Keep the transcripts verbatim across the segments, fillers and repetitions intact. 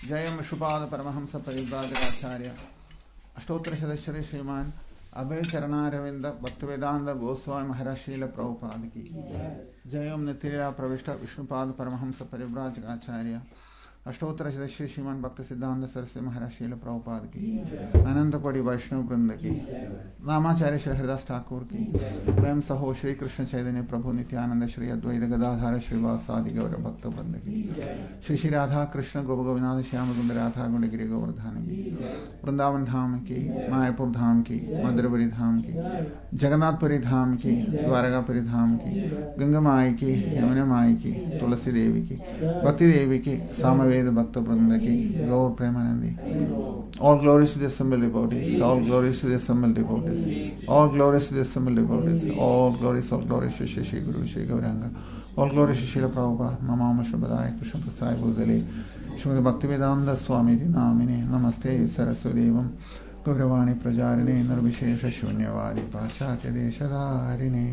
जयं विष्णुपाद परमहंस परिव्राजकाचार्य अष्टोत्तर सदस्य श्रीमान अभय चरणारविंद भक्तिवेदांत गोस्वामी महाराज श्रील प्रभुपाद की जयं नित्यलीला प्रविष्ट विष्णुपाद परमहंस परिव्राजकाचार्य अष्टोत्तर सदस्य श्रीमान भक्त सिद्धांत सरस्वती महाराज श्रील प्रभुपाद की अनंत कोटि वैष्णव वृंद की नामाचार्य श्री हरिदास ठाकुर की प्रेम सहो श्री कृष्ण चैतन्य प्रभु नित्यानंद श्री अद्वैत गदाधार श्रीवासादि गौर भक्त वृंद की श्री श्री राधा कृष्ण गोप गोविंद श्याम कुंद राधा गुणगिरी गोवर्धन की वृंदावन धाम की मायापुर धाम की मधुरपुरी धाम की जगन्नाथपुरी धाम की द्वारकापुरी धाम की गंगा माई की यमुना माई की तुलसी देवी की भक्ति देवी की सामवेद भक्त वृंद की गौर Premanandi. All glories to the assembled devotees, all glories to the assembled devotees, all glories to the assembled devotees, all glories, all glories to Shri Shri Guru Shri Gauranga, all glories to Srila Prabhupada, Namah Shubhadaya Krishna Prasthaya Bhutale, Srimad Bhaktivedanta Swami Namine, Namaste Saraswadevam, Gauravani Prajarine, Nirvishesha Shunyavadi, Pachatya Deshadarine.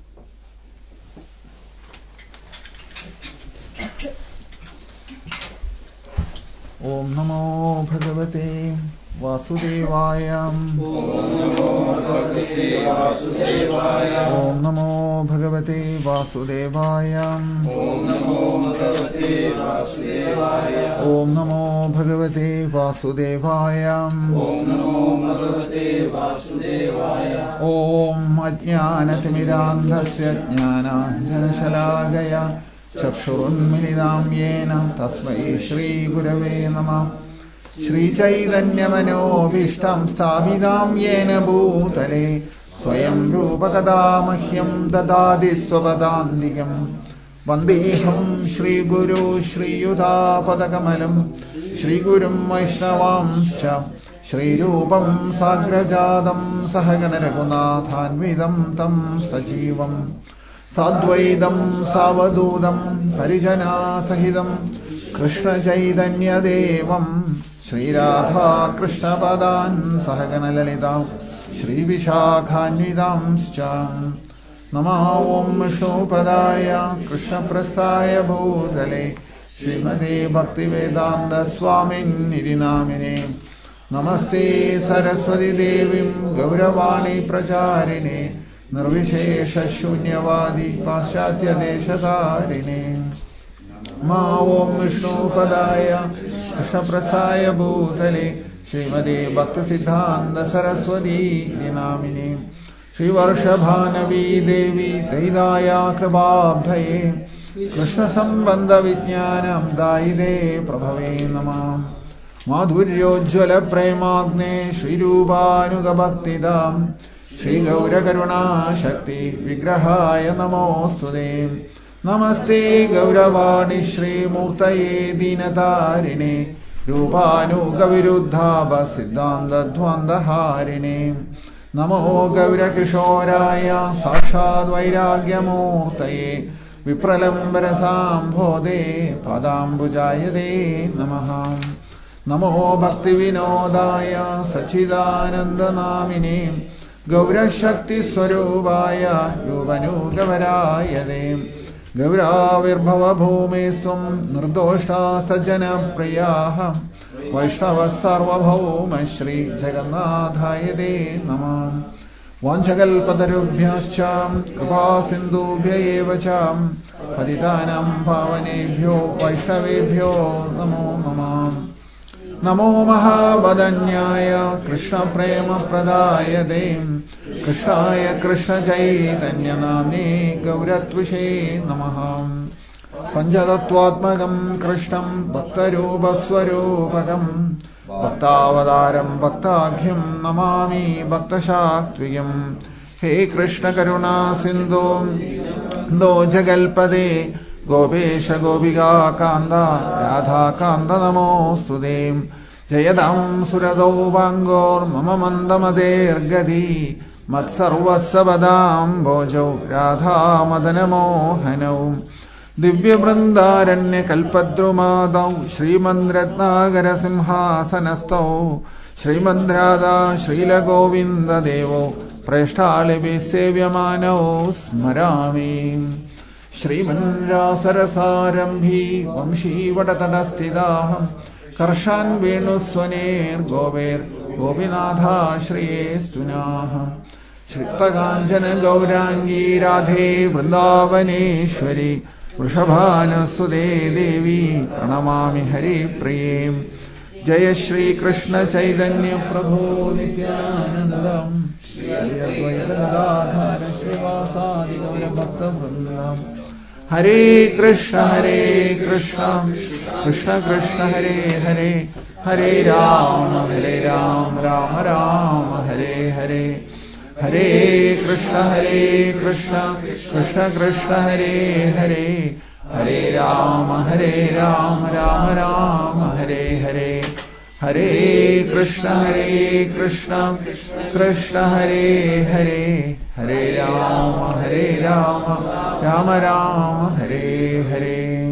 Om Namo Bhagavate Vasudevaya. Om Namo Bhagavate Vasudevaya. Om Namo Bhagavate Vasudevaya. Om Namo Bhagavate Vasudevaya. Om Namo Bhagavate Vasudevaya. Om Ajnanatimidandhasya Jnananjanashalakaya चक्षुरुन्मिलितां येन तस्मै श्रीगुरवे नमः. श्रीचैतन्यमनोभीष्टं स्थापितां येन भूतले स्वयं रूपकदा मह्यं ददाति स्वपदान्तिकं. वन्देऽहं श्रीगुरो श्रीयुतापदकमलं श्रीगुरुं वैष्णवांश्च श्रीरूपं साग्रजातं सहगणरघुनाथान्वितं तं सजीवम् साद्वैतं सावधूतं परिजनासहितं कृष्णचैतन्यदेवं श्रीराधा कृष्णपदान् सहगणललितां श्रीविशाखान्वितांश्च. नमः ॐ विष्णुपदाय कृष्णप्रस्थाय भूतले श्रीमते भक्तिवेदान्त स्वामिन्निधि नामिने. नमस्ते सरस्वती देवीं गौरवाणी प्रचारिणे निर्विशेष शून्यवादी पाश्चात्य देशधारिणे. मा ओम विष्णुपदाय कृष्णप्रस्थाय भूतले श्रीमते भक्त सिद्धांत सरस्वती नामिने. श्रीवर्षभानवी देवी दैदाया कृपाब्धये कृष्ण संबंध विज्ञानं दायिदे प्रभवे नमः. माधुर्योज्ज्वल प्रेमाग्ने श्रीरूपानुगभक्तिदाम् श्री गौरकरुणा शक्ति विग्रहाय नमोस्तुते. नमस्ते गौरवाणी श्रीमूर्तये दीनतारिणे रूपानुगविरुद्धाभ सिद्धान्तध्वन्दहारिणे. नमो गौरकिशोराय साक्षाद् वैराग्यमूर्तये विप्रलम्बरसाम्भोधे पादाम्बुजाय ते नमः. नमो भक्तिविनोदाय सच्चिदानन्दनामिने गौरशक्तिस्वरूपाय योगनुगवराय दे. गौराविर्भवभूमेस्त्वं निर्दोषा सज्जनप्रियाः वैष्णवः सार्वभौम श्री जगन्नाथाय ते नमः. वाञ्छकल्पतरुभ्यश्च कृपासिन्धुभ्य एव च पतितानां पावनेभ्यो वैष्णवेभ्यो नमो नमः. नमो महावदन्याय कृष्ण प्रेम प्रदायते कृष्णाय कृष्ण चैतन्य नाम्ने गौरत्विषे नमः. पंचतत्वात्मकं कृष्णं भक्तरूपस्वरूपकं भक्तावतारं भक्ताख्यं नमामि भक्तशाक्त्वियं. हे कृष्ण करुणा सिन्धो दो जगल्पदे गोपेश गोपिका कान्द राधा कान्द नमोस्तुते. जयदां सुरदौ वाङ्गोर्मम मन्दमदेर्गति मत्सर्वस्वदां भोजौ राधा मदनमोहनौ. दिव्यवृन्दारण्यकल्पद्रुमादौ श्रीमन्द्रत्नागरसिंहासनस्थौ श्रीमद्राधा श्रीलगोविन्ददेवौ प्रेष्ठालिभिः सेव्यमानौ स्मरामि. श्रीमन्रासरसारम्भी वंशीवटतटस्थिताः Karshan Venu Swaner Gover Gopinatha Shriyestuna Shrittaganjana Gaurangi Radhe Vrindavaneshwari Vrishabhana Sude Devi Pranamami Hari Prem Jaya Shri Krishna Chaitanya Prabhu Nityanandam Shri Advaita Gadadhara Srivasadi Gaura Bhakta Vrindam Hare Krishna Hare Krishna Krishna Krishna Hare Hare Hare Ram Hare Ram Ram Ram Hare Hare Hare Krishna Hare Krishna Krishna Krishna Hare Hare Hare Ram Hare Ram Ram Ram Hare Hare Hare Krishna Hare Krishna Krishna Hare Hare Hare Ram Hare Ram Ram Ram Hare Hare.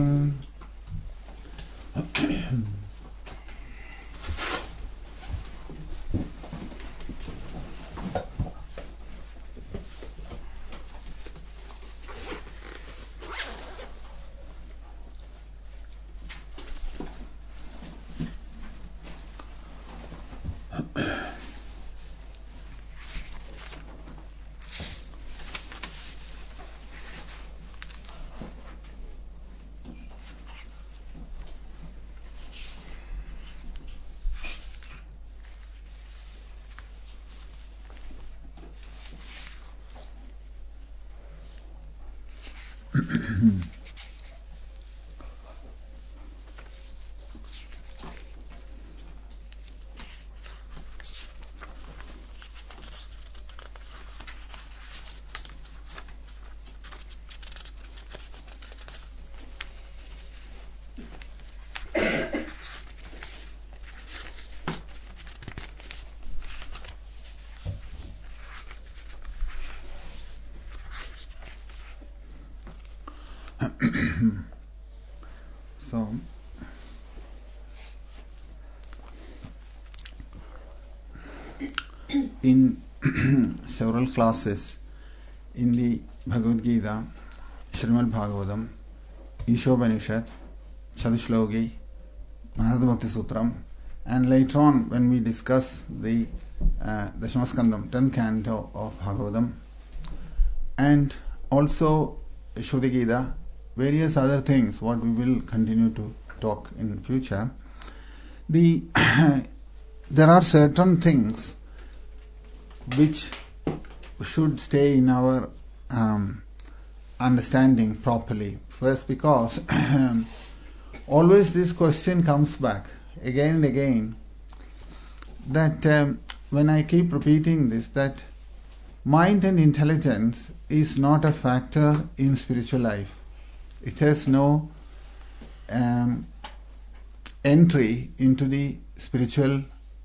So, in several classes in the Bhagavad Gita, Srimad Bhagavatam, Ishopanishad, Chatushloki, Narada Bhakti Sutram, and later on when we discuss the uh, Dashamaskandam, tenth canto of Bhagavatam, and also Shruti Gita, various other things, what we will continue to talk in future. The there are certain things which should stay in our um, understanding properly. First, because always this question comes back again and again, that um, when I keep repeating this, that mind and intelligence is not a factor in spiritual life. It has no um, entry into the spiritual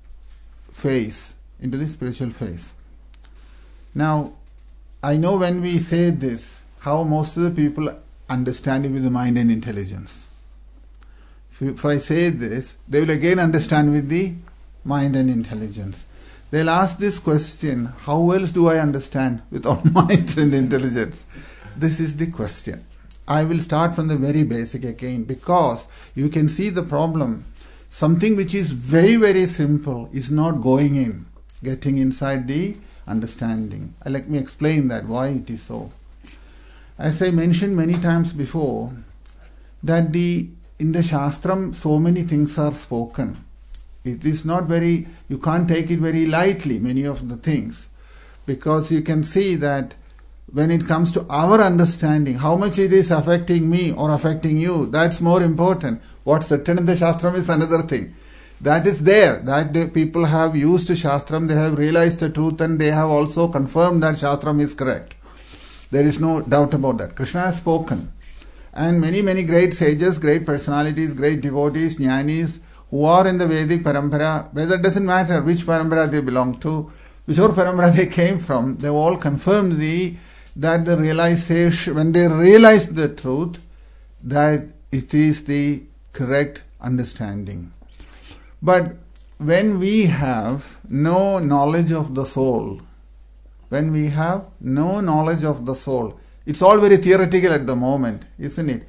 phase, into the spiritual phase. Now, I know when we say this, how most of the people understand it with the mind and intelligence. If, if I say this, they will again understand with the mind and intelligence. They'll ask this question, how else do I understand without mind and intelligence? This is the question. I will start from the very basic again, because you can see the problem. Something which is very, very simple is not going in, getting inside the understanding. Uh, let me explain that, why it is so. As I mentioned many times before, that the in the Shastram so many things are spoken. It is not very, you can't take it very lightly, many of the things, because you can see that when it comes to our understanding, how much it is affecting me or affecting you, that's more important. What's written in the Shastram is another thing. That is there, that the people have used Shastram, they have realized the truth, and they have also confirmed that Shastram is correct. There is no doubt about that. Krishna has spoken. And many, many great sages, great personalities, great devotees, jnanis, who are in the Vedic parampara, whether it doesn't matter which parampara they belong to, whichever parampara they came from, they all confirmed the that the realization, when they realized the truth, that it is the correct understanding. But when we have no knowledge of the soul, when we have no knowledge of the soul, it's all very theoretical at the moment, isn't it?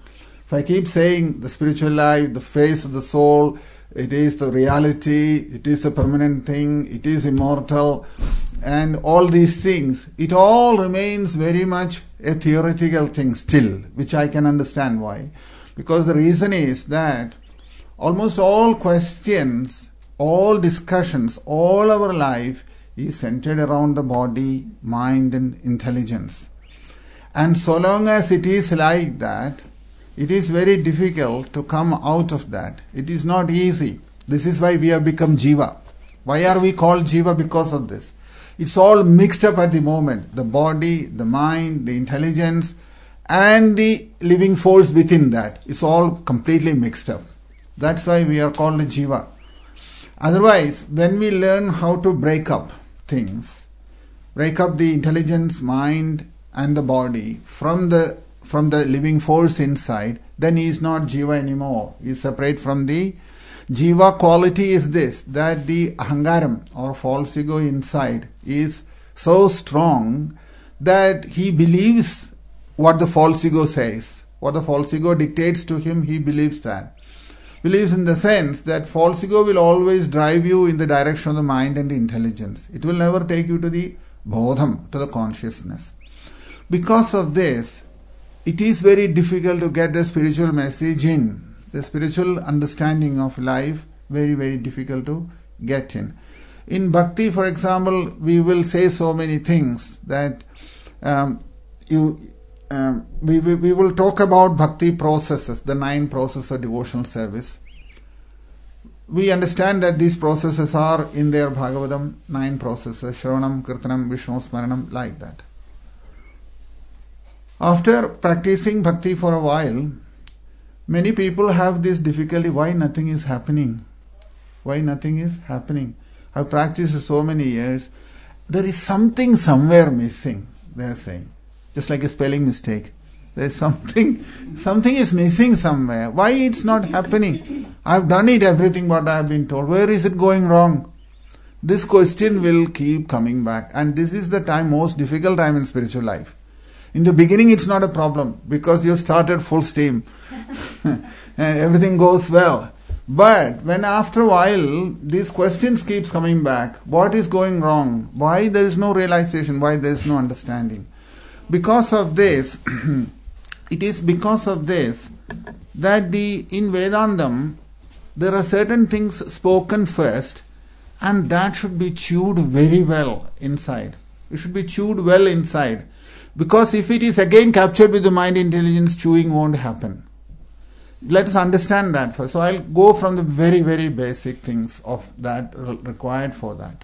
If I keep saying the spiritual life, the face of the soul, it is the reality, it is the permanent thing, it is immortal, and all these things, it all remains very much a theoretical thing still, which I can understand why. Because the reason is that almost all questions, all discussions, all our life is centered around the body, mind and intelligence. And so long as it is like that, it is very difficult to come out of that. It is not easy. This is why we have become Jiva. Why are we called Jiva? Because of this. It's all mixed up at the moment. The body, the mind, the intelligence, and the living force within that. It's all completely mixed up. That's why we are called Jiva. Otherwise, when we learn how to break up things, break up the intelligence, mind, and the body from the from the living force inside, then he is not Jiva anymore. He is separate from the Jiva. Quality is this, that the ahangaram or false ego inside is so strong that he believes what the false ego says. What the false ego dictates to him, he believes that. Believes in the sense that false ego will always drive you in the direction of the mind and the intelligence. It will never take you to the bodham, to the consciousness. Because of this, it is very difficult to get the spiritual message in. The spiritual understanding of life, very, very difficult to get in. In Bhakti, for example, we will say so many things that um, you, um, we, we, we will talk about Bhakti processes, the nine processes of devotional service. We understand that these processes are in their Bhagavatam, nine processes, Shravanam, Kirtanam, Vishnu Smaranam, like that. After practicing Bhakti for a while, many people have this difficulty, why nothing is happening? Why nothing is happening? I've practiced so many years. There is something somewhere missing, they are saying. Just like a spelling mistake. There is something, something is missing somewhere. Why it's not happening? I've done it, everything what I've been told. Where is it going wrong? This question will keep coming back. And this is the time, most difficult time in spiritual life. In the beginning, it's not a problem because you started full steam. Everything goes well. But when after a while, these questions keeps coming back. What is going wrong? Why there is no realization? Why there is no understanding? Because of this, it is because of this that the in Vedandam, there are certain things spoken first and that should be chewed very well inside. It should be chewed well inside. Because if it is again captured with the mind intelligence, chewing won't happen. Let us understand that first. So I'll go from the very, very basic things of that required for that.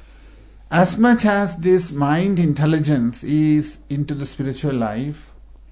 As much as this mind intelligence is into the spiritual life,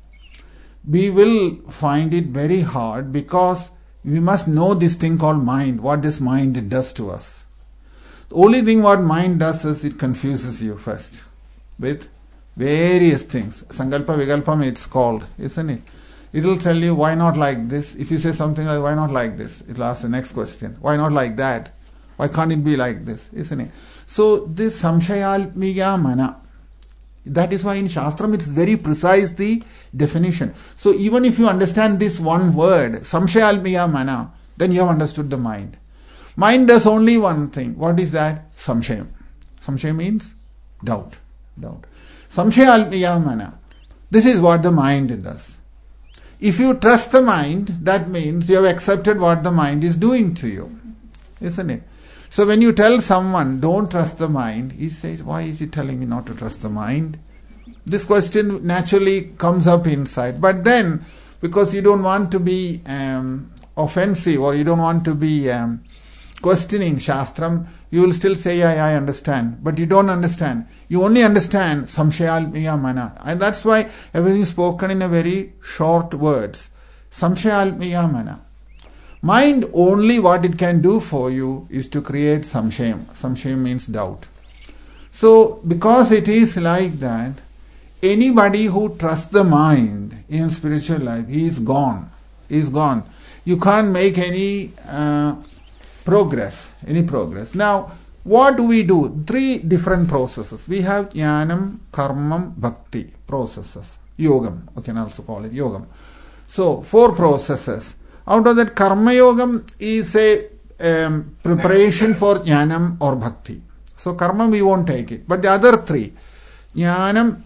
we will find it very hard because we must know this thing called mind, what this mind does to us. The only thing what mind does is it confuses you first with various things. Sankalpa Vikalpam it's called, isn't it? It will tell you why not like this. If you say something like why not like this, it will ask the next question. Why not like that? Why can't it be like this? Isn't it? So this samshayalmiya mana, that is why in Shastram it's very precise the definition. So even if you understand this one word, samshayalmiya mana, then you have understood the mind. Mind does only one thing. What is that? Samshayam. Samshayam means doubt. Doubt. Samshayalmiya mana. This is what the mind does. If you trust the mind, that means you have accepted what the mind is doing to you. Isn't it? So when you tell someone, don't trust the mind, he says, why is he telling me not to trust the mind? This question naturally comes up inside. But then, because you don't want to be um, offensive or you don't want to be um, questioning Shastram, you will still say, yeah, I understand. But you don't understand. You only understand samshayalmiya mana. And that's why everything is spoken in a very short words. Samshayalmiya mana. Mind only what it can do for you is to create samshayam. Samshayam means doubt. So, because it is like that, anybody who trusts the mind in spiritual life, he is gone. He is gone. You can't make any uh, progress. Any progress. Now, what do we do? Three different processes. We have jnanam, karmam, bhakti processes. Yogam. We can also call it yogam. So, four processes. Out of that, Karma Yogam is a um, preparation for Jnanam or Bhakti. So, Karma we won't take it. But the other three, Jnanam,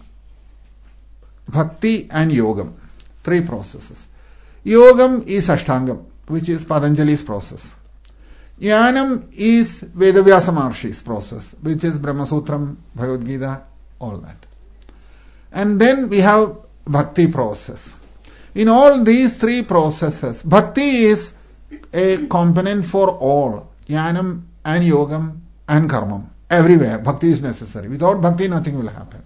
Bhakti and Yogam, three processes. Yogam is Ashtangam, which is Patanjali's process. Jnanam is Vedavyasa Maharshi's process, which is Brahmasutram, Bhagavad Gita, all that. And then we have Bhakti process. In all these three processes, Bhakti is a component for all. Jnanam and Yogam and Karmam. Everywhere, Bhakti is necessary. Without Bhakti, nothing will happen.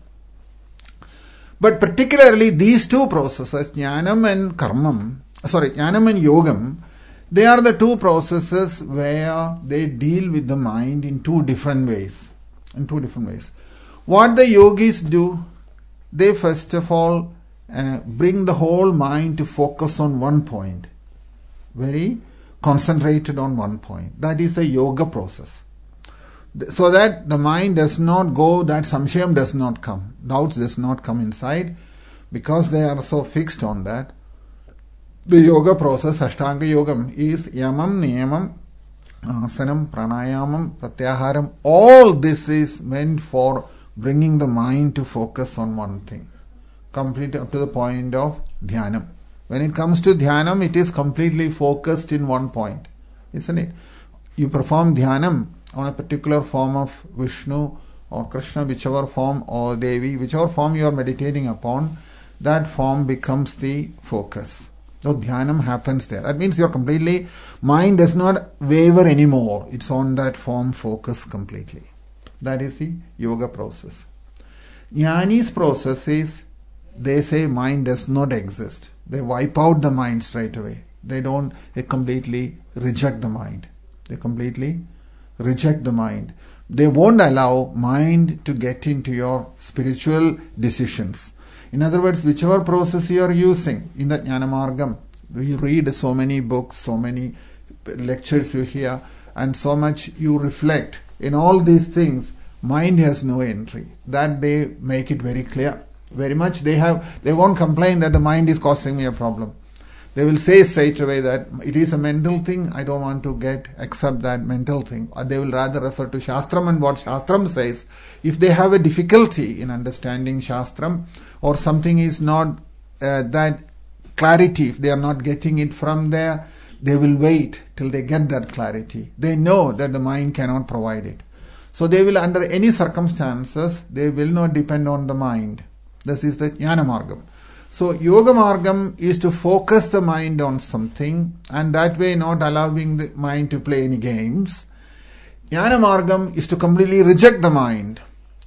But particularly these two processes, Jnanam and Karmam, sorry, Jnanam and Yogam, they are the two processes where they deal with the mind in two different ways. In two different ways. What the yogis do, they first of all uh, bring the whole mind to focus on one point. Very concentrated on one point. That is the yoga process. So that the mind does not go, that samshayam does not come. Doubts does not come inside. Because they are so fixed on that. The yoga process, Ashtanga Yogam, is Yamam, Niyamam, Asanam, Pranayamam, Pratyaharam. All this is meant for bringing the mind to focus on one thing. Complete up to the point of Dhyanam. When it comes to Dhyanam, it is completely focused in one point. Isn't it? You perform Dhyanam on a particular form of Vishnu or Krishna, whichever form, or Devi, whichever form you are meditating upon, that form becomes the focus. So Dhyanam happens there. That means your completely, mind does not waver anymore. It's on that form focus completely. That is the yoga process. Jnani's process is, they say mind does not exist. They wipe out the mind straight away. They don't, they completely reject the mind. They completely reject the mind. They won't allow mind to get into your spiritual decisions. In other words, whichever process you are using in the Jnana Margam, you read so many books, so many lectures you hear, and so much you reflect. In all these things, mind has no entry. That they make it very clear. Very much they have, they won't complain that the mind is causing me a problem. They will say straight away that it is a mental thing, I don't want to get, accept that mental thing. Or they will rather refer to Shastram and what Shastram says. If they have a difficulty in understanding Shastram, or something is not uh, that clarity, if they are not getting it from there, they will wait till they get that clarity. They know that the mind cannot provide it. So they will, under any circumstances, they will not depend on the mind. This is the Jnana Margam. So Yoga Margam is to focus the mind on something, and that way not allowing the mind to play any games. Jnana Margam is to completely reject the mind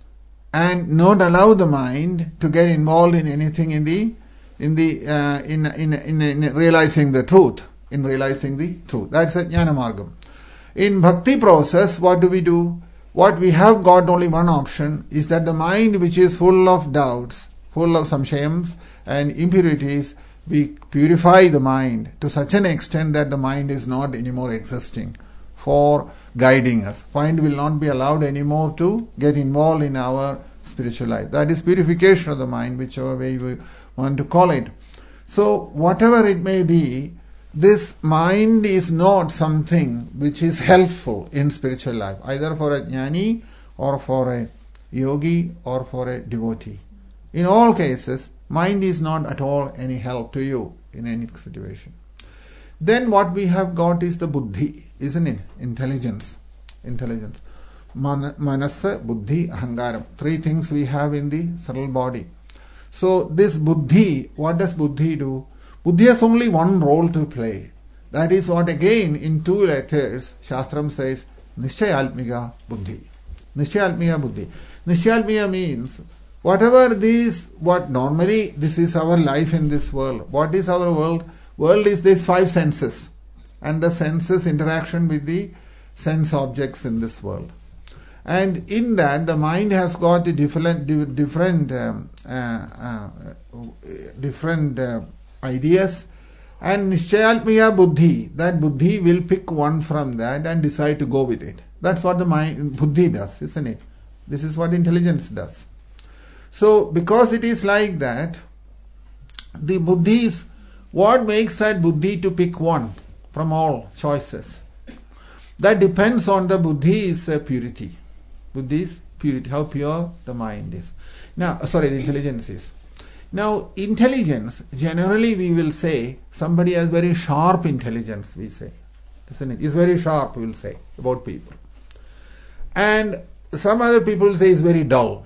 and not allow the mind to get involved in anything in the in the uh, in, in, in in realizing the truth. In realizing the truth. That's a Jnana Margam. In Bhakti process, what do we do? What we have got only one option is that the mind which is full of doubts, full of samshayams and impurities, we purify the mind to such an extent that the mind is not anymore existing for guiding us. Mind will not be allowed anymore to get involved in our spiritual life. That is purification of the mind, whichever way we want to call it. So whatever it may be, this mind is not something which is helpful in spiritual life, either for a jnani or for a yogi or for a devotee. In all cases, mind is not at all any help to you in any situation. Then what we have got is the buddhi, isn't it? Intelligence. Intelligence. Man- manasa, buddhi, ahangaram. Three things we have in the subtle body. So this buddhi, what does buddhi do? Buddhi has only one role to play. That is what again in two letters Shastram says Nishchayalmika buddhi. Nishchayalmika buddhi. Nishchayalmika means whatever these, what normally this is our life in this world. What is our world? World is these five senses and the senses interaction with the sense objects in this world. And in that the mind has got different different um, uh, uh, different uh, ideas, and Nishchayalmika buddhi, that buddhi will pick one from that and decide to go with it. That's what the mind buddhi does, isn't it? This is what intelligence does. So because it is like that, the buddhis, What makes that buddhi to pick one from all choices? That depends on the buddhi's uh, purity. Buddhi's purity, how pure the mind is. Now, sorry, the intelligence is. Now, intelligence, generally we will say, somebody has very sharp intelligence, we say. Isn't it? It's very sharp, we will say, about people. And some other people say it's very dull.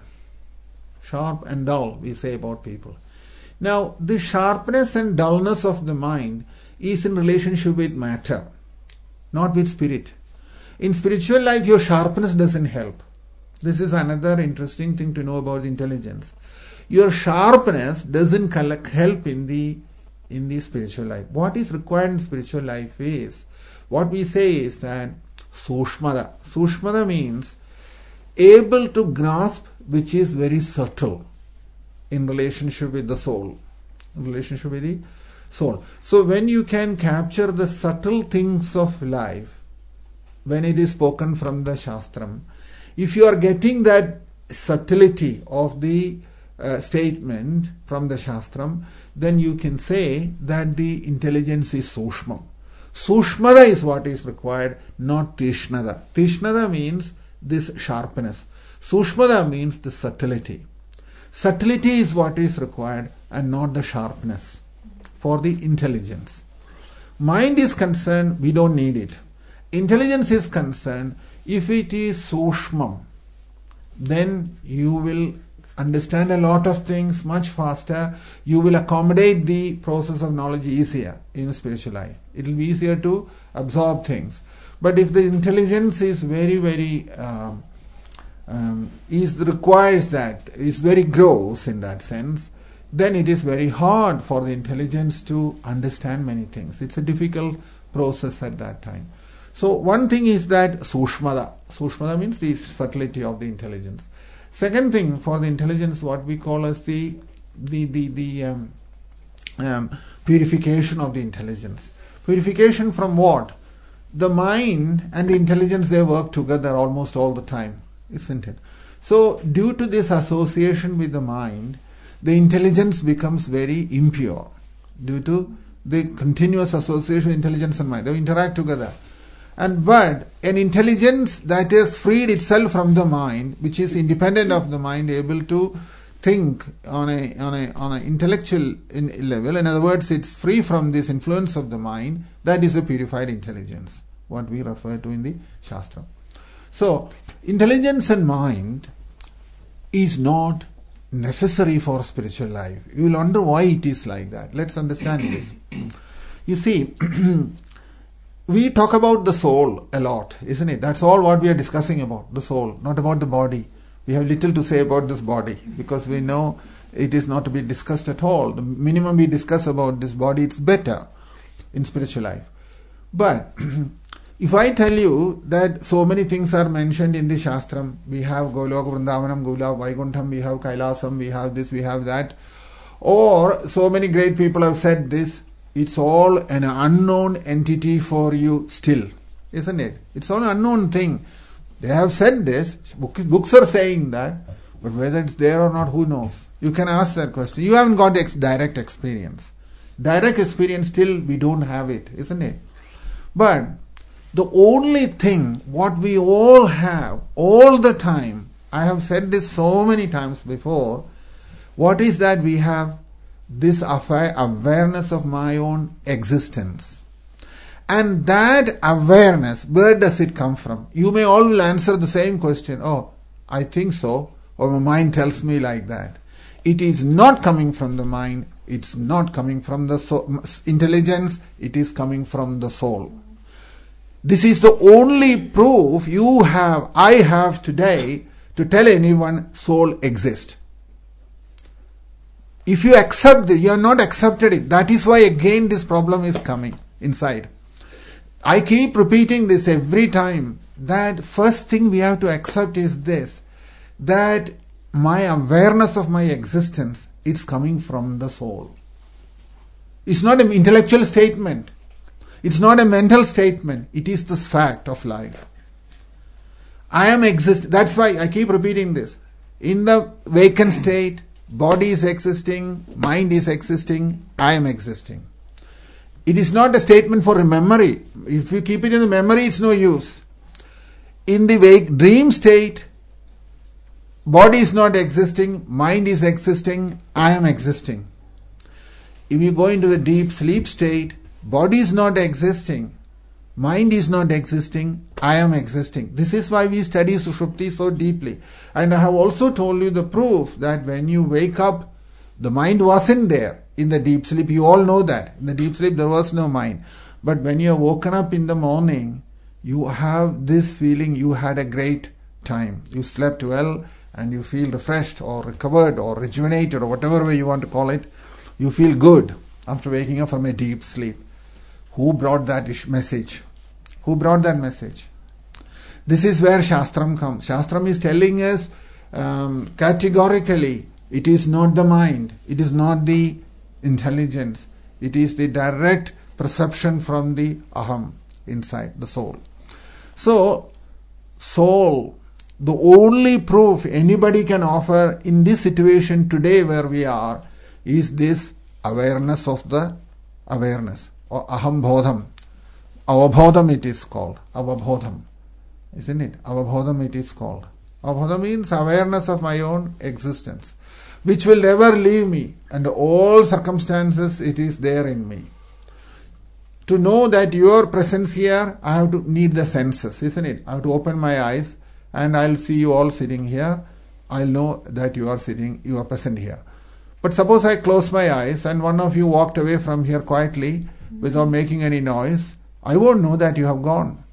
Sharp and dull, we say about people. Now, the sharpness and dullness of the mind is in relationship with matter, not with spirit. In spiritual life, your sharpness doesn't help. This is another interesting thing to know about intelligence. Your sharpness doesn't collect help in the in the spiritual life. What is required in spiritual life is, what we say is that sushmada. Sushmada means able to grasp which is very subtle in relationship with the soul. In relationship with the soul. So when you can capture the subtle things of life, when it is spoken from the Shastram, if you are getting that subtlety of the uh, statement from the Shastram, then you can say that the intelligence is Sushma. Sushmada is what is required, not Tishnada. Tishnada means this sharpness. Sushmada means the subtlety. Subtlety is what is required and not the sharpness for the intelligence. Mind is concerned, we don't need it. Intelligence is concerned, if it is Sushmam, then you will understand a lot of things much faster. You will accommodate the process of knowledge easier in spiritual life. It will be easier to absorb things. But if the intelligence is very, very, um, um, is requires that, is very gross in that sense, then it is very hard for the intelligence to understand many things. It's a difficult process at that time. So one thing is that Sushmada. Sushmada means the subtlety of the intelligence. Second thing for the intelligence, what we call as the the the, the um, um, purification of the intelligence. Purification from what? The mind and the intelligence, they work together almost all the time, isn't it? So due to this association with the mind, the intelligence becomes very impure. Due to the continuous association with intelligence and mind, they interact together. And but an intelligence that is freed itself from the mind, which is independent of the mind, able to think on a on a on an intellectual in level. In other words, it's free from this influence of the mind. That is a purified intelligence, what we refer to in the Shastra. So, intelligence and mind is not necessary for spiritual life. You will wonder why it is like that. Let's understand this. You see. We talk about the soul a lot, isn't it? That's all what we are discussing about, the soul, not about the body. We have little to say about this body because we know it is not to be discussed at all. The minimum we discuss about this body, it's better in spiritual life. But if I tell you that so many things are mentioned in the Shastram, we have Goloka Vrindavanam, Gula, Vaikuntham, we have Kailasam, we have this, we have that, or so many great people have said this, it's all an unknown entity for you still, isn't it? It's all an unknown thing. They have said this, books are saying that, but whether it's there or not, who knows? You can ask that question. You haven't got ex- direct experience. Direct experience, still we don't have it, isn't it? But the only thing, what we all have, all the time, I have said this so many times before, what is that we have? This awareness of my own existence. And that awareness, where does it come from? You may all will answer the same question. Oh, I think so. Or my mind tells me like that. It is not coming from the mind. It's not coming from the soul, intelligence. It is coming from the soul. This is the only proof you have, I have today to tell anyone soul exists. If you accept this, you are not accepted it. That is why again this problem is coming inside. I keep repeating this every time, that first thing we have to accept is this, that my awareness of my existence, it's coming from the soul. It's not an intellectual statement. It's not a mental statement. It is this fact of life. I am exist. That's why I keep repeating this. In the vacant state, body is existing, mind is existing, I am existing. It is not a statement for memory. If you keep it in the memory, it's no use. In the wake dream state, body is not existing, mind is existing, I am existing. If you go into the deep sleep state, body is not existing, mind is not existing, I am existing. This is why we study Sushupti so deeply. And I have also told you the proof that when you wake up, the mind wasn't there. In the deep sleep, you all know that. In the deep sleep, there was no mind. But when you are woken up in the morning, you have this feeling you had a great time. You slept well and you feel refreshed or recovered or rejuvenated or whatever way you want to call it. You feel good after waking up from a deep sleep. Who brought that message? Who brought that message? This is where Shastram comes. Shastram is telling us um, categorically, it is not the mind, it is not the intelligence, it is the direct perception from the aham inside the soul. So, soul, the only proof anybody can offer in this situation today where we are is this awareness of the awareness or aham bodham. Avabodham it is called. Avabodham. Isn't it? Avabodham it is called. Avabodham means awareness of my own existence, which will never leave me. Under all circumstances, it is there in me. To know that your presence here, I have to need the senses, isn't it? I have to open my eyes and I'll see you all sitting here. I'll know that you are sitting, you are present here. But suppose I close my eyes and one of you walked away from here quietly without making any noise, I won't know that you have gone.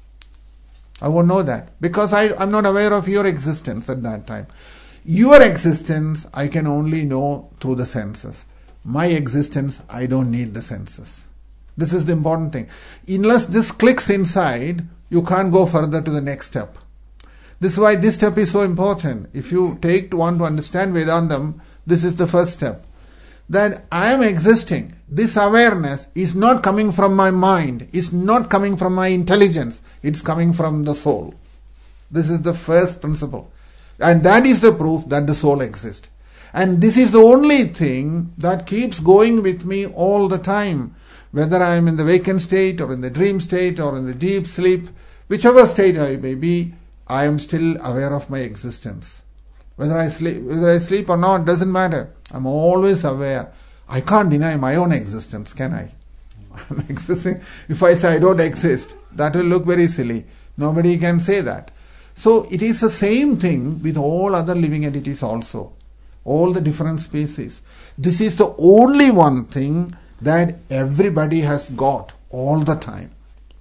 I won't know that because I, I'm not aware of your existence at that time. Your existence I can only know through the senses. My existence, I don't need the senses. This is the important thing. Unless this clicks inside, you can't go further to the next step. This is why this step is so important. If you take to want to understand Vedantam, this is the first step. That I am existing. This awareness is not coming from my mind. It's not coming from my intelligence. It's coming from the soul. This is the first principle. And that is the proof that the soul exists. And this is the only thing that keeps going with me all the time. Whether I am in the vacant state or in the dream state or in the deep sleep, whichever state I may be, I am still aware of my existence. Whether I sleep, whether I sleep or not doesn't matter. I'm always aware. I can't deny my own existence, can I? I'm existing. If I say I don't exist, that will look very silly. Nobody can say that. So it is the same thing with all other living entities also. All the different species. This is the only one thing that everybody has got all the time.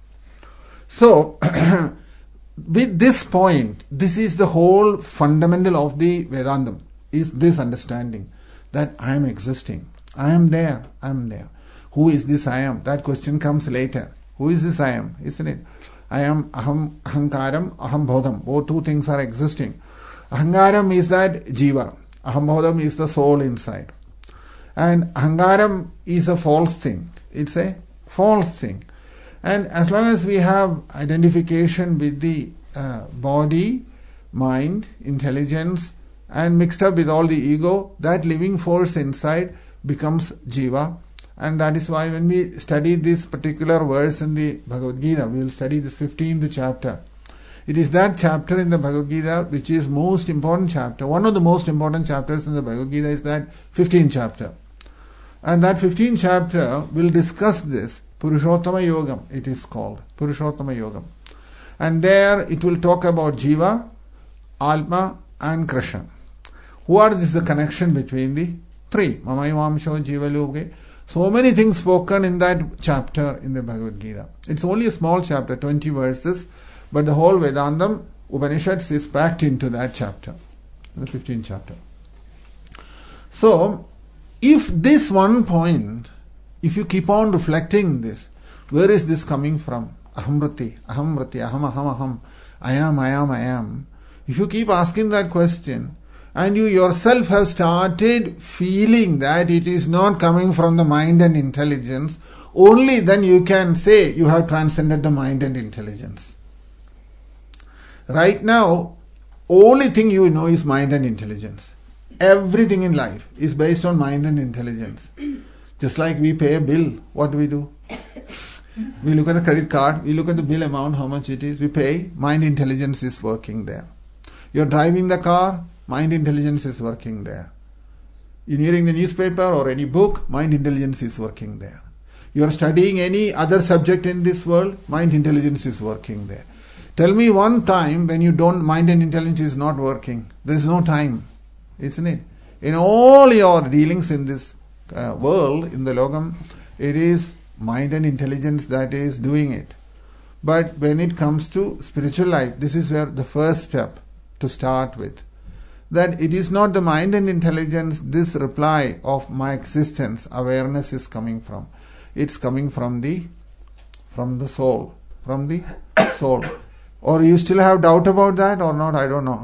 So, with this point, this is the whole fundamental of the Vedantam, is this understanding that I am existing. I am there, I am there. Who is this I am? That question comes later. Who is this I am? Isn't it? I am aham, ahankaram, aham bodham. Both two things are existing. Ahankaram is that jiva. Aham bodham is the soul inside. And ahankaram is a false thing. It's a false thing. And as long as we have identification with the uh, body, mind, intelligence, and mixed up with all the ego, that living force inside becomes jiva. And that is why when we study this particular verse in the Bhagavad Gita, we will study this fifteenth chapter. It is that chapter in the Bhagavad Gita which is most important chapter. One of the most important chapters in the Bhagavad Gita is that fifteenth chapter. And that fifteenth chapter will discuss this. Purushottama Yogam, it is called. Purushottama Yogam. And there it will talk about Jiva, Atma and Krishna. Who are this the connection between the three? Mamayamamsho Jiva Loke. So many things spoken in that chapter in the Bhagavad Gita. It's only a small chapter, twenty verses, but the whole Vedantam, Upanishads is packed into that chapter, the fifteenth chapter. So, if this one point, if you keep on reflecting this, where is this coming from? Ahamrati, ahamrati, aham, aham, aham, I am, I am, I am. If you keep asking that question, and you yourself have started feeling that it is not coming from the mind and intelligence, only then you can say you have transcended the mind and intelligence. Right now, only thing you know is mind and intelligence. Everything in life is based on mind and intelligence. Just like we pay a bill, what do we do? We look at the credit card, we look at the bill amount, how much it is, we pay, mind intelligence is working there. You're driving the car, mind intelligence is working there. You're reading the newspaper or any book, mind intelligence is working there. You're studying any other subject in this world, mind intelligence is working there. Tell me one time when you don't, mind and intelligence is not working. There's no time, isn't it? In all your dealings in this uh, world, in the logam, it is mind and intelligence that is doing it. But when it comes to spiritual life, this is where the first step to start with. That it is not the mind and intelligence, this reply of my existence, awareness is coming from. It's coming from the from the soul. From the soul. Or you still have doubt about that or not? I don't know.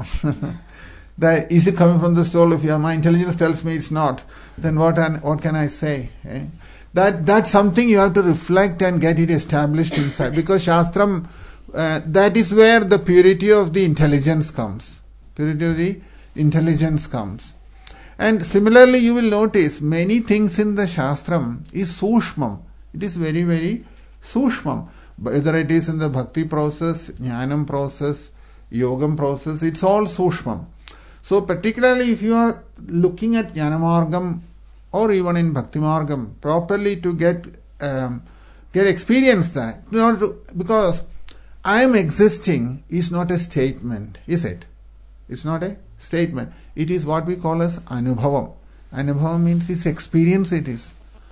That is it coming from the soul? If your, my intelligence tells me it's not, then what an, what can I say? Eh? That that's something you have to reflect and get it established inside. Because Shastram, uh, that is where the purity of the intelligence comes. Purity of the intelligence comes. And similarly, you will notice many things in the Shastram is Sushmam. It is very, very Sushmam. Whether it is in the bhakti process, jnanam process, yogam process, it's all Sushmam. So particularly if you are looking at Jnanamargam or even in Bhakti Margam properly to get um, get experience that, not to, because I am existing is not a statement, is it? It's not a statement. It is what we call as Anubhavam. Anubhavam means it's experience it is.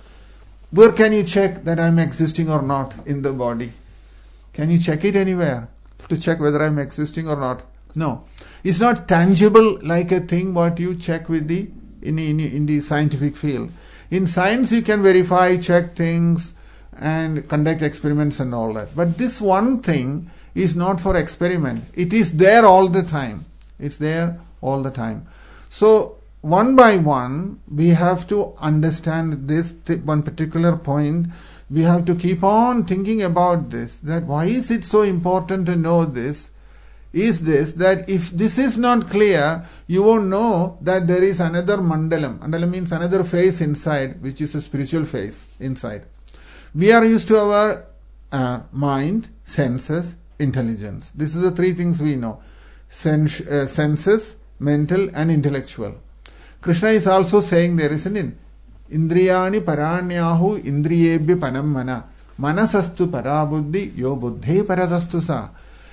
Where can you check that I am existing or not in the body? Can you check it anywhere to check whether I am existing or not? No. It's not tangible like a thing what you check with the in, in, in the scientific field. In science you can verify, check things and conduct experiments and all that. But this one thing is not for experiment. It is there all the time. It's there all the time. So one by one we have to understand this th- one particular point. We have to keep on thinking about this. That why is it so important to know this? Is this that if this is not clear, you won't know that there is another mandalam. Mandalam means another phase inside, which is a spiritual phase inside. We are used to our uh, mind, senses, intelligence. This is the three things we know. Sens- uh, senses, mental and intellectual. Krishna is also saying there, isn't it? Indriyani paranyahu indriyebhya panam mana manasastu parabuddhi yo buddhe paradastu sa.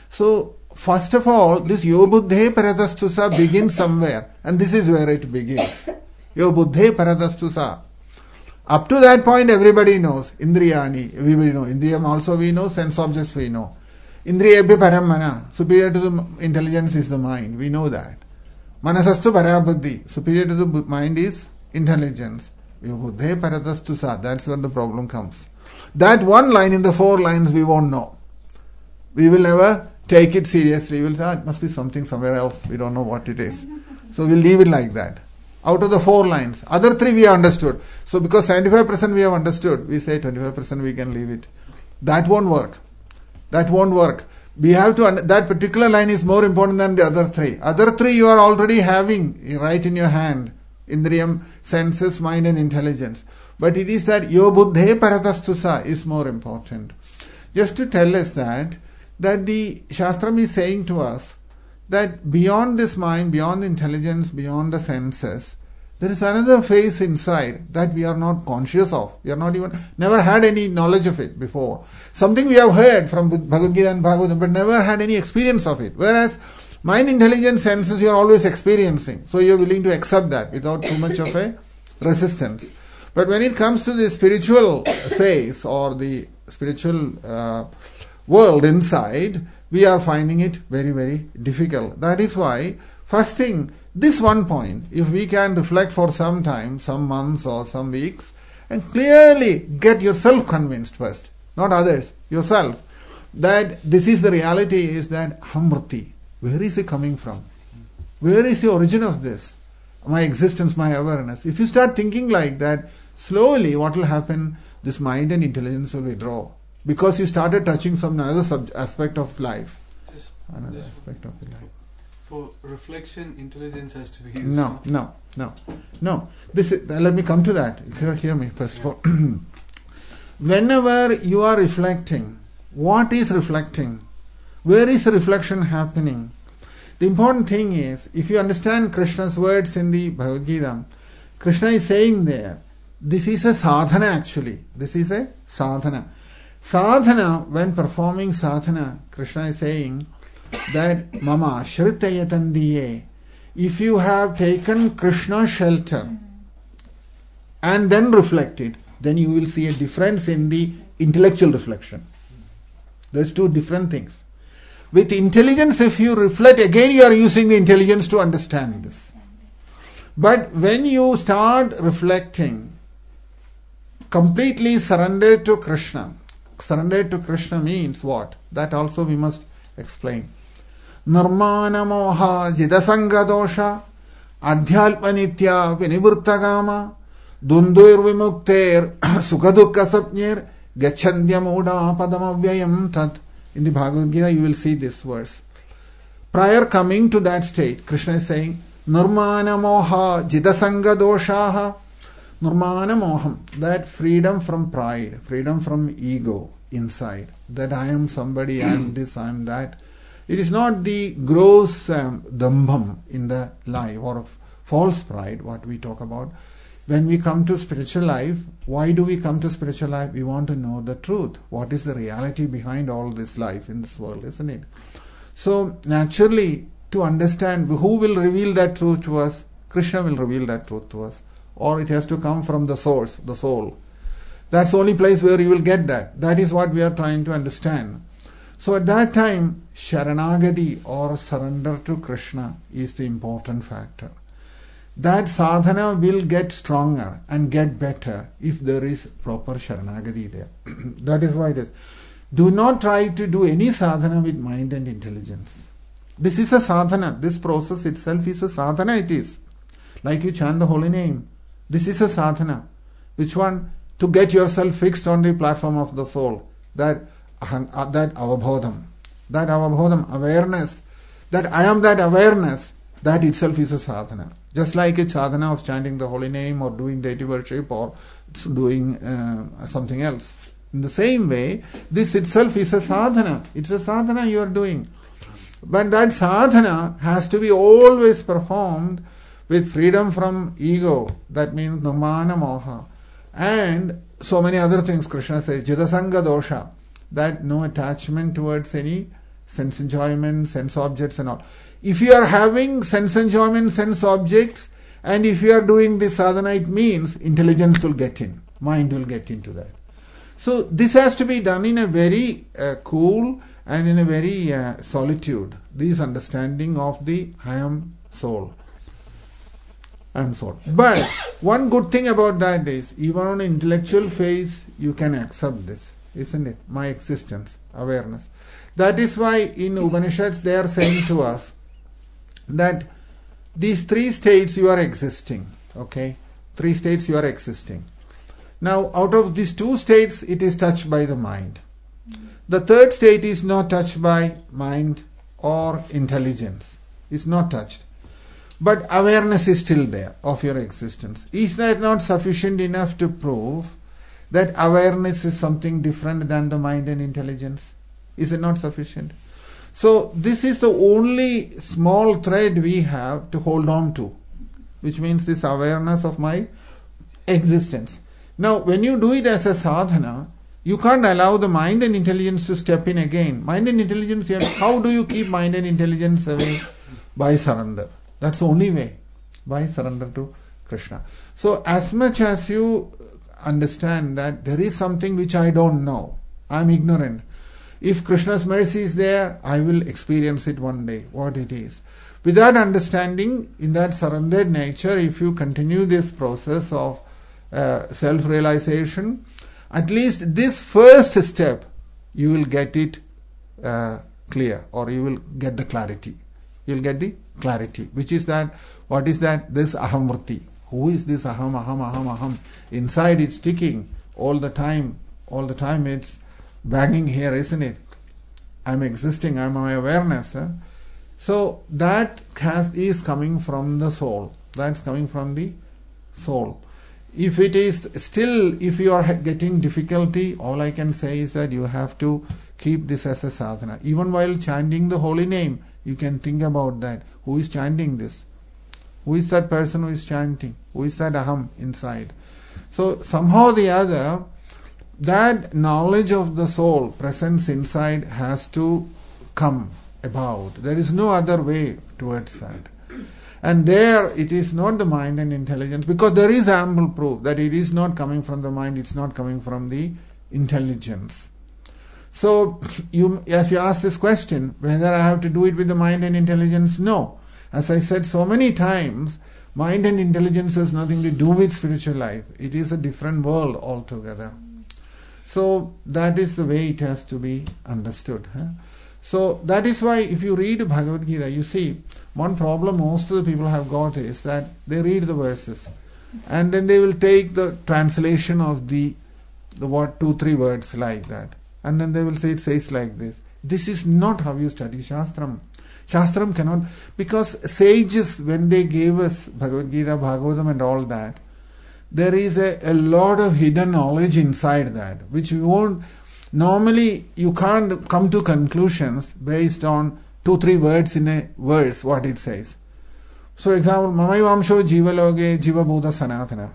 So first of all, this yo buddhe paradastu sa begins somewhere, and this is where it begins. Yo buddhe paradastu sa. Up to that point everybody knows. Indriyani, everybody knows. Indriyam also we know, sense objects we know. Indriyebhya param mana, superior to the intelligence is the mind, we know that. Manasastu parabuddhi, superior to the mind is intelligence. Yo buddhe paradastu sa, that's where the problem comes. That one line in the four lines we won't know. We will never take it seriously. We will say, ah, it must be something somewhere else. We don't know what it is. So we'll leave it like that. Out of the four lines. Other three we have understood. So because seventy-five percent we have understood, we say twenty-five percent we can leave it. That won't work. That won't work. We have to, that particular line is more important than the other three. Other three you are already having right in your hand. Indriyam, senses, mind and intelligence. But it is that yo buddhe paradastu sa is more important. Just to tell us that, that the Shastram is saying to us that beyond this mind, beyond intelligence, beyond the senses, there is another phase inside that we are not conscious of. We are not even, never had any knowledge of it before. Something we have heard from Bhagavad Gita and Bhagavatam, but never had any experience of it. Whereas mind, intelligence, senses, you are always experiencing. So you are willing to accept that without too much of a resistance. But when it comes to the spiritual phase or the spiritual uh, world inside, we are finding it very, very difficult. That is why, first thing, this one point, if we can reflect for some time, some months or some weeks, and clearly get yourself convinced first, not others, yourself, that this is the reality, is that Hamriti, where is it coming from? Where is the origin of this? My existence, my awareness. If you start thinking like that, slowly what will happen? This mind and intelligence will withdraw. Because you started touching some another sub- aspect of life. Just, another just aspect of life. for reflection, intelligence has to be used. No, no, no, no. This is, let me come to that. Hear, hear me first of all. Whenever you are reflecting, what is reflecting? Where is reflection happening? The important thing is, if you understand Krishna's words in the Bhagavad Gita, Krishna is saying there, this is a sadhana actually. This is a sadhana. Sadhana, when performing sadhana, Krishna is saying that Mama Shritayatandhiye, if you have taken Krishna's shelter and then reflected, then you will see a difference in the intellectual reflection. There's two different things. With intelligence, if you reflect, again you are using the intelligence to understand this. But when you start reflecting, completely surrendered to Krishna. Surrendered to Krishna means what? That also we must explain. Nirmana moha jidasanga dosha adhyalpanitya vinivurtagama dunduir vimukter sukadukka sapnir gachandya moda padamavyayam tat. In the Bhagavad Gita you will see this verse. Prior coming to that state, Krishna is saying Nirmana moha jidasanga doshaha. Nirmana moham, that freedom from pride, freedom from ego inside, that I am somebody, I am this, I am that. It is not the gross um, dambham in the life or of false pride, what we talk about. When we come to spiritual life, why do we come to spiritual life? We want to know the truth. What is the reality behind all this life in this world, isn't it? So, naturally, to understand who will reveal that truth to us, Krishna will reveal that truth to us. Or it has to come from the source, the soul. That's the only place where you will get that. That is what we are trying to understand. So at that time, Sharanagati or surrender to Krishna is the important factor. That sadhana will get stronger and get better if there is proper Sharanagati there. That is why it is. Do not try to do any sadhana with mind and intelligence. This is a sadhana. This process itself is a sadhana, it is. Like you chant the holy name. This is a sadhana. Which one? To get yourself fixed on the platform of the soul. That, uh, that avabodham. That avabodham, awareness. That I am that awareness. That itself is a sadhana. Just like a sadhana of chanting the holy name or doing deity worship or doing uh, something else. In the same way, this itself is a sadhana. It's a sadhana you are doing. But that sadhana has to be always performed with freedom from ego. That means nirmana moha. And so many other things Krishna says. Jidasanga dosha. That no attachment towards any sense enjoyment, sense objects and all. If you are having sense enjoyment, sense objects, and if you are doing this sadhana, it means intelligence will get in. Mind will get into that. So this has to be done in a very uh, cool and in a very uh, solitude. This understanding of the I am soul. I am soul. But one good thing about that is, even on an intellectual phase, you can accept this, isn't it? My existence, awareness. That is why in Upanishads they are saying to us that these three states you are existing. Okay? Three states you are existing. Now, out of these two states, it is touched by the mind. The third state is not touched by mind or intelligence. It's not touched. But awareness is still there of your existence. Is that not sufficient enough to prove that awareness is something different than the mind and intelligence? Is it not sufficient? So, this is the only small thread we have to hold on to, which means this awareness of my existence. Now, when you do it as a sadhana, you can't allow the mind and intelligence to step in again. Mind and intelligence, how do you keep mind and intelligence away? By surrender. That's the only way. By surrender to Krishna. So, as much as you understand that there is something which I don't know, I'm ignorant. If Krishna's mercy is there, I will experience it one day, what it is. With that understanding, in that surrendered nature, if you continue this process of uh, self-realization, at least this first step, you will get it uh, clear, or you will get the clarity. You will get the clarity, which is that, what is that? This ahamvrti. Who is this aham, aham, aham, aham? Inside it's ticking all the time, all the time it's banging here, isn't it? I'm existing, I'm my awareness. Huh? So that has, is coming from the soul. That's coming from the soul. If it is still, if you are getting difficulty, all I can say is that you have to keep this as a sadhana. Even while chanting the holy name, you can think about that. Who is chanting this? Who is that person who is chanting? Who is that aham inside? So somehow or the other, that knowledge of the soul, presence inside, has to come about. There is no other way towards that. And there it is not the mind and intelligence, because there is ample proof that it is not coming from the mind, it's not coming from the intelligence. So, you, as you ask this question, whether I have to do it with the mind and intelligence, no. As I said so many times, mind and intelligence has nothing to do with spiritual life. It is a different world altogether. So, that is the way it has to be understood. Huh? So, that is why if you read Bhagavad Gita, you see, one problem most of the people have got is that they read the verses and then they will take the translation of the, the what, two, three words like that. And then they will say it says like this. This is not how you study Shastram. Shastram cannot, because sages, when they gave us Bhagavad Gita, Bhagavatam and all that, there is a, a lot of hidden knowledge inside that, which we won't, normally you can't come to conclusions based on two, three words in a verse, what it says. So example, Mamayvamsho Jivaloge Jiva Buddha Sanatana.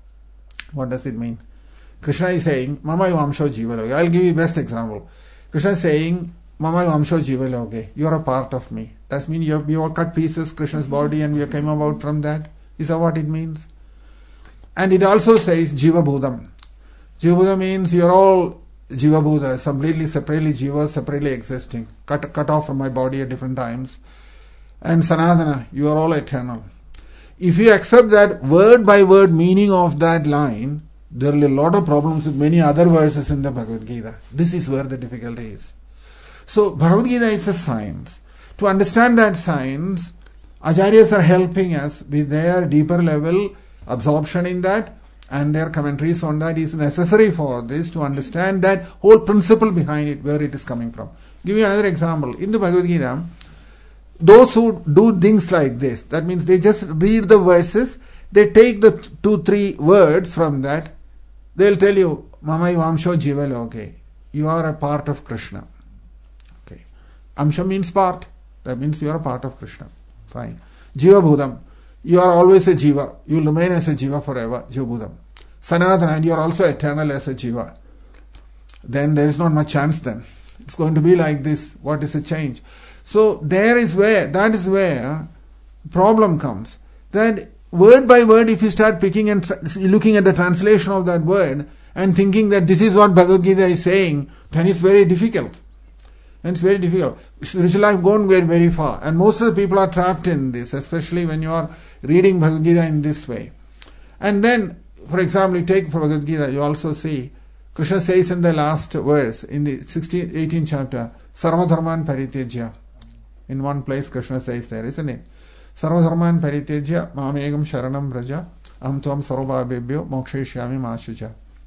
What does it mean? Krishna is saying, Mamayvamsho Jivaloge. I'll give you best example. Krishna is saying, Mamayvamsho Jivaloge. You are a part of me. That means you have, you have cut pieces Krishna's body and we came about from that. Is that what it means? And it also says Jiva Buddham. Jiva Buddha means you are all Jiva Buddha, completely separately Jiva, separately existing, cut, cut off from my body at different times. And Sanatana, you are all eternal. If you accept that word by word meaning of that line, there are a lot of problems with many other verses in the Bhagavad Gita. This is where the difficulty is. So Bhagavad Gita is a science. To understand that science, Acharyas are helping us with their deeper level absorption in that, and their commentaries on that is necessary for this to understand that whole principle behind it, where it is coming from. Give you another example. In the Bhagavad Gita, those who do things like this, that means they just read the verses, they take the two, three words from that, they'll tell you, Mamai Vamsho Jivaloge, you are a part of Krishna. Okay. Amsha means part. That means you are a part of Krishna. Fine. Jiva Bhudam, you are always a Jiva. You will remain as a Jiva forever. Jiva Bhudam. Sanatana, and you are also eternal as a Jiva. Then there is not much chance then. It's going to be like this. What is a change? So there is where, that is where problem comes. That word by word, if you start picking and tra- looking at the translation of that word and thinking that this is what Bhagavad Gita is saying, then it's very difficult. And it's very difficult. Spiritual life gone very, very far. And most of the people are trapped in this, especially when you are reading Bhagavad Gita in this way. And then, for example, you take Bhagavad Gita, you also see, Krishna says in the last verse, in the sixteenth, eighteenth chapter, Sarvadharman Paritejya. In one place Krishna says there, isn't it? Sarvadharman Paritejya, Mamegam Sharanam Braja, Am Tvam Sarvabhebhyo, Moksheshyami Mashuja.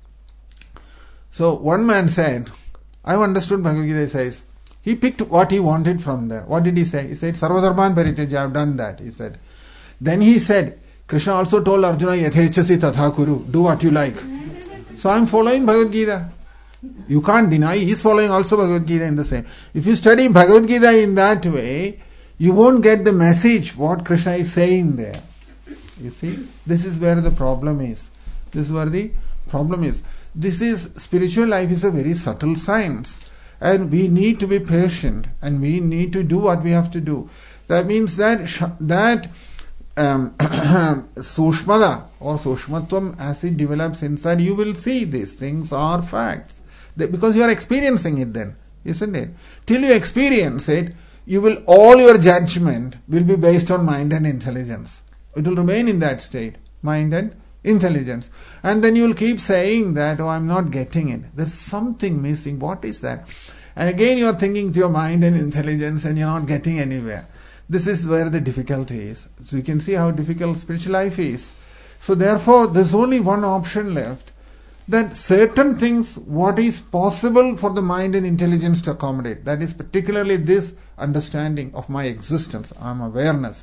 So one man said, I've understood Bhagavad Gita says, he picked what he wanted from there. What did he say? He said, Sarvadharman Paritejya, I've done that, he said. Then he said, Krishna also told Arjuna, Yathechasi Tatha Kuru, do what you like. So I'm following Bhagavad Gita. You can't deny, he is following also Bhagavad Gita in the same. If you study Bhagavad Gita in that way, you won't get the message what Krishna is saying there. You see, this is where the problem is. This is where the problem is. This is, spiritual life is a very subtle science. And we need to be patient and we need to do what we have to do. That means that that um, Sushmada or Sushmatvam, as it develops inside, you will see these things are facts. They, because you are experiencing it then, isn't it? Till you experience it, you will, all your judgment will be based on mind and intelligence. It will remain in that state, mind and intelligence. And then you will keep saying that, oh, I'm not getting it. There's something missing. What is that? And again you are thinking to your mind and intelligence and you're not getting anywhere. This is where the difficulty is. So you can see how difficult spiritual life is. So therefore, there's only one option left. that certain things, what is possible for the mind and intelligence to accommodate, that is particularly this understanding of my existence, I am awareness.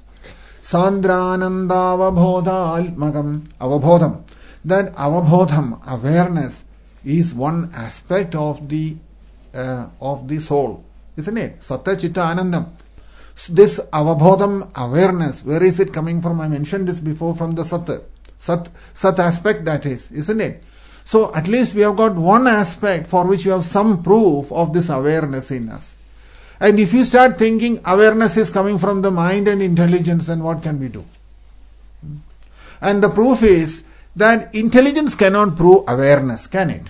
Sandrananda avabodha almagam avabodham. That avabodham, awareness, is one aspect of the uh, of the soul, isn't it? Satta Chitta Anandam. This avabodham, awareness, where is it coming from? I mentioned this before, from the Sat. Sat, Sat aspect, that is, isn't it? So at least we have got one aspect for which you have some proof of this awareness in us. And if you start thinking awareness is coming from the mind and intelligence, then what can we do? And the proof is that intelligence cannot prove awareness, can it?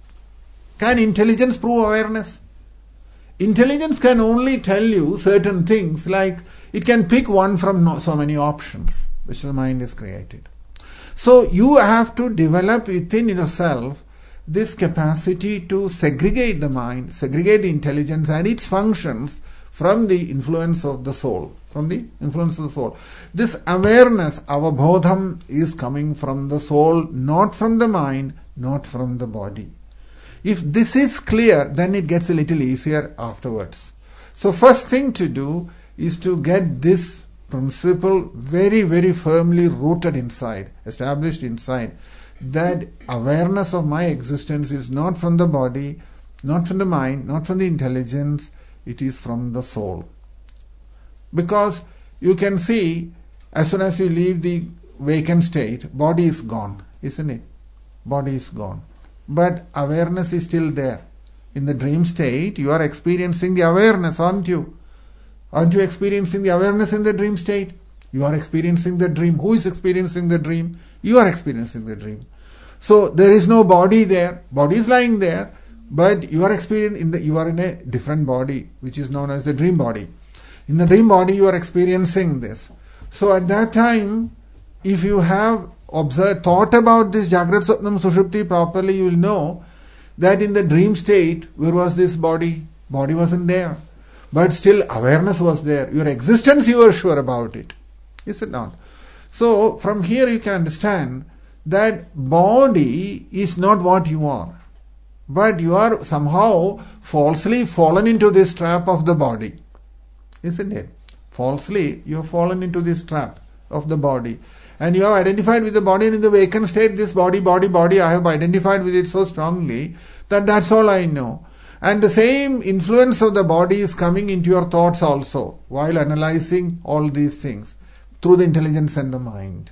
Can intelligence prove awareness? Intelligence can only tell you certain things, like it can pick one from so many options which the mind is created. So you have to develop within yourself this capacity to segregate the mind, segregate the intelligence and its functions from the influence of the soul, from the influence of the soul. This awareness, avabodham, is coming from the soul, not from the mind, not from the body. If this is clear, then it gets a little easier afterwards. So first thing to do is to get this principle very, very firmly rooted inside, established inside, that awareness of my existence is not from the body, not from the mind, not from the intelligence, it is from the soul. Because you can see, as soon as you leave the vacant state, body is gone, isn't it? Body is gone. But awareness is still there. In the dream state, you are experiencing the awareness, aren't you? Aren't you experiencing the awareness in the dream state? You are experiencing the dream. Who is experiencing the dream? You are experiencing the dream. So there is no body there. Body is lying there, but you are experiencing in the, you are in a different body, which is known as the dream body. In the dream body, you are experiencing this. So at that time, if you have observed, thought about this Jagrat Swapnam Sushupti properly, you will know that in the dream state, where was this body? Body wasn't there. But still awareness was there. Your existence, you were sure about it. Is it not? So from here you can understand that body is not what you are. But you are somehow falsely fallen into this trap of the body. Isn't it? Falsely you have fallen into this trap of the body. And you have identified with the body, and in the vacant state, this body, body, body, I have identified with it so strongly that that's all I know. And the same influence of the body is coming into your thoughts also while analyzing all these things through the intelligence and the mind.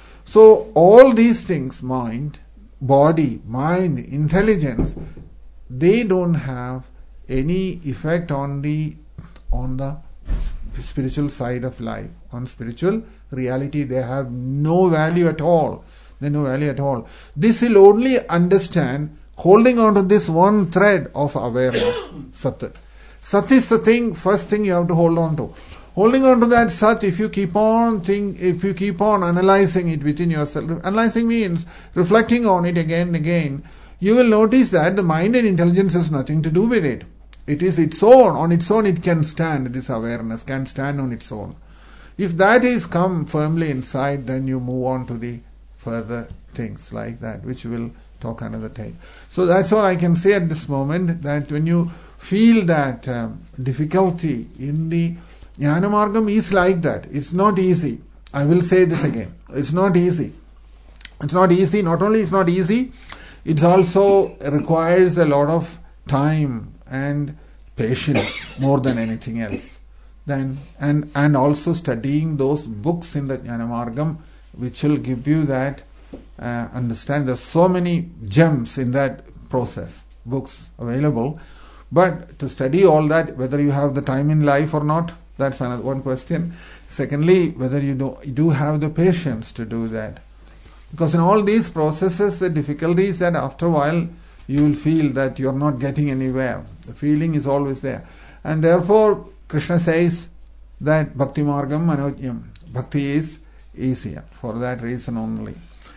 So all these things, mind, body, mind, intelligence, they don't have any effect on the on the spiritual side of life. On spiritual reality, they have no value at all. They have no value at all. This will only understand holding on to this one thread of awareness, Sat. Sat is the thing, first thing you have to hold on to. Holding on to that Sat, if you keep on think, if you keep on analyzing it within yourself, analyzing means reflecting on it again and again, you will notice that the mind and intelligence has nothing to do with it. It is its own. On its own it can stand, this awareness can stand on its own. If that is come firmly inside, then you move on to the further things like that, which will talk another time. So that's all I can say at this moment, that when you feel that um, difficulty in the Jnana Margam is like that. It's not easy. I will say this again. It's not easy. It's not easy. Not only it's not easy, it also requires a lot of time and patience more than anything else. Then and and also studying those books in the Jnana Margam, which will give you that uh, understand. There's so many gems in that process, books available. But to study all that, whether you have the time in life or not, that's another one question. Secondly, whether you do, you do have the patience to do that. Because in all these processes, the difficulty is that after a while, you will feel that you are not getting anywhere. The feeling is always there. And therefore, Krishna says that Bhakti Margam Manojyam. Bhakti is easier for that reason only.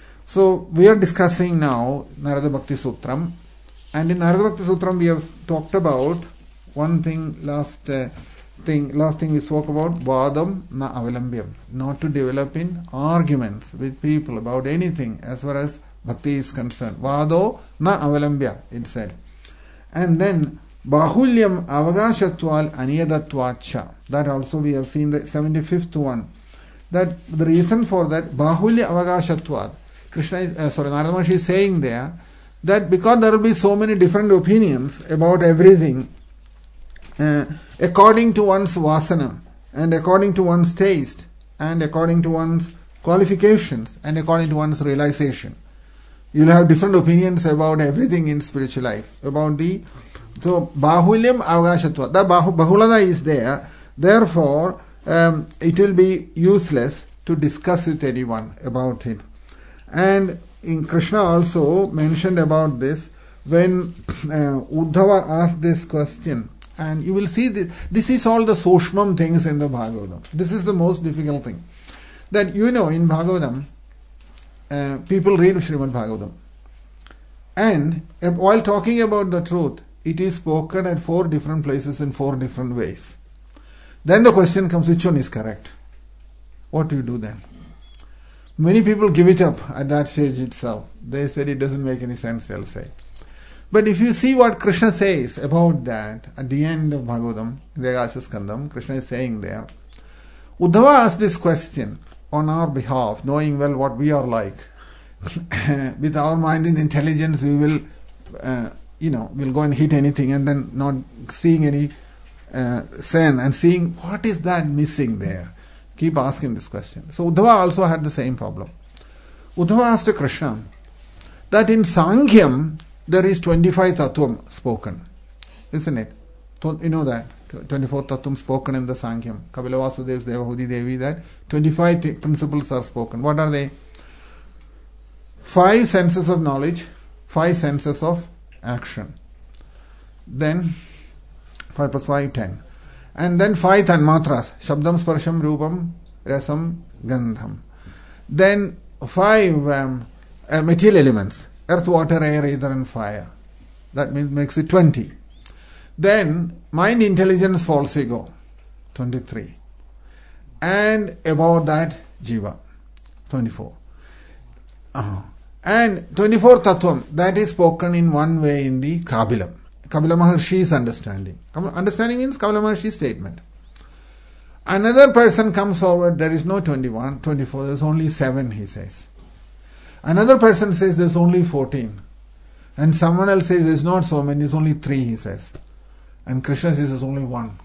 So, we are discussing now Narada Bhakti Sutram. And in Narada Bhakti Sutram, we have talked about one thing, last uh, thing, last thing we spoke about, Vadam na Avalambhyam. Not to develop in arguments with people about anything as far as bhakti is concerned. Vado na avalambya, it said. And then bahulyam avagashatval aniyadatvacha. That also we have seen the seventy-fifth one. That the reason for that, bahulya avagashatvad. Krishna is, uh, sorry, Narada Maharshi is saying there that because there will be so many different opinions about everything, uh, according to one's vasana, and according to one's taste, and according to one's qualifications, and according to one's realization, you'll have different opinions about everything in spiritual life. About the so bahulyam avagashatva. The bahu, bahulada is there. Therefore, um, it will be useless to discuss with anyone about it. And in Krishna also mentioned about this when uh, Uddhava asked this question. And you will see this, this is all the Soshmam things in the Bhagavatam. This is the most difficult thing. That you know in Bhagavatam, uh, people read Srimad Bhagavatam. And uh, while talking about the truth, it is spoken at four different places in four different ways. Then the question comes, which one is correct? What do you do then? Many people give it up at that stage itself. They said it doesn't make any sense, they'll say. But if you see what Krishna says about that, at the end of Bhagavatam, Degasyaskandam, Krishna is saying there, Uddhava asked this question on our behalf, knowing well what we are like. With our mind and intelligence, we will, uh, you know, we'll go and hit anything and then not seeing any uh, sin and seeing what is that missing there. Keep asking this question. So Uddhava also had the same problem. Uddhava asked Krishna that in Sankhya there is twenty-five tattvam spoken, isn't it? You know that twenty-four tattvam spoken in the Sankhya. Kapila Vasudeva, Devahudi Devi, that twenty-five th- principles are spoken. What are they? Five senses of knowledge, five senses of action. Then five plus five, ten. And then five tanmatras, Shabdam, Sparsham, Rupam, Rasam, Gandham. Then five um, uh, material elements, earth, water, air, ether and fire. That means makes it twenty. Then mind, intelligence, false ego, twenty-three. And about that, Jiva, twenty-four. Uh-huh. And twenty-four tattvam, that is spoken in one way in the Kapilam. Kapila Maharshi's understanding. Understanding means Kapila Maharshi's statement. Another person comes forward, there is no twenty-one, twenty-four, there is only seven, he says. Another person says there is only fourteen. And someone else says there is not so many, there is only three, he says. And Krishna says there is only one.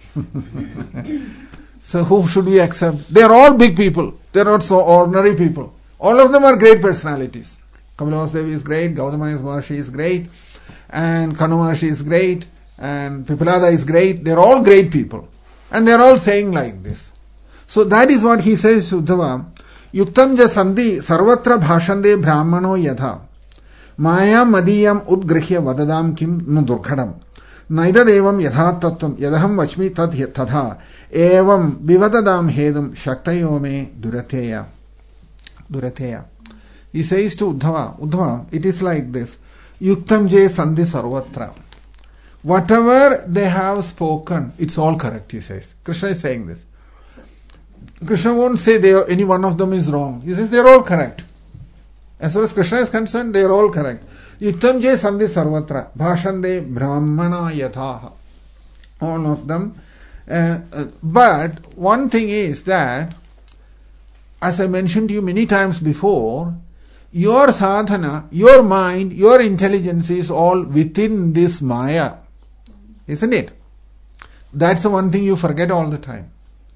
So who should we accept? They are all big people. They are not so ordinary people. All of them are great personalities. Kapila Vasudeva is great, Gautama Maharshi is great, and Kanu Maharshi is great, and Pipalada is great. They are all great people. And they are all saying like this. So that is what he says, Uddhava. Yuktam ja sandhi sarvatra bhashande brahmano yatha maya madiyam udgrihya vadadam kim nu durghadam naida devam yatha tattvam yadaham vachmi tad tadha evam vivadadam hedam shaktayo me durateya. Durateya. He says to Uddhava, Uddhava, it is like this. Yuktam je sandhi sarvatra. Whatever they have spoken, it's all correct, he says. Krishna is saying this. Krishna won't say they are, any one of them is wrong. He says they are all correct. As far as Krishna is concerned, they are all correct. Yuktam je sandhi sarvatra. Bhashande brahmana yathaha. All of them. Uh, uh, but one thing is that, as I mentioned to you many times before, your sadhana, your mind, your intelligence is all within this maya. Isn't it? That's the one thing you forget all the time.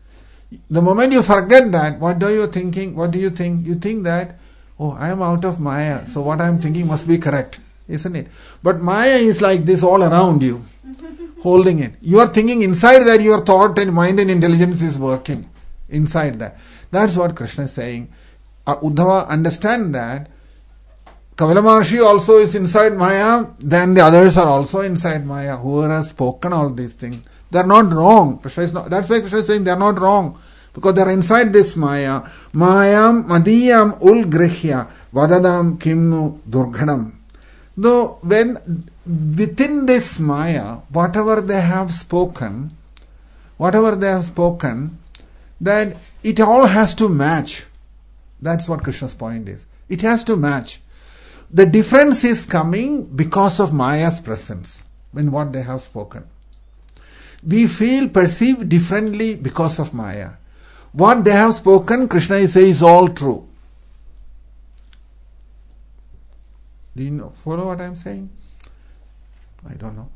The moment you forget that, what are you thinking? What do you think? You think that, oh, I am out of maya, so what I am thinking must be correct. Isn't it? But maya is like this all around you, holding it. You are thinking inside that your thought and mind and intelligence is working. Inside that. That's what Krishna is saying. Uh, Uddhava, understand that Kapila Maharshi also is inside Maya, then the others are also inside Maya. Whoever has spoken all these things, they are not wrong. Krishna is not, that's why Krishna is saying they are not wrong. Because they are inside this Maya. Mayam madiyam ulgrihya vadadam kimnu durghadam. Though when within this Maya, whatever they have spoken, whatever they have spoken, that it all has to match. That's what Krishna's point is. It has to match. the difference is coming because of Maya's presence in what they have spoken. We feel perceived differently because of Maya. What they have spoken, Krishna is saying, is all true. Do you know, follow what I am saying? I don't know.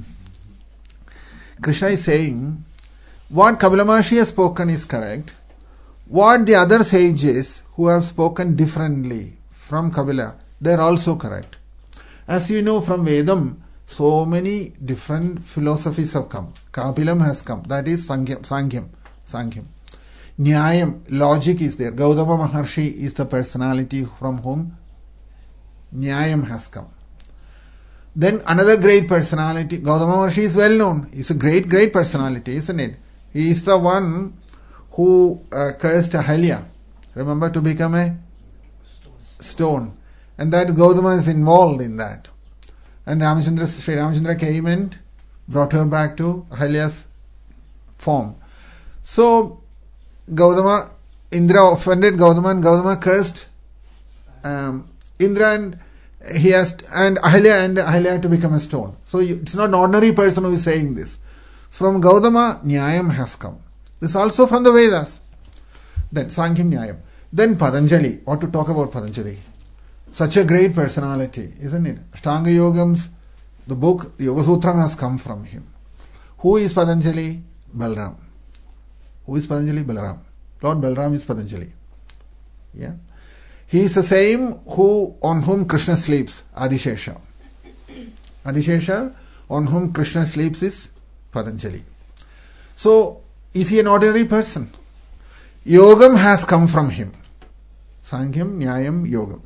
Krishna is saying, what Kapila Maharshi has spoken is correct. What the other sages who have spoken differently from Kapila, they are also correct. As you know from Vedam, so many different philosophies have come. Kapilam has come. That is Sankhya, Sankhya, Sankhya. Nyayam, logic is there. Gautama Maharshi is the personality from whom Nyayam has come. Then another great personality, Gautama Maharshi is well known. He's a great, great personality, isn't it? He is the one who uh, cursed Ahalya. Remember, to become a stone. And that Gautama is involved in that. And Ramachandra, Sri Ramachandra came and brought her back to Ahalya's form. So, Gautama, Indra offended Gautama and Gautama cursed um, Indra and he has, and Ahalya and Ahalya had to become a stone. So, you, it's not an ordinary person who is saying this. From Gautama, Nyayam has come. This also from the Vedas. Then, Sankhya Nyayam. Then Patanjali. What to talk about Patanjali? Such a great personality, isn't it? Ashtanga Yogams, the book Yoga Sutram has come from him. Who is Patanjali? Balram. Who is Patanjali? Balaram. Lord Balram is Patanjali. Yeah. He is the same who on whom Krishna sleeps, Adishesha. Adishesha, on whom Krishna sleeps, is Patanjali. So, is he an ordinary person? Yogam has come from him. Sankhya, Nyayam, Yogam.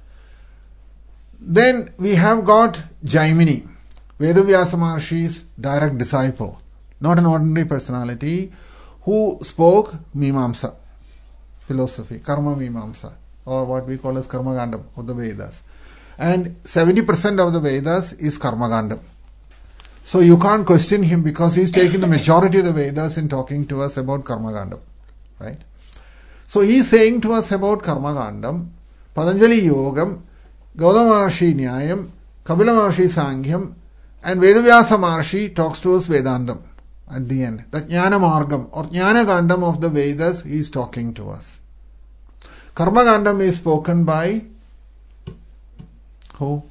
Then we have got Jaimini, Vedavyasa Maharshi's direct disciple, not an ordinary personality, who spoke Mimamsa, philosophy, Karma Mimamsa, or what we call as Karma Gandam of the Vedas. And seventy percent of the Vedas is Karma Gandam. So you can't question him because he's taking the majority of the Vedas in talking to us about Karma Gandam. Right? So he's saying to us about Karma Gandam, Patanjali Yogam, Gautama Maharshi Nyayam, Kapila Maharshi Sankhya, and Vedavyasa Maharshi talks to us Vedantam at the end. The Jnana Margam or Jnana Gandam of the Vedas he is talking to us. Karma Gandam is spoken by who?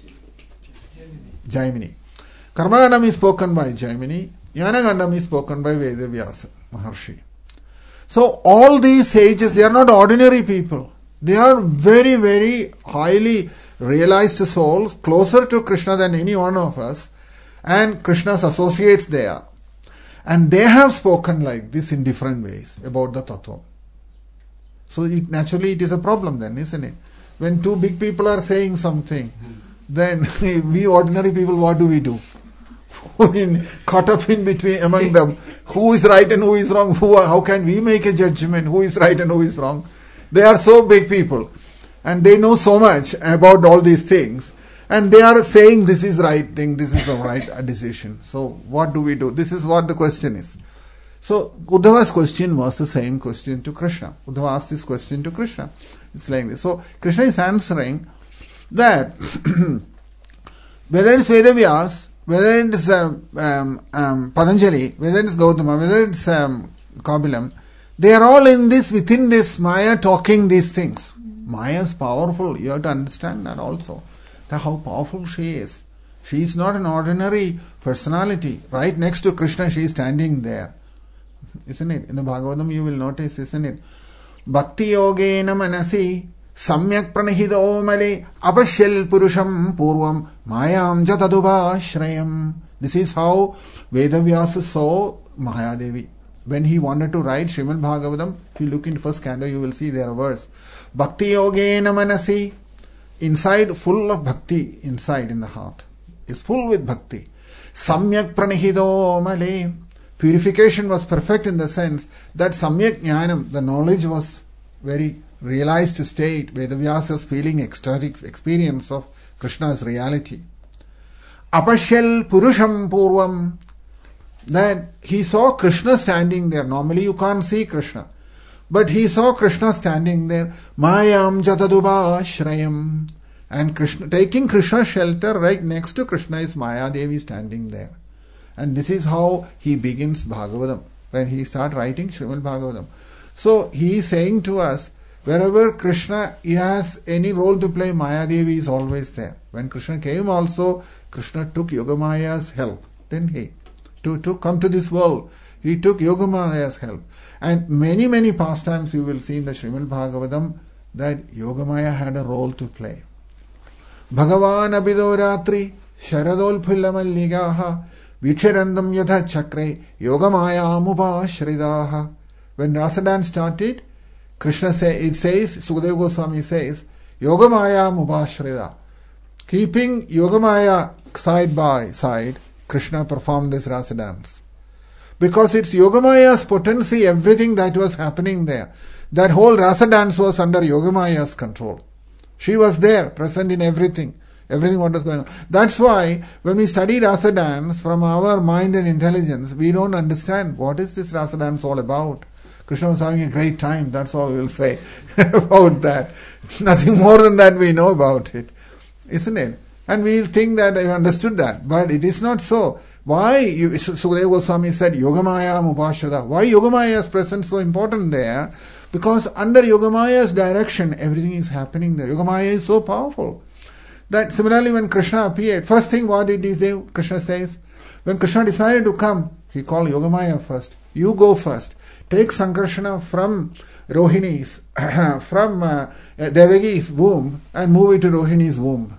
Jaimini. Karma Gandam is spoken by Jaimini. Jnana Gandam is spoken by Vedavyasa Maharshi. So all these sages, they are not ordinary people. They are very, very highly realized souls, closer to Krishna than any one of us, and Krishna's associates they are. And they have spoken like this in different ways about the Tattva. So it, naturally it is a problem then, isn't it? When two big people are saying something, then we ordinary people, what do we do? In, caught up in between among them, who is right and who is wrong? Who, how can we make a judgment? Who is right and who is wrong? They are so big people and they know so much about all these things and they are saying this is right thing, this is the right decision. So what do we do? This is what the question is. So Uddhava's question was the same question to Krishna. Uddhava asked this question to Krishna. It's like this. So Krishna is answering that whether it's Vedavyas, whether it is um, um, um, Patanjali, whether it is Gautama, whether it is um, Kapilam, they are all in this, within this Maya talking these things. Maya is powerful. You have to understand that also. That how powerful she is. She is not an ordinary personality. Right next to Krishna, she is standing there. Isn't it? In the Bhagavatam you will notice, isn't it? Bhakti yogena manasi samyak pranahido male apashyal purusham purvam mayam jatadubashrayam. This is how Vedavyasa saw Mahadevi. When he wanted to write Srimad Bhagavatam, if you look in first canto, you will see there a verse. Bhakti yogena manasi. Inside, full of bhakti, inside in the heart. Is full with bhakti. Samyak pranihido male. Purification was perfect in the sense that samyak jnanam, the knowledge was very realized state, Vedavyasa's feeling ecstatic experience of Krishna's reality. Apashyal purusham purvam. That he saw Krishna standing there. Normally you can't see Krishna. But he saw Krishna standing there. Mayam jataduba ashrayam. And Krishna, taking Krishna's shelter, right next to Krishna is Maya Devi standing there. And this is how he begins Bhagavatam, when he starts writing Srimad Bhagavatam. So he is saying to us, wherever Krishna he has any role to play, Maya Devi is always there. When Krishna came also, Krishna took Yogamaya's help, didn't he? To, to come to this world, he took Yogamaya's help. And many, many pastimes you will see in the Srimad Bhagavatam that Yogamaya had a role to play. Bhagavan abido ratri sharadol phullamalligaha viksharandam yatha chakre Yogamaya mupashridaha. When Rasadan started, Krishna say, it says, Sukadeva Goswami says, Yogamaya mupashrida. Keeping Yogamaya side by side, Krishna performed this Rasa dance. Because it's Yogamaya's potency, everything that was happening there. That whole Rasa dance was under Yogamaya's control. She was there, present in everything. Everything what was going on. That's why when we study Rasa dance from our mind and intelligence, we don't understand what is this Rasa dance all about. Krishna was having a great time, that's all we will say about that. Nothing more than that we know about it. Isn't it? And we think that I understood that. But it is not so. Why, you, Sukadeva Goswami said, Yogamaya Mupashrida. Why Yogamaya's presence so important there? Because under Yogamaya's direction, everything is happening there. Yogamaya is so powerful. That similarly when Krishna appeared, first thing what did he say? Krishna says, when Krishna decided to come, he called Yogamaya first. You go first. Take Sankarshana from Rohini's, from uh, Devagi's womb and move it to Rohini's womb.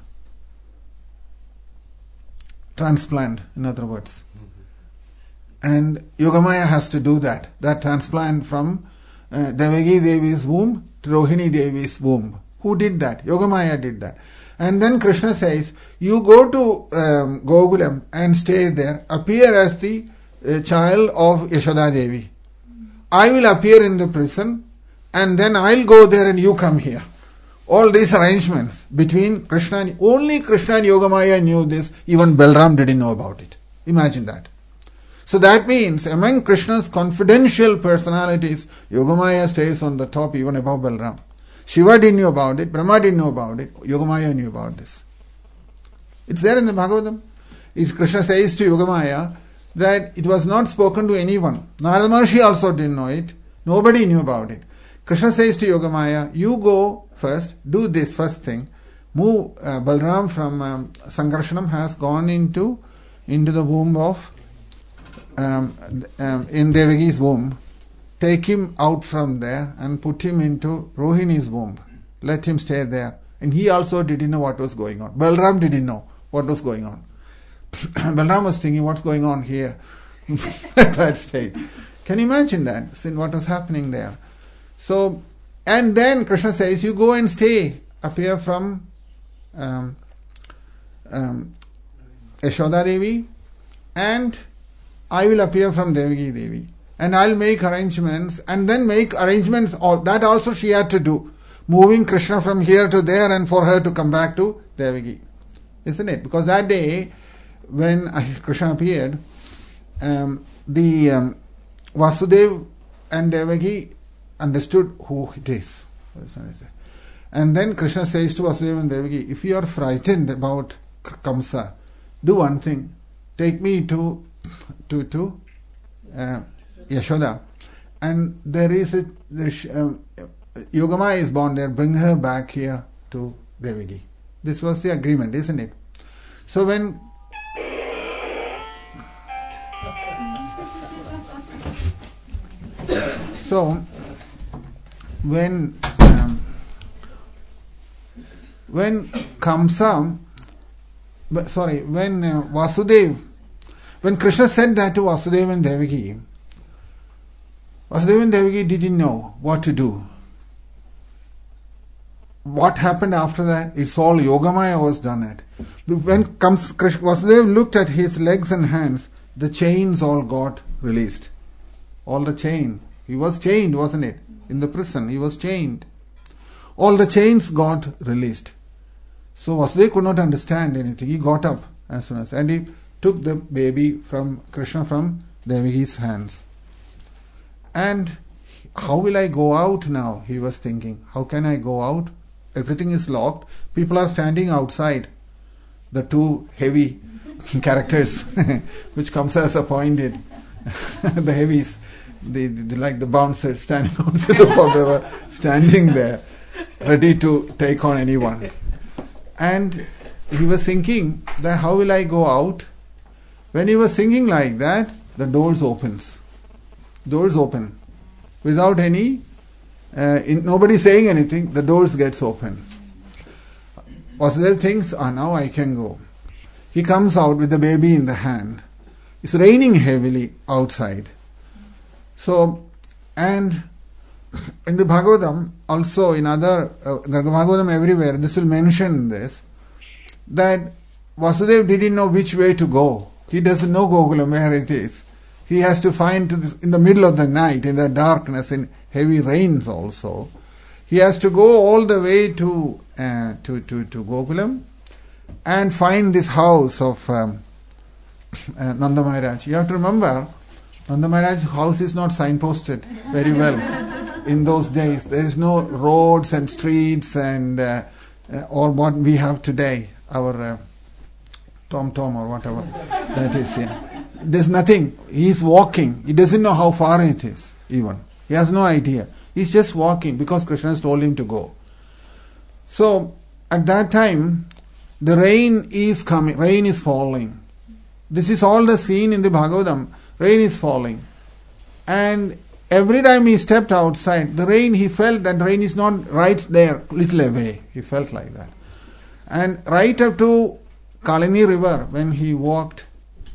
Transplant, in other words. Mm-hmm. And Yogamaya has to do that. That transplant from uh, Devagi Devi's womb to Rohini Devi's womb. Who did that? Yogamaya did that. And then Krishna says, you go to um, Gokulam and stay there. Appear as the uh, child of Yashoda Devi. I will appear in the prison and then I'll go there and you come here. All these arrangements between Krishna and only Krishna and Yogamaya knew this. Even Balram didn't know about it. Imagine that. So that means among Krishna's confidential personalities, Yogamaya stays on the top even above Balram. Shiva didn't know about it. Brahma didn't know about it. Yogamaya knew about this. It's there in the Bhagavatam. Is Krishna says to Yogamaya that it was not spoken to anyone. Narada Maharshi also didn't know it. Nobody knew about it. Krishna says to Yogamaya, you go first, do this first thing. Move, uh, Balram from um, Sankarshanam has gone into into the womb of, um, um, in Devagi's womb. Take him out from there and put him into Rohini's womb. Let him stay there. And he also didn't know what was going on. Balram didn't know what was going on. Balram was thinking, what's going on here? At that stage. Can you imagine that? Sin, what was happening there? So, and then Krishna says, you go and stay, appear from um, um, Yashoda Devi, and I will appear from Devagi Devi. And I'll make arrangements, and then make arrangements, all that also she had to do. Moving Krishna from here to there and for her to come back to Devagi. Isn't it? Because that day, when Krishna appeared, um, the um, Vasudev and Devagi understood who it is. And then Krishna says to Vasudeva and Devagi, if you are frightened about Kamsa, do one thing. Take me to to to uh, Yashoda, and there is a there, um, Yogamaya is born there. Bring her back here to Devagi. This was the agreement, isn't it? So when so when um, when Kamsa, sorry, when uh, Vasudev, when Krishna said that to Vasudeva and Devagi, Vasudeva and Devagi didn't know what to do. What happened after that? It's all Yogamaya was done it. When comes Krishna, Vasudeva looked at his legs and hands, the chains all got released. All the chain. He was chained, wasn't it? In the prison, he was chained. All the chains got released. So Vasudeva could not understand anything. He got up as soon as, and he took the baby from Krishna from Devagi's hands. And how will I go out now? He was thinking. How can I go out? everything is locked. People are standing outside. The two heavy characters, which comes as appointed, the heavies, the, the like the bouncers standing outside the pub, they were standing there, ready to take on anyone. And he was thinking that how will I go out? When he was thinking like that, the doors opens. Doors open. Without any, uh, in, nobody saying anything, the doors gets open. Vasudeva thinks, ah, now I can go. He comes out with the baby in the hand. It's raining heavily outside. So, and in the Bhagavatam, also in other, uh, Bhagavatam everywhere, this will mention this, that Vasudeva didn't know which way to go. He doesn't know Gokulam where it is. He has to find to this, in the middle of the night, in the darkness, in heavy rains also. He has to go all the way to uh, to, to, to Gokulam and find this house of um, uh, Nanda Maharaj. You have to remember, Nanda Maharaj's house is not signposted very well in those days. There is no roads and streets and uh, uh, all what we have today, our uh, Tom Tom or whatever that is. Yeah. There's nothing. He's walking. He doesn't know how far it is even. He has no idea. He's just walking because Krishna has told him to go. So at that time, the rain is coming. Rain is falling. This is all the scene in the Bhagavatam. Rain is falling. And every time he stepped outside, the rain, he felt that rain is not right there, little away. He felt like that. And right up to Kalini river, when he walked,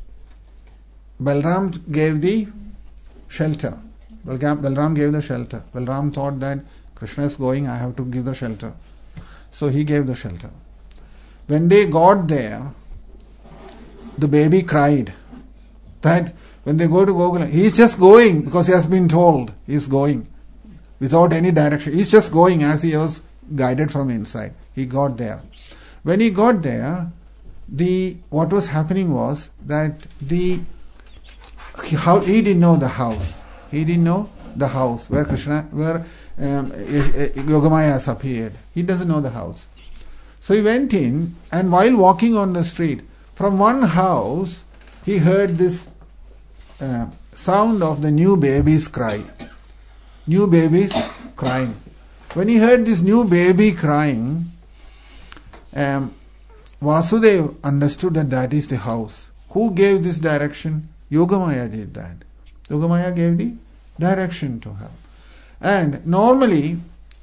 Balram gave the shelter. Balram gave the shelter. Balram thought that Krishna is going, I have to give the shelter. So he gave the shelter. When they got there, the baby cried that when they go to Gokula, he is just going because he has been told he is going without any direction. He is just going as he was guided from inside. He got there. When he got there, the what was happening was that the he, how, he didn't know the house. He didn't know the house where Krishna, where um, Yogamaya has appeared. He doesn't know the house. So he went in, and while walking on the street, from one house, he heard this uh, sound of the new baby's cry. New babies crying. When he heard this new baby crying, um, Vasudeva understood that that is the house. Who gave this direction? Yogamaya did that. Yogamaya gave the direction to her. And normally,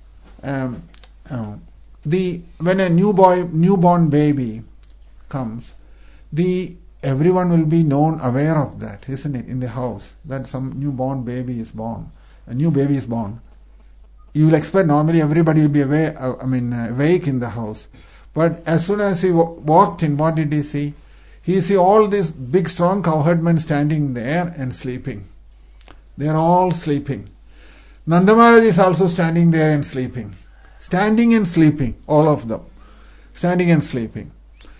um, uh, the when a new boy, newborn baby comes, the everyone will be known, aware of that, isn't it? In the house, that some newborn baby is born, a new baby is born. You will expect normally everybody will be aware, uh, I mean uh, awake in the house. But as soon as he w- walked in, what did he see? He see all these big strong cowherdmen standing there and sleeping. They are all sleeping. Nanda Maharaj is also standing there and sleeping. Standing and sleeping, all of them. Standing and sleeping.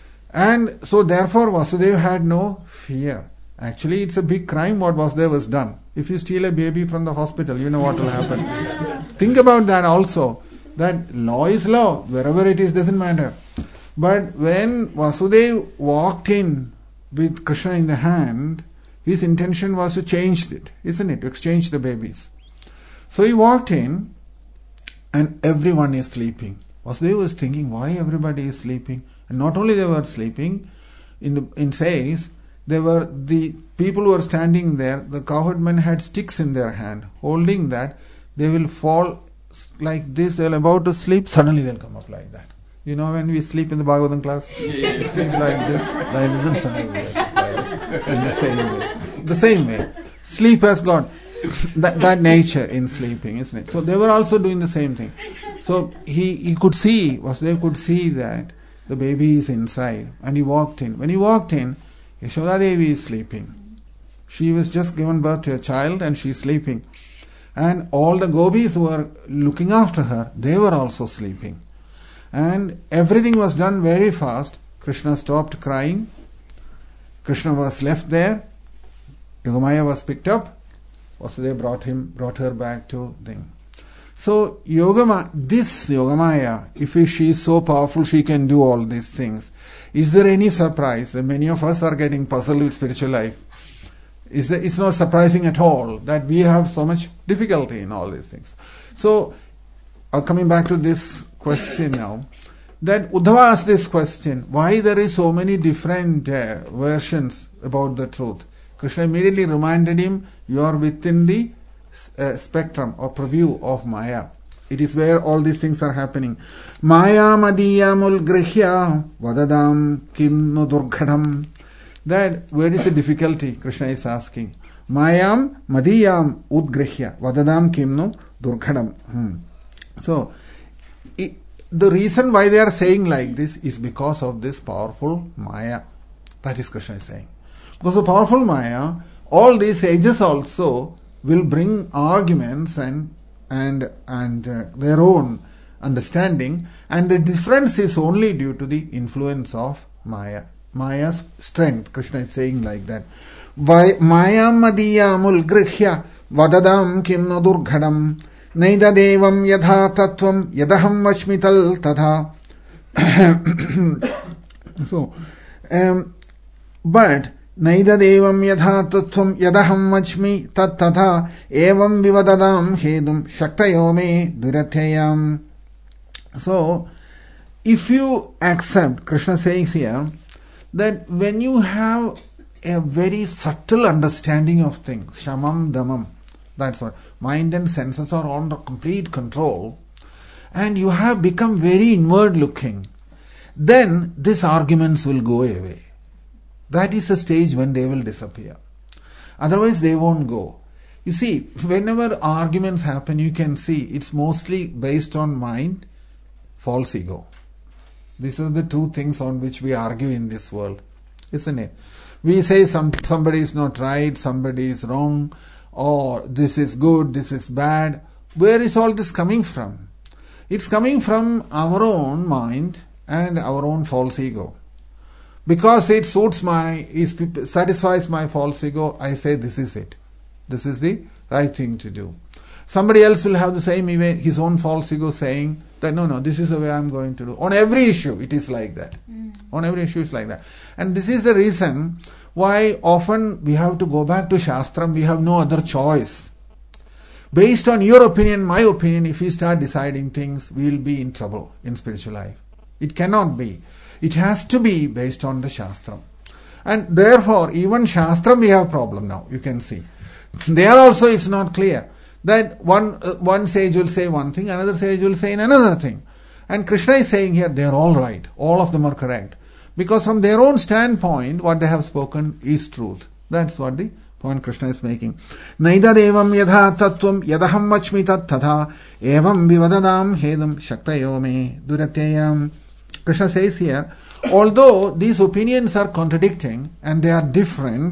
And so therefore Vasudeva had no fear. Actually it's a big crime what Vasudeva has done. If you steal a baby from the hospital, you know what will happen. Think about that also. That law is law. Wherever it is doesn't matter. But when Vasudeva walked in with Krishna in the hand, his intention was to change it, isn't it? To exchange the babies. So he walked in and everyone is sleeping. Vasudeva was thinking, why everybody is sleeping? And not only they were sleeping, in the in says, they were the people who were standing there, the cowherdmen had sticks in their hand, holding that they will fall like this, they're about to sleep, suddenly they'll come up like that. You know when we sleep in the Bhagavatam class, we sleep like this, like this, and like in the same way. The same way. Sleep has got that, that nature in sleeping, isn't it? So they were also doing the same thing. So he, he could see, Vasudeva could see that the baby is inside, and he walked in. When he walked in, Yashoda Devi is sleeping. She was just given birth to a child and she is sleeping. And all the gopis who were looking after her, they were also sleeping. And everything was done very fast. Krishna stopped crying. Krishna was left there. Yogamaya was picked up. Vasudeva brought him, brought her back to them. So Yogama, this Yogamaya, if she is so powerful, she can do all these things. Is there any surprise that many of us are getting puzzled with spiritual life? Is there, it's not surprising at all that we have so much difficulty in all these things. So, uh, coming back to this question now, that Uddhava asked this question, why there is so many different uh, versions about the truth? Krishna immediately reminded him, you are within the uh, spectrum or preview of Maya. It is where all these things are happening. Maya madiyam ulgrihya vadadam kim no durghadam. That, where is the difficulty? Krishna is asking. Mayam madiyam udgrihya vadadam kim no durghadam. Hmm. So, it, the reason why they are saying like this is because of this powerful Maya. That is Krishna is saying. Because of powerful Maya, all these sages also will bring arguments and and and uh, their own understanding, and the difference is only due to the influence of Maya. Maya's strength. Krishna is saying like that. Maya madiyamul grihya vadadam kim no durghadam naida devam yadha tattvam yadaham vashmital tadha. So, um, but naida devam yadha tattvam yadaham vachmi tat tadha evam vivadadam hedum shaktayo me durathayam. So, if you accept, Krishna says here, that when you have a very subtle understanding of things, shamam damam, that's what, mind and senses are under complete control, and you have become very inward looking, then these arguments will go away. That is the stage when they will disappear. Otherwise they won't go. You see, whenever arguments happen, you can see it's mostly based on mind, false ego. These are the two things on which we argue in this world, isn't it? We say some somebody is not right, somebody is wrong, or this is good, this is bad. Where is all this coming from? It's coming from our own mind and our own false ego. Because it suits my, it satisfies my false ego, I say this is it. This is the right thing to do. Somebody else will have the same, his own false ego saying that no, no, this is the way I'm going to do. On every issue, it is like that. Mm. On every issue, it's like that. And this is the reason why often we have to go back to Shastram, we have no other choice. Based on your opinion, my opinion, if we start deciding things, we will be in trouble in spiritual life. It cannot be. It has to be based on the Shastram. And therefore, even Shastram we have problem now, you can see. There also it's not clear. That one uh, one sage will say one thing, another sage will say another thing. And Krishna is saying here, they are all right. All of them are correct. Because from their own standpoint, what they have spoken is truth. That's what the point Krishna is making. Naida devam yadha tattvam yadaham vachmi tat tadha evam vivadadam hedam shaktayo me duratyayam. Krishna says here, although these opinions are contradicting and they are different,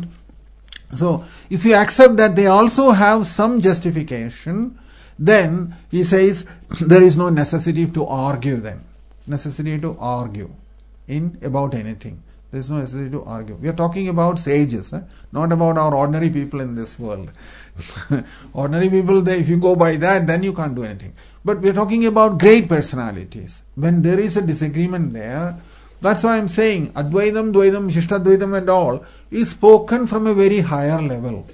so if you accept that they also have some justification, then he says there is no necessity to argue them. Necessity to argue in about anything. There is no necessity to argue. We are talking about sages, eh? Not about our ordinary people in this world. Ordinary people, they, if you go by that, then you can't do anything. But we are talking about great personalities. When there is a disagreement there, that's why I'm saying Advaitam, Dvaitam, Vishishtadvaitam and all is spoken from a very higher level.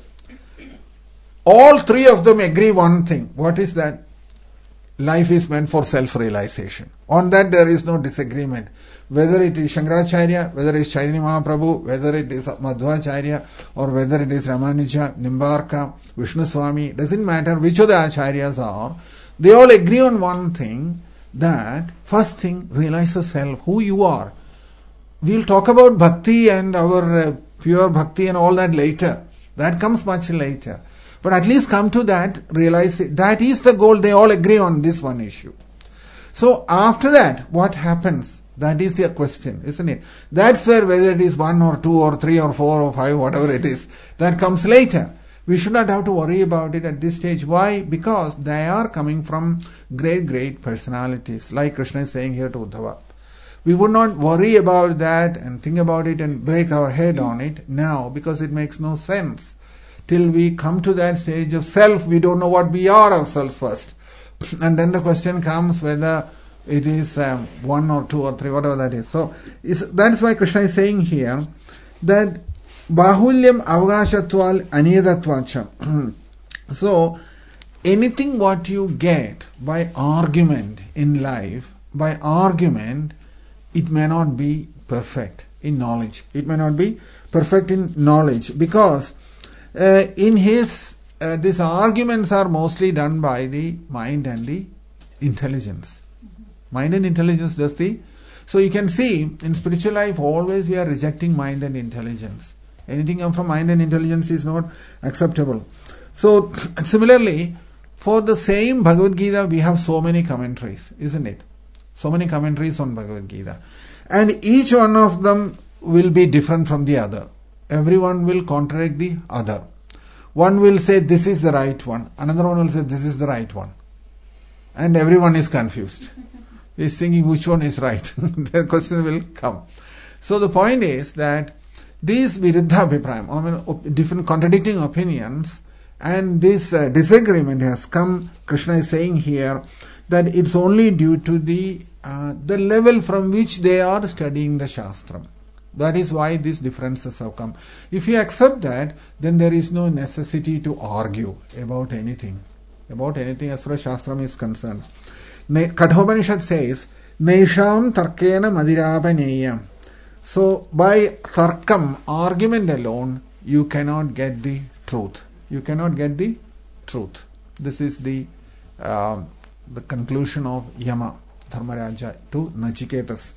All three of them agree one thing. What is that? Life is meant for self-realization. On that there is no disagreement. Whether it is Shankaracharya, whether it is Chaitanya Mahaprabhu, whether it is Madhvacharya, or whether it is Ramanuja, Nimbarka, Vishnu Swami, doesn't matter which of the acharyas are, they all agree on one thing, that first thing, realize the self, who you are. We'll talk about bhakti and our uh, pure bhakti and all that later. That comes much later. But at least come to that, realize it. That is the goal. They all agree on this one issue. So after that, what happens? That is the question, isn't it? That's where whether it is one or two or three or four or five, whatever it is, that comes later. We should not have to worry about it at this stage. Why? Because they are coming from great, great personalities, like Krishna is saying here to Uddhava. We would not worry about that and think about it and break our head on it now, because it makes no sense. Till we come to that stage of self, we don't know what we are ourselves first. and then the question comes whether it is um, one or two or three, whatever that is. So is, that's why Krishna is saying here that bahulyam avgashatval aniyadatvacha. So anything what you get by argument in life, by argument, it may not be perfect in knowledge. It may not be perfect in knowledge because uh, in his uh, these arguments are mostly done by the mind and the intelligence. Mind and intelligence does the. So you can see in spiritual life always we are rejecting mind and intelligence. Anything come from mind and intelligence is not acceptable. So similarly, for the same Bhagavad Gita we have so many commentaries, isn't it? So many commentaries on Bhagavad Gita. And each one of them will be different from the other. Everyone will contradict the other. One will say this is the right one. Another one will say this is the right one. And everyone is confused. He is thinking which one is right. The question will come. So the point is that these viruddha abhiprayam, I mean, different contradicting opinions, and this uh, disagreement has come, Krishna is saying here, that it's only due to the uh, the level from which they are studying the Shastram. That is why these differences have come. If you accept that, then there is no necessity to argue about anything. About anything as far as Shastram is concerned. Kathopanishad says, Nesham tarkena madirapaneyam. So by tarkam, argument alone, you cannot get the truth. You cannot get the truth. This is the uh, the conclusion of Yama, Dharmaraja to Nachiketas.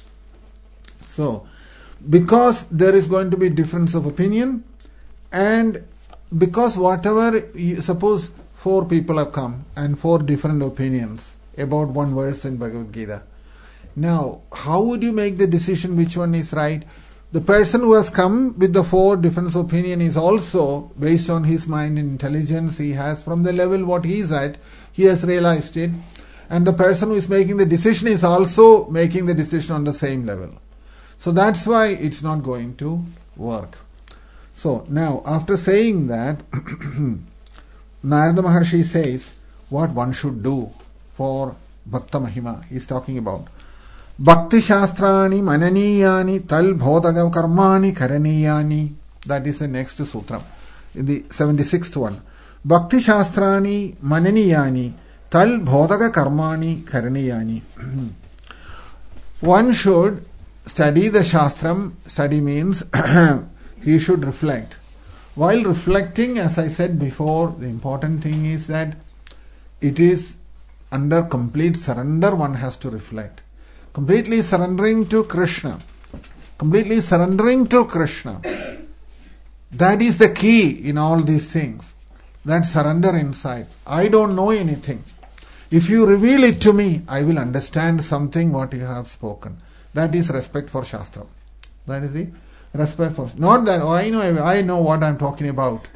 So, because there is going to be difference of opinion, and because whatever, you, suppose four people have come and four different opinions about one verse in Bhagavad Gita. Now, how would you make the decision which one is right? The person who has come with the four different opinion is also based on his mind and intelligence. He has, from the level what he is at, he has realized it. And the person who is making the decision is also making the decision on the same level. So that's why it's not going to work. So now, after saying that, Narada Maharshi says what one should do for Bhakta Mahima. He is talking about Bhakti Shastrani Mananiyani Tal Bhodaga Karmani Karaniyani. That is the next sutra, the seventy-sixth one. Bhakti Shastrani Mananiyani Tal Bhodaga Karmani Karaniyani. One should study the Shastram. Study means he should reflect. While reflecting, as I said before, the important thing is that it is under complete surrender one has to reflect. Completely surrendering to Krishna. Completely surrendering to Krishna. That is the key in all these things. That surrender inside. I don't know anything. If you reveal it to me, I will understand something what you have spoken. That is respect for Shastra. That is the respect for... Not that, oh, I know, I know what I am talking about.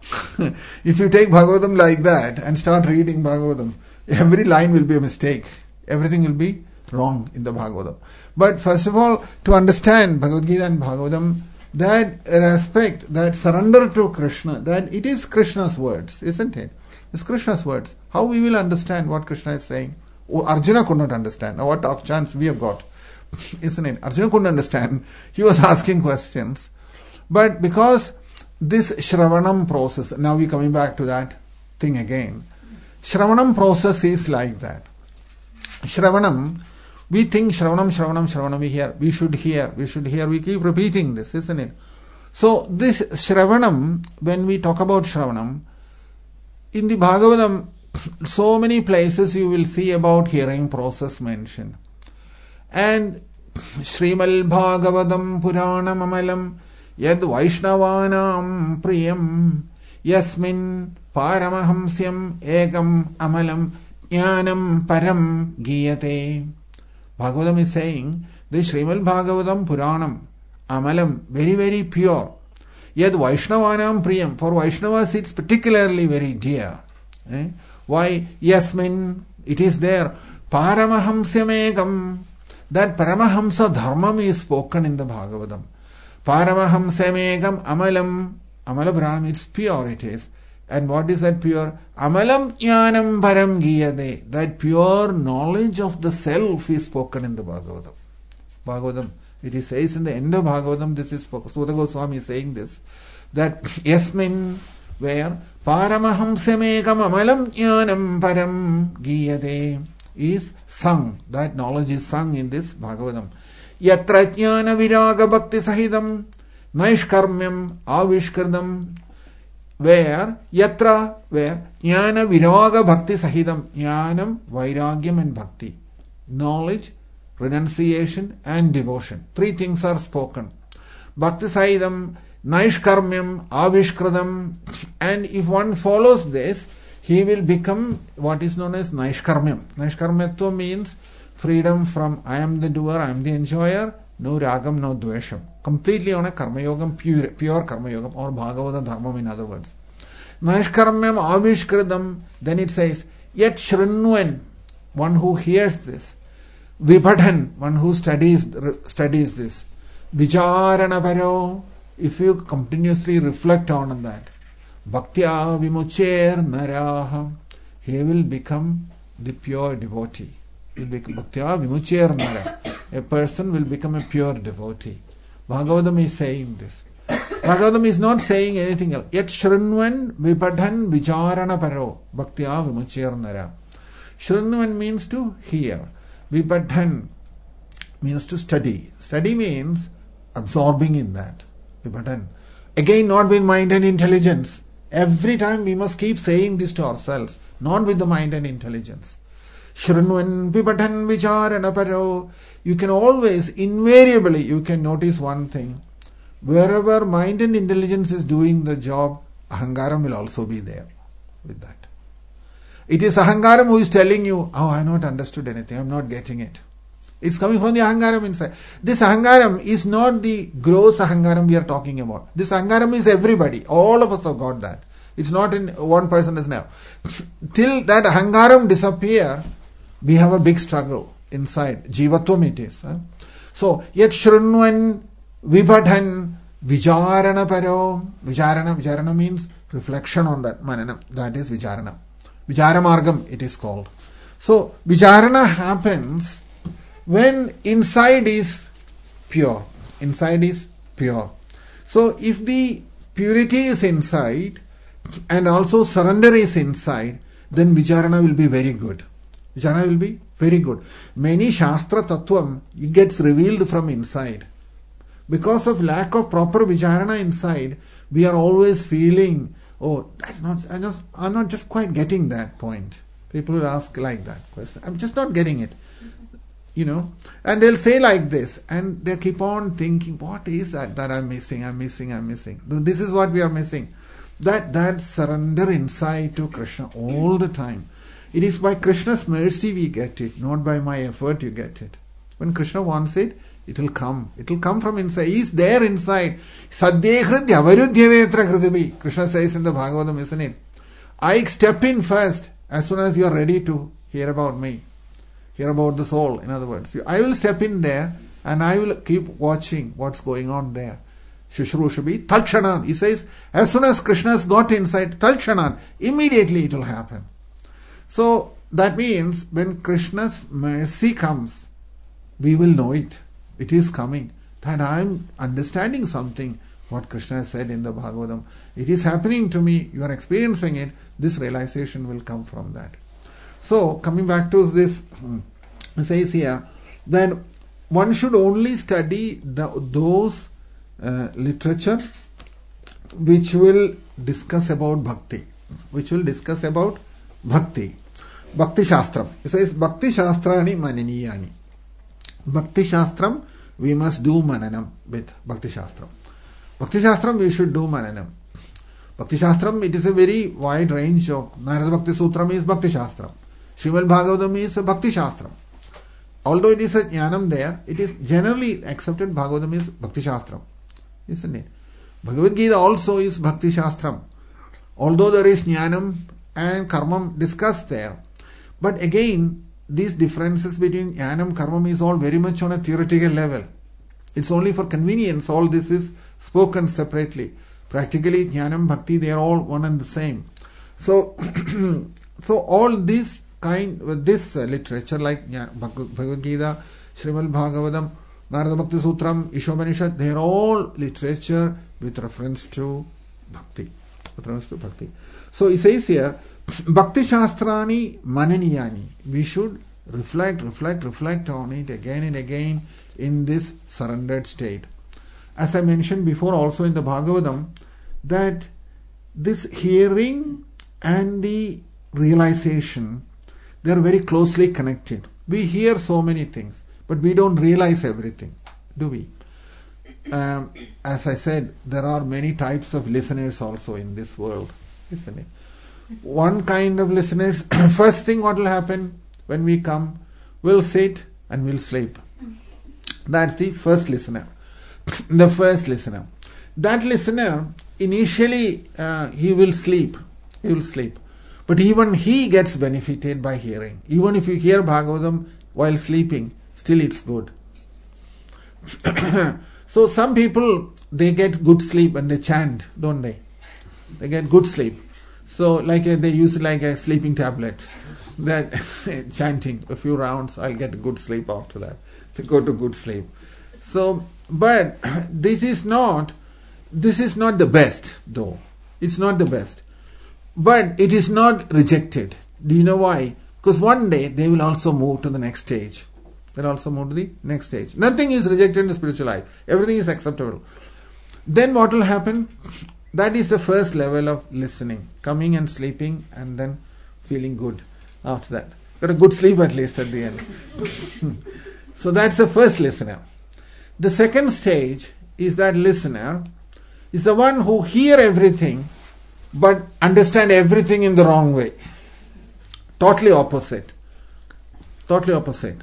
If you take Bhagavatam like that and start reading Bhagavatam, every line will be a mistake. Everything will be wrong in the Bhagavatam. But first of all, to understand Bhagavad Gita and Bhagavatam, that respect, that surrender to Krishna, that it is Krishna's words, isn't it? It's Krishna's words. How we will understand what Krishna is saying? Oh, Arjuna could not understand. Now what chance we have got, isn't it? Arjuna couldn't understand. He was asking questions. But because this Shravanam process, now we're coming back to that thing again. Shravanam process is like that. Shravanam, we think Shravanam, Shravanam, Shravanam, we hear, we should hear, we should hear, we keep repeating this, isn't it? So this Shravanam, when we talk about Shravanam, in the Bhagavatam, so many places you will see about hearing process mentioned. And Srimal Bhagavatam Puranam Amalam Yad Vaishnavanam Priyam Yasmin Paramahamsyam Ekam Amalam Jnanam Param Giyate. Bhagavatam is saying, the Srimal Bhagavatam Puranam Amalam, very very pure. Yad Vaishnavanam Priyam, for Vaishnavas it's particularly very dear. Eh? Why? Yasmin, it is there. Paramahamsyam Ekam. That Paramahamsa Dharmam is spoken in the Bhagavatam. Paramahamsamekam amalam. Amala Puranam, it's pure, it is. And what is that pure? Amalam jnanam param giyade. That pure knowledge of the self is spoken in the Bhagavatam. Bhagavatam. It is says in the end of Bhagavatam, this is spoken. Sudha Goswami is saying this. That yasmin, where paramahamsamekam amalam jnanam param giyade is sung. That knowledge is sung in this Bhagavatam. Yatra jnana viraga bhakti sahidam naishkarmyam avishkardam. Where yatra, where jnana viraga bhakti sahidam, jnanam, vairagyam and bhakti, knowledge, renunciation and devotion, three things are spoken. Bhakti sahidam, naishkarmyam, avishkradam, and if one follows this, he will become what is known as naishkarmyam. Naishkarmyatva means freedom from I am the doer, I am the enjoyer, no ragam, no dvesham. Completely on a karma yogam, pure, pure karma yogam, or bhagavata dharmam in other words. Naishkarmyam avishkradam, then it says, yet shrinwen, one who hears this, vibhadhan, one who studies studies this, vicharana paro, if you continuously reflect on that, bhaktya vimucher naraha, he will become the pure devotee. He will become bhaktya vimucher nara. A person will become a pure devotee. Bhagavatam is saying this. Bhagavatam is not saying anything else. Yet shrinvan vibhadhan vicharana paro bhaktya vimucher nara. Shrinvan means to hear. Vibhadhan means to study. Study means absorbing in that. Vibhadhan. Again, not with mind and intelligence. Every time we must keep saying this to ourselves. Not with the mind and intelligence. Shrinvan vibhadhan vicharana paro. You can always, invariably, you can notice one thing. Wherever mind and intelligence is doing the job, ahangaram will also be there with that. It is ahangaram who is telling you, oh, I have not understood anything, I am not getting it. It's coming from the ahangaram inside. This ahangaram is not the gross ahangaram we are talking about. This ahangaram is everybody. All of us have got that. It's not in one person as now. Till that ahangaram disappear, we have a big struggle inside. Jivatvam it is. Huh? So, yet shrunvan vibhadhan vicharana paro. Vicharana, vicharana means reflection on that. Manana, that is vicharana. Vicharamargam it is called. So, vicharana happens when inside is pure. Inside is pure. So, if the purity is inside and also surrender is inside, then vicharana will be very good. Vicharana will be very good. Many Shastra Tattvam gets revealed from inside. Because of lack of proper vicharana inside, we are always feeling, oh, that's not, I just, I'm not just quite getting that point. People will ask like that question. I'm just not getting it. You know, and they'll say like this, and they keep on thinking, what is that that I'm missing, I'm missing, I'm missing. This is what we are missing. That, that surrender inside to Krishna all the time. It is by Krishna's mercy we get it, not by my effort you get it. When Krishna wants it, it will come. It will come from inside. He is there inside. Sadyehridya varudhyavetra hridivi. Krishna says in the Bhagavatam, isn't it? I step in first as soon as you are ready to hear about me. Hear about the soul, in other words. I will step in there and I will keep watching what's going on there. Shushrushabhi, Talkshanan. He says, as soon as Krishna has got inside, Talkshanan, immediately it will happen. So, that means when Krishna's mercy comes, we will know it. It is coming. That I am understanding something, what Krishna has said in the Bhagavatam. It is happening to me. You are experiencing it. This realization will come from that. So, coming back to this, it says here, then one should only study the, those uh, literature which will discuss about bhakti. Which will discuss about bhakti. Bhakti Shastram. It says, Bhakti Shastrani Mananiyani. Bhakti Shastram, we must do Mananam with Bhakti Shastram. Bhakti Shastram, we should do Mananam. Bhakti Shastram, it is a very wide range of, Narada Bhakti Sutram is Bhakti Shastram. Srimad Bhagavatam is a Bhakti Shastram. Although it is a Jnanam there, it is generally accepted Bhagavatam is Bhakti Shastram. Isn't it? Bhagavad Gita also is Bhakti Shastram. Although there is Jnanam and Karmam discussed there. But again, these differences between Jnanam, Karmam is all very much on a theoretical level. It's only for convenience. All this is spoken separately. Practically, Jnanam, Bhakti, they are all one and the same. So, so all this kind, this uh, literature like Bhagavad Gita, Srimad Bhagavatam, Narada Bhakti Sutram, Ishopanishad, they are all literature with reference to bhakti. With reference to bhakti. So he says here, Bhakti Shastrani Mananiyani. We should reflect, reflect, reflect on it again and again in this surrendered state. As I mentioned before also in the Bhagavatam, that this hearing and the realization, they are very closely connected. We hear so many things, but we don't realize everything, do we? Um, as I said, there are many types of listeners also in this world, isn't it? One kind of listeners, first thing what will happen when we come, we'll sit and we'll sleep. That's the first listener. The first listener. That listener, initially uh, he will sleep. He will sleep. But even he gets benefited by hearing. Even if you hear Bhagavatam while sleeping, still it's good. So some people, they get good sleep and they chant, don't they? They get good sleep. So like a, they use like a sleeping tablet. That chanting a few rounds, I'll get a good sleep after that. To go to good sleep. So, but this is not, this is not the best though. It's not the best. But it is not rejected. Do you know why? Because one day they will also move to the next stage. They'll also move to the next stage. Nothing is rejected in the spiritual life. Everything is acceptable. Then what will happen? That is the first level of listening. Coming and sleeping and then feeling good after that. Got a good sleep at least at the end. So that's the first listener. The second stage is that listener is the one who hear everything but understand everything in the wrong way. Totally opposite. Totally opposite.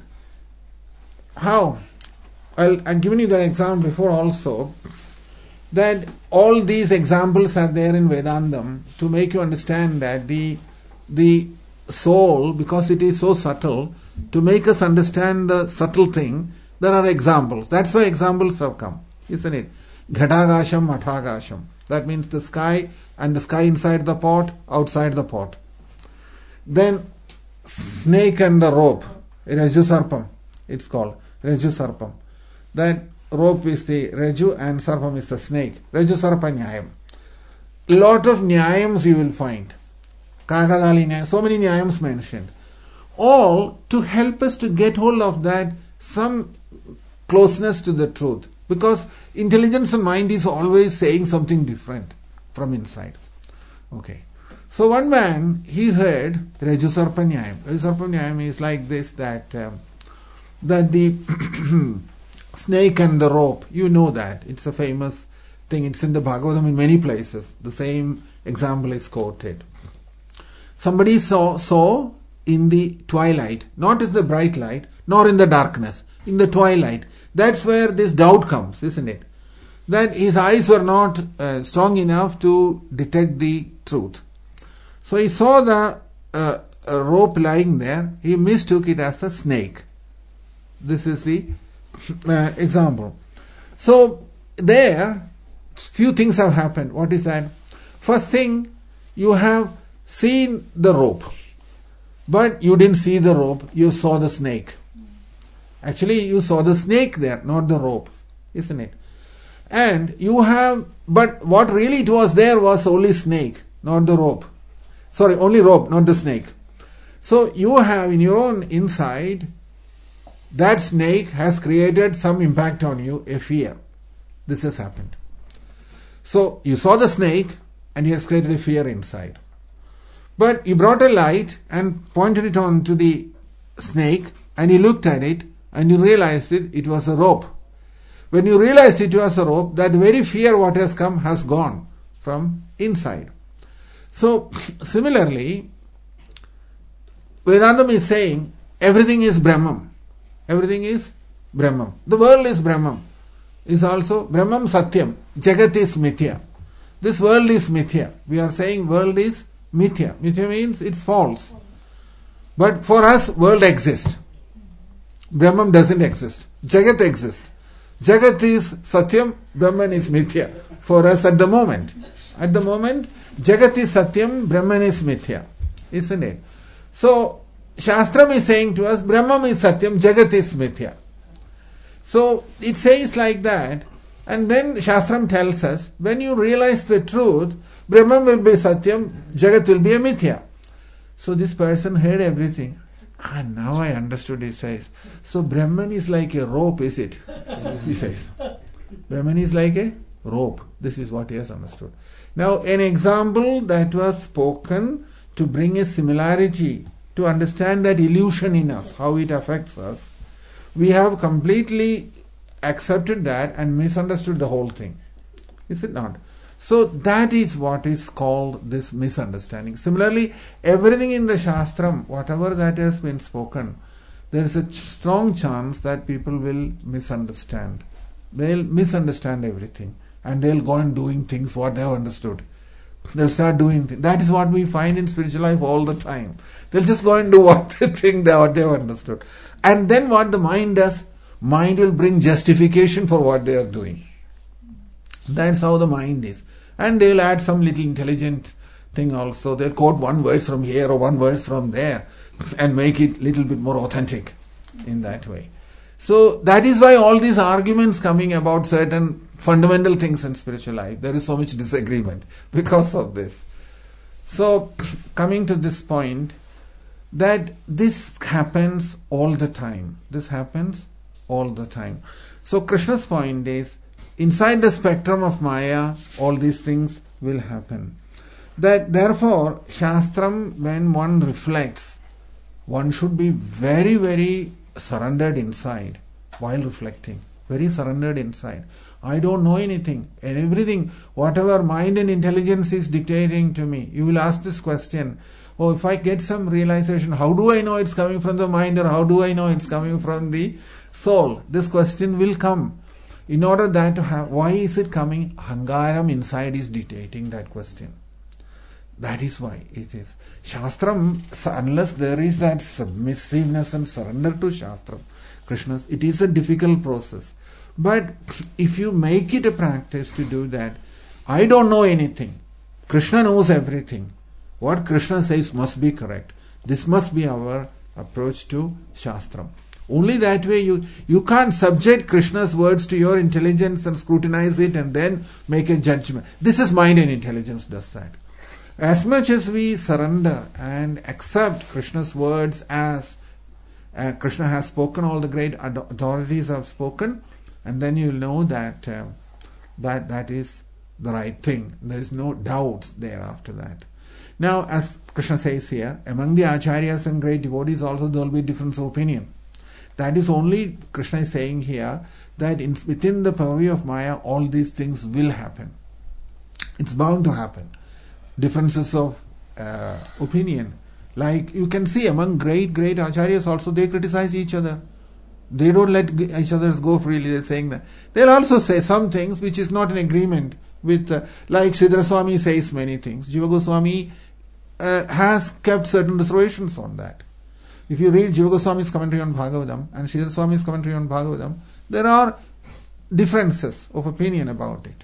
How? I'll, I've given you that example before also, that all these examples are there in Vedantam to make you understand that the the soul, because it is so subtle, to make us understand the subtle thing, there are examples. That's why examples have come, isn't it? Ghadagasham, Mathagasham. That means the sky and the sky inside the pot, outside the pot. Then snake and the rope, Raju Sarpam, it's called Raju Sarpam. That rope is the Raju and Sarpam is the snake. Raju Sarpa Nyayam. Lot of Nyayams you will find. Kakadali Nyayam, so many Nyayams mentioned. All to help us to get hold of that, some closeness to the truth. Because intelligence and mind is always saying something different from inside. Okay. So one man, he heard Raju Sarpa Nyayam. Raju Sarpa Nyayam is like this, that um, that the snake and the rope, you know that. It's a famous thing. It's in the Bhagavatam in many places. The same example is quoted. Somebody saw, saw in the twilight, not in the bright light, nor in the darkness, in the twilight. That's where this doubt comes, isn't it? That his eyes were not uh, strong enough to detect the truth. So he saw the uh, a rope lying there. He mistook it as the snake. This is the uh, example. So there, few things have happened. What is that? First thing, you have seen the rope, but you didn't see the rope. You saw the snake. Actually, you saw the snake there, not the rope, isn't it? And you have, but what really it was there was only snake, not the rope. Sorry, only rope, not the snake. So you have in your own inside, that snake has created some impact on you, a fear. This has happened. So you saw the snake and he has created a fear inside. But you brought a light and pointed it on to the snake and you looked at it and you realized it, it was a rope. When you realized it was a rope, that very fear what has come has gone from inside. So similarly, Vedantam is saying everything is Brahman. Everything is Brahman. The world is Brahman. Is also Brahman Satyam. Jagat is Mithya. This world is Mithya. We are saying world is Mithya. Mithya means it's false. But for us, world exists. Brahman doesn't exist. Jagat exists. Jagat is Satyam, Brahman is Mithya. For us at the moment. At the moment, Jagat is Satyam, Brahman is Mithya. Isn't it? So, Shastram is saying to us, Brahman is Satyam, Jagat is Mithya. So, it says like that, and then Shastram tells us, when you realize the truth, Brahman will be Satyam, Jagat will be a Mithya. So, this person heard everything. And now I understood, he says. So, Brahman is like a rope, is it? He says. Brahman is like a rope. This is what he has understood. Now, an example that was spoken to bring a similarity, to understand that illusion in us, how it affects us, we have completely accepted that and misunderstood the whole thing. Is it not? So that is what is called this misunderstanding. Similarly, everything in the Shastram, whatever that has been spoken, there is a strong chance that people will misunderstand. They'll misunderstand everything and they'll go on doing things what they have understood. They'll start doing things. That is what we find in spiritual life all the time. They'll just go and do what they think they, what they have understood. And then what the mind does, mind will bring justification for what they are doing. That's how the mind is. And they'll add some little intelligent thing also. They'll quote one verse from here or one verse from there and make it a little bit more authentic in that way. So that is why all these arguments coming about certain fundamental things in spiritual life, there is so much disagreement because of this. So coming to this point, that this happens all the time. This happens all the time. So Krishna's point is, inside the spectrum of Maya, all these things will happen. That therefore, Shastram, when one reflects, one should be very, very surrendered inside while reflecting. Very surrendered inside. I don't know anything. And everything, whatever mind and intelligence is dictating to me, you will ask this question, oh, if I get some realization, how do I know it's coming from the mind or how do I know it's coming from the soul? This question will come. In order that to have, why is it coming? Ahangaram inside is dictating that question. That is why it is. Shastram, unless there is that submissiveness and surrender to Shastram, Krishna's, it is a difficult process. But if you make it a practice to do that, I don't know anything. Krishna knows everything. What Krishna says must be correct. This must be our approach to Shastram. Only that way you, you can't subject Krishna's words to your intelligence and scrutinize it and then make a judgment. This is mind and intelligence does that. As much as we surrender and accept Krishna's words as uh, Krishna has spoken, all the great authorities have spoken, and then you will know that, uh, that that is the right thing. There is no doubts there after that. Now, as Krishna says here, among the acharyas and great devotees also there will be difference of opinion. That is only Krishna is saying here that in, within the purview of Maya all these things will happen. It's bound to happen. Differences of uh, opinion. Like you can see among great, great acharyas also they criticize each other. They don't let each other go freely. They're saying that. They'll also say some things which is not in agreement with, uh, like Sridhar Swami says many things. Jiva Goswami uh, has kept certain reservations on that. If you read Jiva Goswami's commentary on Bhagavatam and Sridhar Swami's commentary on Bhagavatam, there are differences of opinion about it.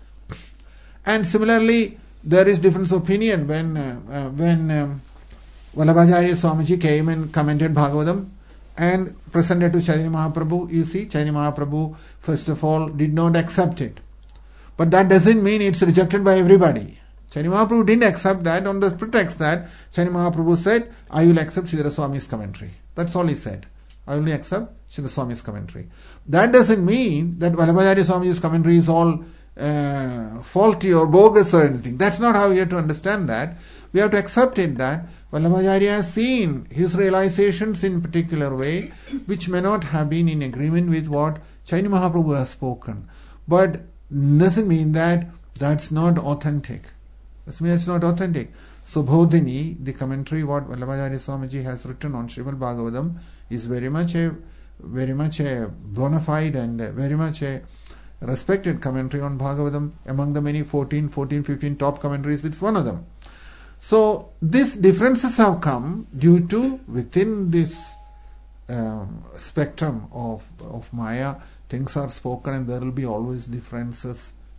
And similarly, there is difference of opinion when uh, uh, when um, Vallabhacharya Swamiji came and commented Bhagavatam and presented to Chaitanya Mahaprabhu. You see, Chaitanya Mahaprabhu first of all did not accept it. But that doesn't mean it's rejected by everybody. Chaitanya Mahaprabhu didn't accept that on the pretext that Chaitanya Mahaprabhu said, I will accept Sridhar Swami's commentary. That's all he said. I will accept Sridhar Swami's commentary. That doesn't mean that Vallabhacharya Swamiji's commentary is all uh, faulty or bogus or anything. That's not how we have to understand that. We have to accept it that Vallabhacharya has seen his realizations in a particular way which may not have been in agreement with what Chaitanya Mahaprabhu has spoken. But doesn't mean that that's not authentic. Doesn't mean it's not authentic. Subodhini, the commentary what Vallabhacharya Swamiji has written on Srimad Bhagavatam, is very much a very much a bona fide and very much a respected commentary on Bhagavatam. Among the many fourteen, fourteen, fifteen top commentaries, it's one of them. So these differences have come due to within this um, spectrum of, of Maya, things are spoken and there will be always differences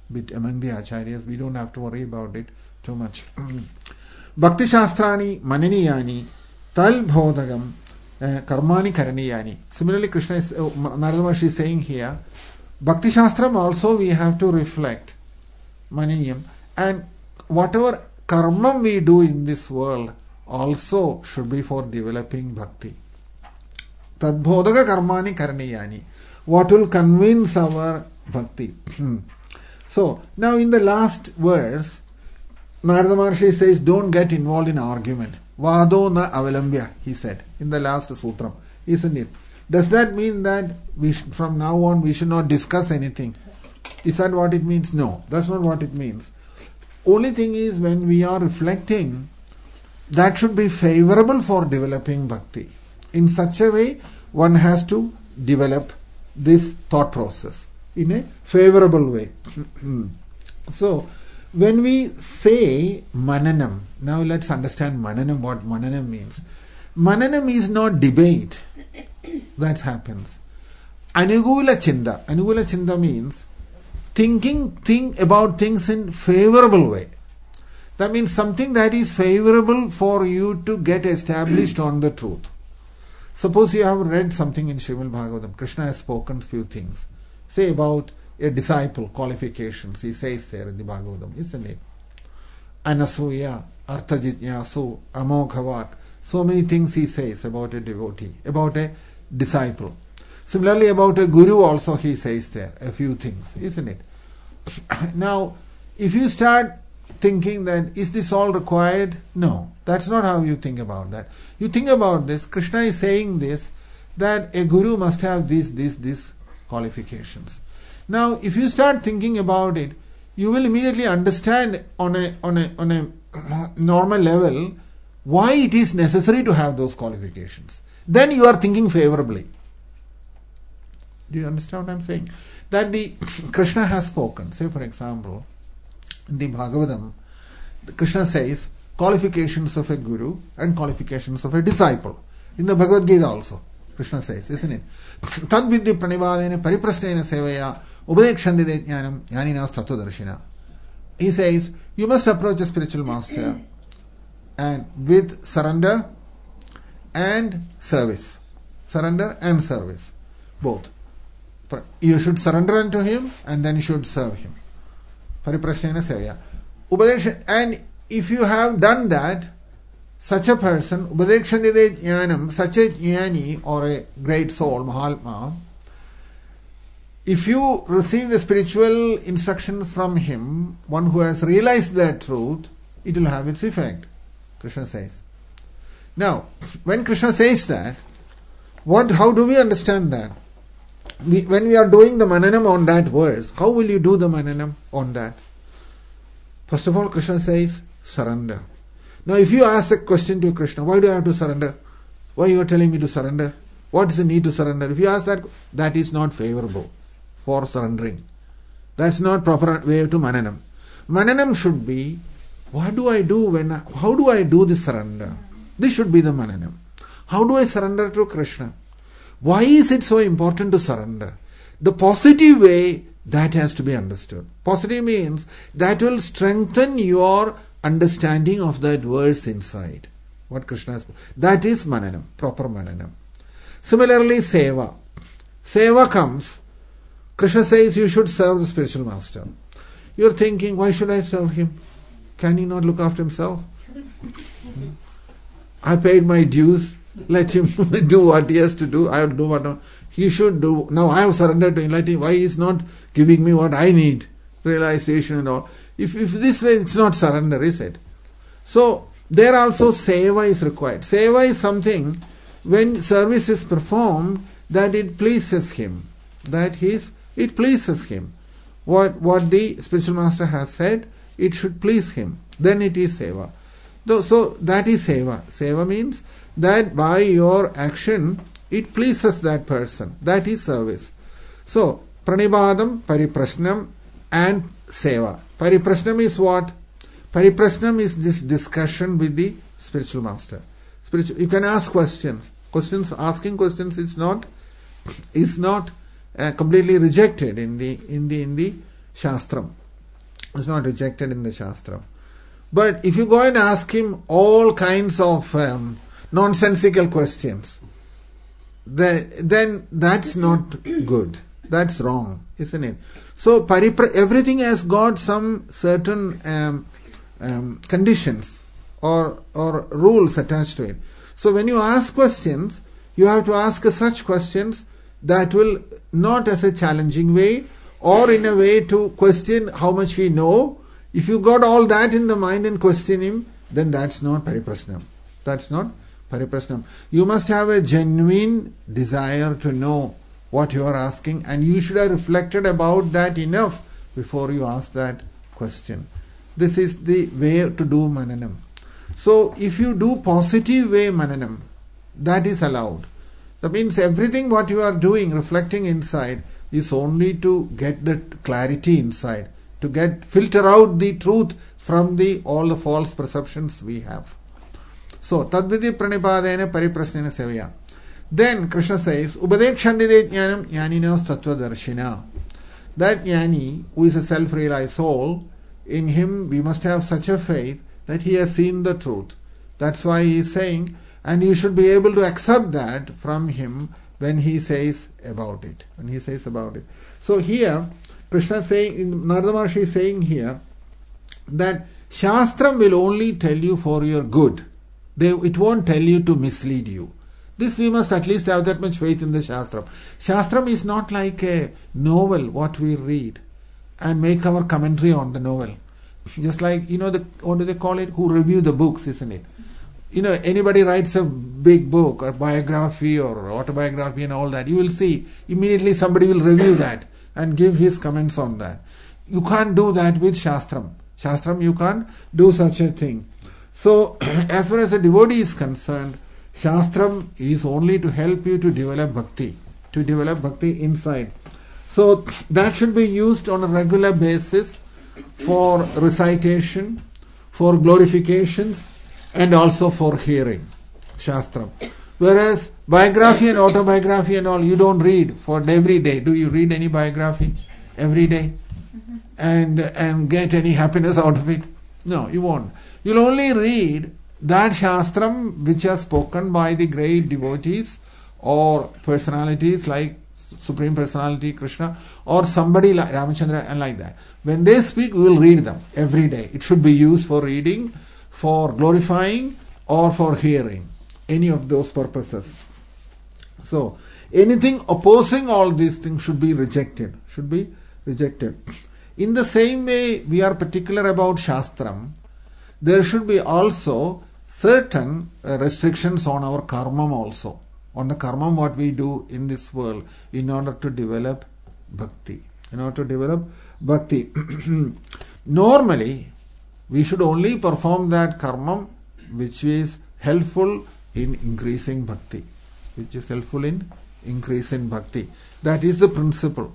bit among the acharyas. We don't have to worry about it too much. Bhakti Shastrani Mananiyani Tal Bhodagam Karmani Karaniyani. Similarly, Krishna is, uh, Narada Maharshi is saying here, Bhakti Shastram also we have to reflect Mananiyam, and whatever karma we do in this world also should be for developing bhakti. Tadbhodaka karmani karaniyani. What will convince our bhakti? So, now in the last verse, Narada Maharshi says, don't get involved in argument. Vado na avalambya, he said in the last sutram. Isn't it? Does that mean that we sh- from now on we should not discuss anything? Is that what it means? No, that's not what it means. Only thing is, when we are reflecting, that should be favorable for developing bhakti. In such a way, one has to develop this thought process in a favorable way. So, when we say mananam, now let's understand mananam, what mananam means. Mananam is not debate. That happens. Anugula chinda. Anugula chinda means thinking think about things in favorable way. That means something that is favorable for you to get established on the truth. Suppose you have read something in Srimad Bhagavatam. Krishna has spoken few things. Say about a disciple, qualifications. He says there in the Bhagavatam, isn't it? Anasuya, Arthajitnyasu, Amoghavak. So many things he says about a devotee, about a disciple. Similarly, about a guru also he says there a few things, isn't it? Now, if you start thinking that, is this all required? No, that's not how you think about that. You think about this, Krishna is saying this, that a guru must have these, these, these qualifications. Now, if you start thinking about it, you will immediately understand on a, on a, on a normal level why it is necessary to have those qualifications. Then you are thinking favorably. Do you understand what I am saying? That the Krishna has spoken. Say for example, in the Bhagavatam, Krishna says qualifications of a guru and qualifications of a disciple. In the Bhagavad Gita also, Krishna says, isn't it? Tad vidya pranivadena pariprasnena sevaya ubadekshande jnanam jnaninas tattvadarshina. He says, you must approach a spiritual master and with surrender and service. Surrender and service. Both. You should surrender unto him and then you should serve him. Pariprasnena sevaya. Upadeksha, and if you have done that, such a person, Upadekshande jnanam, such a jnani or a great soul, Mahatma, if you receive the spiritual instructions from him, one who has realized that truth, it will have its effect, Krishna says. Now, when Krishna says that, what? How do we understand that? We, when we are doing the mananam on that verse, how will you do the mananam on that? First of all, Krishna says, surrender. Now, if you ask the question to Krishna, why do I have to surrender? Why you are telling me to surrender? What is the need to surrender? If you ask that, that is not favorable for surrendering. That's not proper way to mananam. Mananam should be, what do I do when, I, how do I do this surrender? This should be the mananam. How do I surrender to Krishna? Why is it so important to surrender? The positive way, that has to be understood. Positive means that will strengthen your understanding of that verse inside. What Krishna has, that is mananam, proper mananam. Similarly, seva. Seva comes, Krishna says you should serve the spiritual master. You are thinking, why should I serve him? Can he not look after himself? I paid my dues. Let him do what he has to do. I will do what he should do. Now I have surrendered to him. Let him, why he is not giving me what I need? Realization and all. If, if this way, it's not surrender, is it? So, there also seva is required. Seva is something, when service is performed, that it pleases him. That his, it pleases him. What, what the spiritual master has said, it should please him. Then it is seva. So, that is seva. Seva means that by your action, it pleases that person. That is service. So, pranibadam, pariprasnam and seva. Pariprasnam is what? Pariprasnam is this discussion with the spiritual master. Spiritual, you can ask questions. Questions, asking questions is not is not uh, completely rejected in the in the in the Shastram. It's not rejected in the Shastra. But if you go and ask him all kinds of um, nonsensical questions, the, then that's not good. That's wrong, isn't it? So paripra- everything has got some certain um, um, conditions or or rules attached to it. So when you ask questions, you have to ask such questions that will not as a challenging way or in a way to question how much we know. If you got all that in the mind and question him, then that's not pariprasnam. That's not pariprasnam. You must have a genuine desire to know what you are asking, and you should have reflected about that enough before you ask that question. This is the way to do mananam. So if you do positive way mananam, that is allowed. That means everything what you are doing, reflecting inside, is only to get the clarity inside, to get filter out the truth from the all the false perceptions we have. So tadvidi pranipadena pariprasnena sevaya. Then Krishna says, Upadekshantide jnanam jnaninos tattvadarshina. That jnani, who is a self-realized soul, in him we must have such a faith that he has seen the truth. That's why he is saying, and you should be able to accept that from him when he says about it. When he says about it. So here, Krishna saying, Narada Maharshi is saying here, that Shastram will only tell you for your good. They, it won't tell you to mislead you. This we must at least have that much faith in the Shastram. Shastram is not like a novel, what we read and make our commentary on the novel. Just like, you know, the what do they call it? Who review the books, isn't it? You know, anybody writes a big book or biography or autobiography and all that, you will see immediately somebody will review that and give his comments on that. You can't do that with Shastram. Shastram, you can't do such a thing. So, as far as a devotee is concerned, Shastram is only to help you to develop bhakti, to develop bhakti inside. So that should be used on a regular basis for recitation, for glorifications, and also for hearing Shastram. Whereas biography and autobiography and all, you don't read for every day. Do you read any biography every day and and get any happiness out of it? No, you won't. You'll only read that Shastram which are spoken by the great devotees or personalities like Supreme Personality Krishna or somebody like Ramachandra and like that. When they speak, we will read them every day. It should be used for reading, for glorifying, or for hearing. Any of those purposes. So, anything opposing all these things should be rejected. Should be rejected. In the same way, we are particular about Shastram. There should be also certain uh, restrictions on our karma also, on the karma what we do in this world in order to develop bhakti. In order to develop bhakti. Normally, we should only perform that karma which is helpful in increasing bhakti. Which is helpful in increasing bhakti. That is the principle.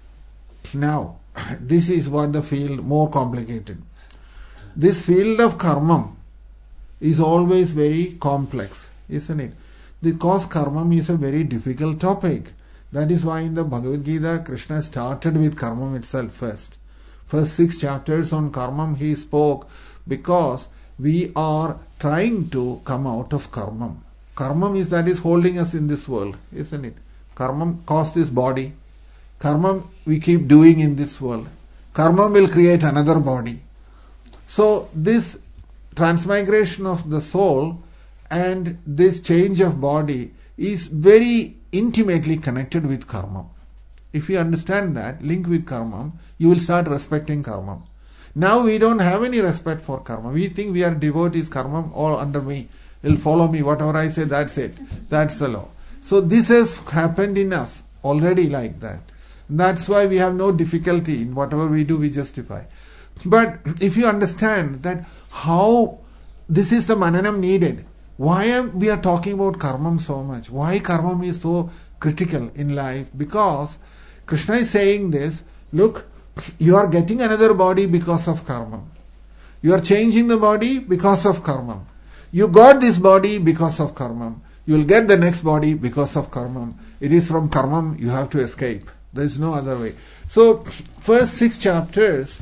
Now, this is what the field more complicated. This field of karma is always very complex, isn't it? Because karma is a very difficult topic. That is why in the Bhagavad Gita, Krishna started with karma itself first. First six chapters on karma he spoke because we are trying to come out of karma. Karma is that is holding us in this world, isn't it? Karma caused this body. Karma we keep doing in this world. Karma will create another body. So this transmigration of the soul and this change of body is very intimately connected with karma. If you understand that, link with karma, you will start respecting karma. Now we don't have any respect for karma. We think we are devotees, karma all under me, will follow me, whatever I say, that's it. That's the law. So this has happened in us already like that. That's why we have no difficulty in whatever we do, we justify. But if you understand that how this is the mananam needed, why am, we are talking about karma so much? Why karma is so critical in life? Because Krishna is saying this, look, you are getting another body because of karma. You are changing the body because of karma. You got this body because of karma. You will get the next body because of karma. It is from karma you have to escape. There is no other way. So, first six chapters,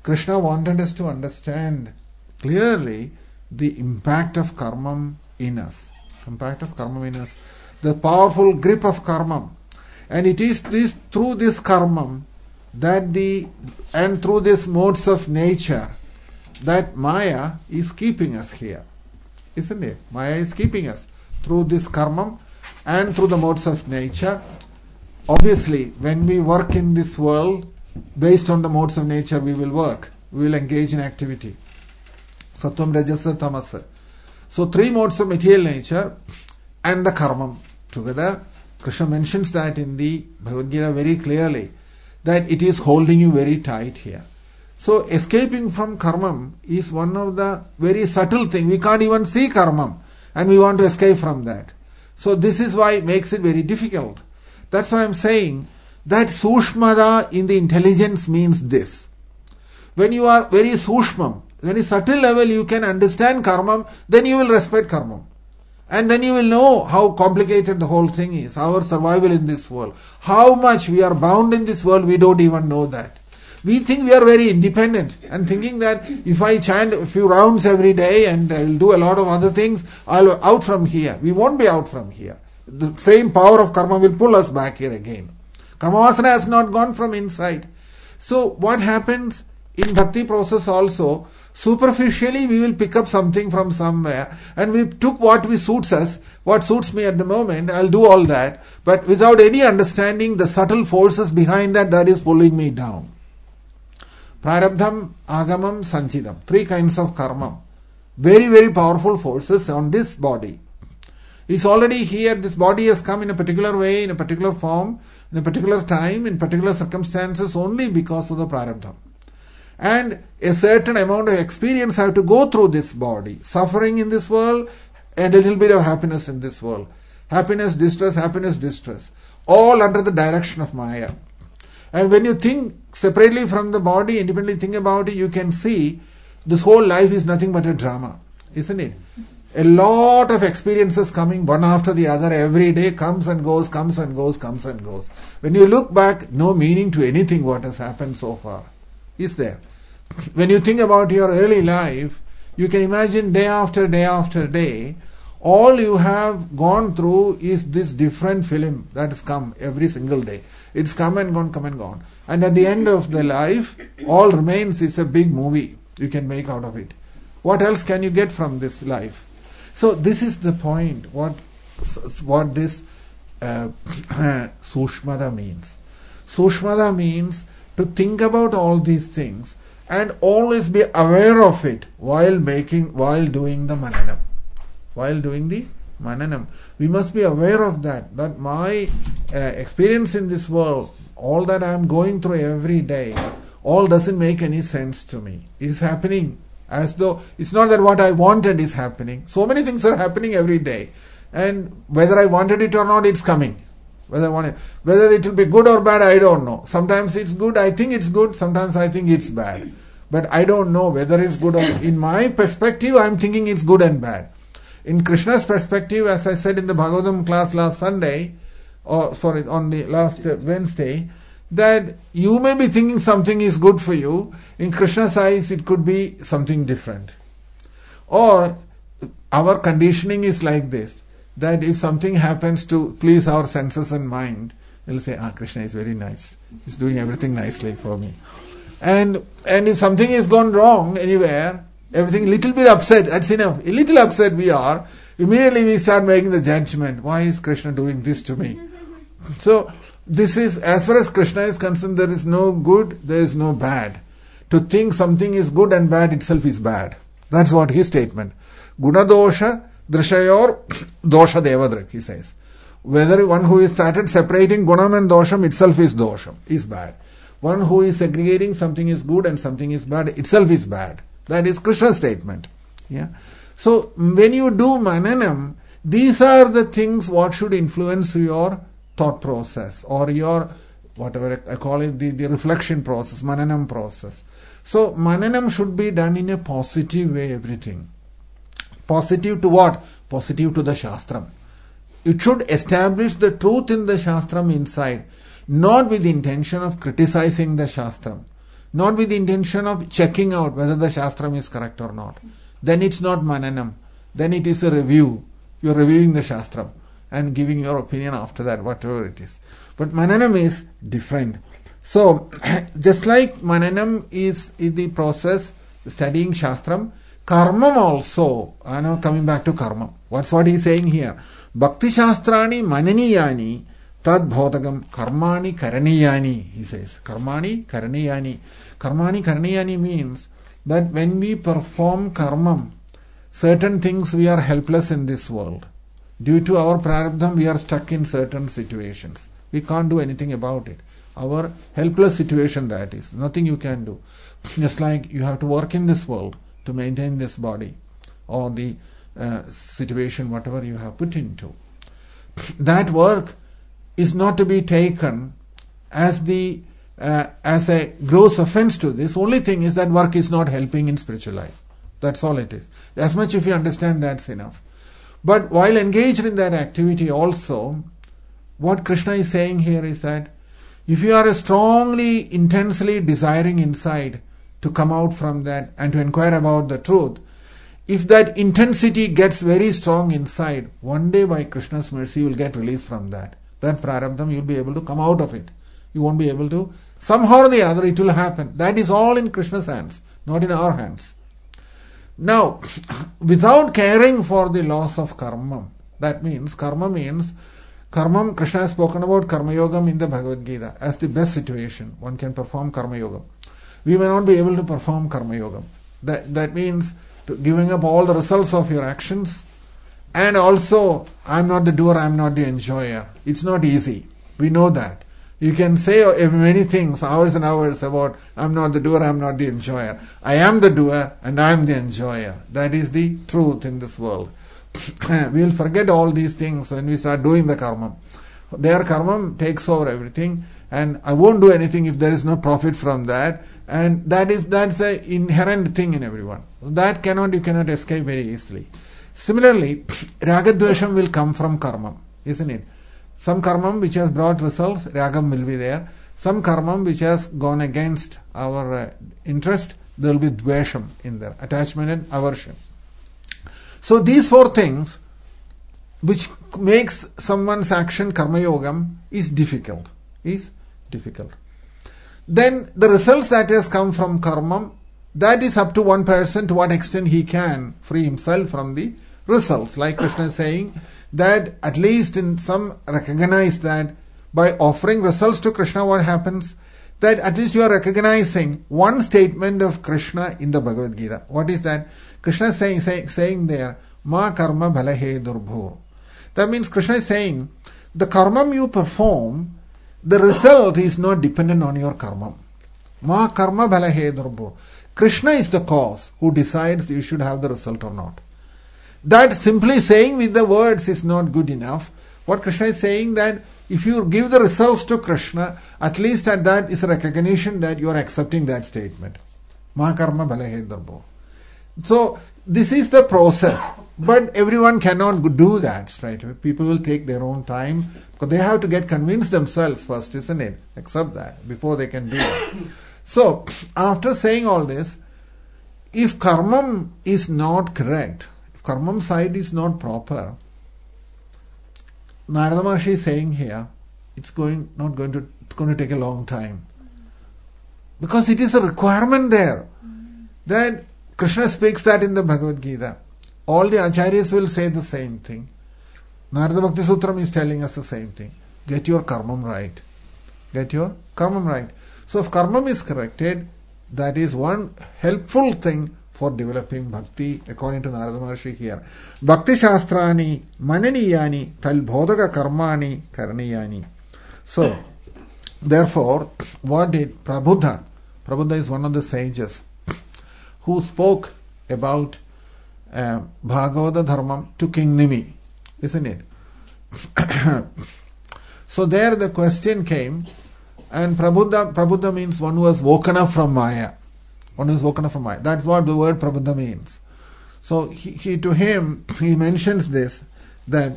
Krishna wanted us to understand clearly the impact of karma in us. Impact of karma in us. The powerful grip of karma. And it is this through this karma that the and through these modes of nature that Maya is keeping us here. Isn't it? Maya is keeping us through this karma and through the modes of nature. Obviously, when we work in this world, based on the modes of nature, we will work. We will engage in activity. Sattvam, Rajasa, Tamasa. So, three modes of material nature and the karma together. Krishna mentions that in the Bhagavad Gita very clearly, that it is holding you very tight here. So, escaping from karma is one of the very subtle things. We can't even see karma and we want to escape from that. So, this is why it makes it very difficult. That's why I'm saying that sushmada in the intelligence means this. When you are very sushmam, very subtle level you can understand karma, then you will respect karma. And then you will know how complicated the whole thing is, our survival in this world. How much we are bound in this world, we don't even know that. We think we are very independent and thinking that if I chant a few rounds every day and I will do a lot of other things, I'll be out from here. We won't be out from here. The same power of karma will pull us back here again. Karma vasana has not gone from inside. So what happens in bhakti process also, superficially we will pick up something from somewhere and we took what we suits us, what suits me at the moment, I'll do all that, but without any understanding the subtle forces behind that that is pulling me down. Prarabdham, Agamam, Sanchidam. Three kinds of karma. Very, very powerful forces on this body. It's already here, this body has come in a particular way, in a particular form, in a particular time, in particular circumstances only because of the prarabdha. And a certain amount of experience have to go through this body. Suffering in this world and a little bit of happiness in this world. Happiness, distress, happiness, distress. All under the direction of Maya. And when you think separately from the body, independently think about it, you can see this whole life is nothing but a drama. Isn't it? A lot of experiences coming one after the other every day, comes and goes, comes and goes, comes and goes. When you look back, no meaning to anything what has happened so far is there. When you think about your early life, you can imagine day after day after day, all you have gone through is this different film that has come every single day. It's come and gone, come and gone. And at the end of the life, all remains is a big movie you can make out of it. What else can you get from this life? So this is the point, what, what this uh, sushmada means. Sushmada means to think about all these things and always be aware of it while making, while doing the mananam. While doing the mananam. We must be aware of that, that my uh, experience in this world, all that I am going through every day, all doesn't make any sense to me. It is happening as though, it's not that what I wanted is happening. So many things are happening every day. And whether I wanted it or not, it's coming. Whether I want it, whether it will be good or bad, I don't know. Sometimes it's good, I think it's good, sometimes I think it's bad. But I don't know whether it's good or, in my perspective, I'm thinking it's good and bad. In Krishna's perspective, as I said in the Bhagavatam class last Sunday, or sorry, on the last Wednesday, that you may be thinking something is good for you. In Krishna's eyes, it could be something different. Or our conditioning is like this, that if something happens to please our senses and mind, we'll say, ah, Krishna is very nice. He's doing everything nicely for me. And and if something has gone wrong anywhere, everything little bit upset, that's enough. A little upset we are, immediately we start making the judgment. Why is Krishna doing this to me? So, this is, as far as Krishna is concerned, there is no good, there is no bad. To think something is good and bad itself is bad. That's what his statement. Guna dosha drishayor dosha devadrik, he says. Whether one who is started separating gunam and dosham itself is dosham, is bad. One who is segregating something is good and something is bad itself is bad. That is Krishna's statement. Yeah. So when you do mananam, these are the things what should influence your thought process or your, whatever I call it, the, the reflection process, mananam process. So mananam should be done in a positive way, everything. Positive to what? Positive to the Shastram. It should establish the truth in the Shastram inside, not with the intention of criticizing the Shastram, not with the intention of checking out whether the Shastram is correct or not. Then it's not Mananam. Then it is a review. You're reviewing the Shastram and giving your opinion after that, whatever it is. But Mananam is different. So, just like Mananam is in the process studying Shastram, Karmam also, I know coming back to Karmam. What's what he's saying here? Bhakti Shastrani Mananiyani Tad Bhodagam Karmani Karaniyani, he says. Karmani Karaniyani. Karmani Karaniyani means that when we perform karmam, certain things we are helpless in this world. Due to our prarabdham, we are stuck in certain situations. We can't do anything about it. Our helpless situation, that is. Nothing you can do. Just like you have to work in this world to maintain this body or the uh, situation, whatever you have put into. That work is not to be taken as the uh, as a gross offense to this. Only thing is that work is not helping in spiritual life. That's all it is. As much if you understand, that's enough. But while engaged in that activity also, what Krishna is saying here is that if you are strongly, intensely desiring inside to come out from that and to inquire about the truth, if that intensity gets very strong inside, one day by Krishna's mercy you will get released from that. That prarabdham, you will be able to come out of it. You won't be able to. Somehow or the other it will happen. That is all in Krishna's hands, not in our hands. Now, without caring for the loss of karma, that means, karma means, karma, Krishna has spoken about karma yogam in the Bhagavad Gita as the best situation. One can perform karma yogam. We may not be able to perform karma yogam. That, that means to giving up all the results of your actions, and also, I am not the doer, I am not the enjoyer. It's not easy. We know that. You can say many things, hours and hours about, I am not the doer, I am not the enjoyer. I am the doer and I am the enjoyer. That is the truth in this world. We will forget all these things when we start doing the karma. Their karma takes over everything, and I won't do anything if there is no profit from that. And that is that's an inherent thing in everyone. That cannot you cannot escape very easily. Similarly, ragadvesham will come from karma, isn't it? Some karma which has brought results, ragam will be there. Some karma which has gone against our uh, interest, there will be dvesham in there, attachment and aversion. So these four things which makes someone's action karma yogam is difficult, is difficult. Then the results that has come from karma, that is up to one person to what extent he can free himself from the results. Like Krishna is saying, that at least in some recognize that by offering results to Krishna, what happens? That at least you are recognizing one statement of Krishna in the Bhagavad Gita. What is that? Krishna is saying, say, saying there, Ma karma bhalahe durbhur. That means Krishna is saying, the karma you perform, the result is not dependent on your karma. Ma karma bhalahe durbhur. Krishna is the cause who decides you should have the result or not. That simply saying with the words is not good enough. What Krishna is saying, that if you give the results to Krishna, at least at that is a recognition that you are accepting that statement. Mahakarma bhalahe durbhur. So this is the process. But everyone cannot do that straight away. People will take their own time because they have to get convinced themselves first, isn't it? Accept that before they can do it. So after saying all this, if karma is not correct, karma side is not proper, Narada Maharshi is saying here, it's going not going to it's going to take a long time, because it is a requirement there. That Krishna speaks that in the Bhagavad Gita. All the acharyas will say the same thing. Narada Bhakti Sutram is telling us the same thing. Get your karma right. Get your karma right. So if karma is corrected, that is one helpful thing for developing bhakti, according to Narada Maharshi here. Bhakti Shastrani Mananiyani Tal Bodhaka Karmani Karaniyani. So, therefore, what did Prabuddha, Prabuddha is one of the sages who spoke about uh, Bhagavata Dharmam to King Nimi, isn't it? So there the question came, and Prabuddha, Prabuddha means one who has woken up from Maya. One who is woken up from Maya. That's what the word Prabuddha means. So he, he to him, he mentions this, that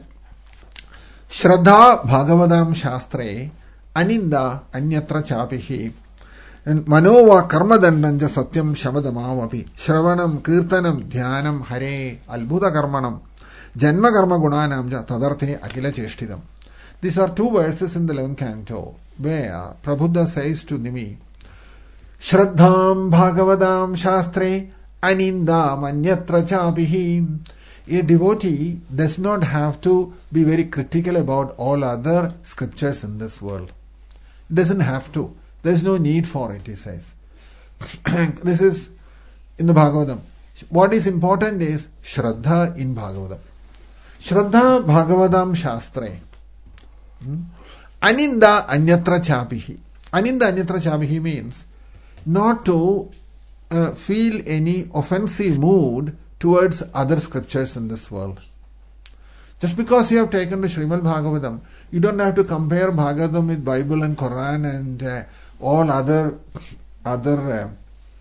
Shraddha Bhagavatam Shastre Aninda Anyatra Chapihi And Manova Karmadandanja Satyam Shavadamavapi. Shravanam, Kirtanam, Dhyanam, Hare, Albhuda Karmanam, Janma Karma Gunanamja, Tadarte, Akila Cheshtidam. These are two verses in the eleventh canto where Prabhupada says to Nimi, Shraddham Bhagavadam Shastre Anindam Anyatra Chapihi. A devotee does not have to be very critical about all other scriptures in this world. Doesn't have to. There is no need for it, he says. This is in the Bhagavatam. What is important is Shraddha in Bhagavatam. Shraddha Bhagavatam Shastre. Aninda Anyatra Chapihi. Aninda Anyatra Chapihi means not to uh, feel any offensive mood towards other scriptures in this world. Just because you have taken to Srimad Bhagavatam, you don't have to compare Bhagavatam with Bible and Quran and uh, all other other uh,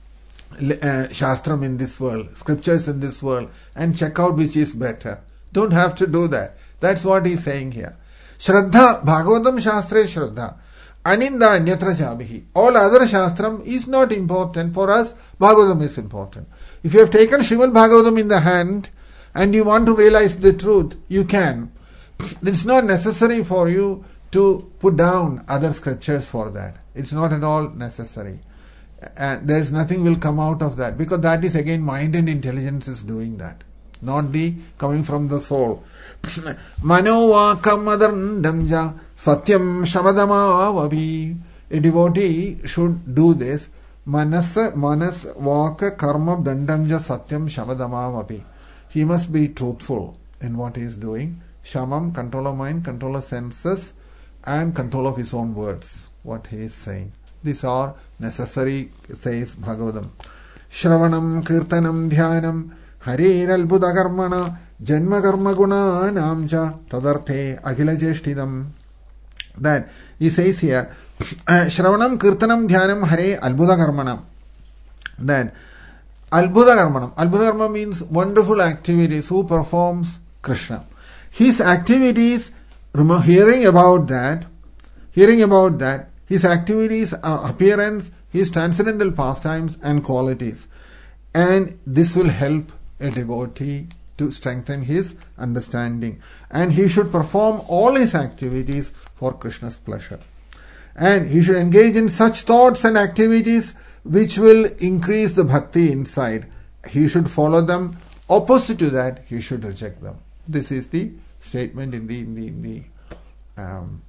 uh, Shastram in this world, scriptures in this world, and check out which is better. Don't have to do that. That's what he's saying here. Shraddha, Bhagavatam Shastra is Shraddha. Aninda Anyatra Chabihi. All other Shastram is not important. For us, Bhagavatam is important. If you have taken Srimad Bhagavatam in the hand and you want to realize the truth, you can. It's not necessary for you to put down other scriptures for that. It's not at all necessary. And there's nothing will come out of that, because that is again mind and intelligence is doing that, not the coming from the soul. Manova Kamadandamja Satyam Shavadamavavi. A devotee should do this. Manas, manas, vaka, karma, dandamja, satyam, shavadamavapi. He must be truthful in what he is doing. Shamam, control of mind, control of senses, and control of his own words, what he is saying. These are necessary, says Bhagavatam. Shravanam, Kirtanam, Dhyanam, Harir Albhuda Karmana, Janma Karma Guna Namja, Tadarte, Akhila Jeshtidam. That he says here, Shravanam, Kirtanam, Dhyanam, Hare, Albhuda Karmanam. Then, Albhuda Karmanam. Albhuda Karma means wonderful activities. Who performs? Krishna. His activities, hearing about that, hearing about that, his activities, uh, appearance, his transcendental pastimes and qualities. And this will help a devotee to strengthen his understanding. And he should perform all his activities for Krishna's pleasure. And he should engage in such thoughts and activities which will increase the bhakti inside. He should follow them. Opposite to that, he should reject them. This is the statement in the in the in the, um,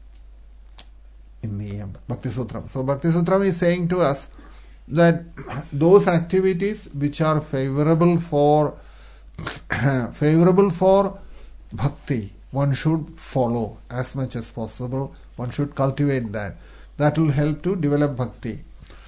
in the um, Bhakti Sutram. So Bhakti Sutram is saying to us that those activities which are favorable for favorable for bhakti, one should follow as much as possible. One should cultivate that. That will help to develop bhakti.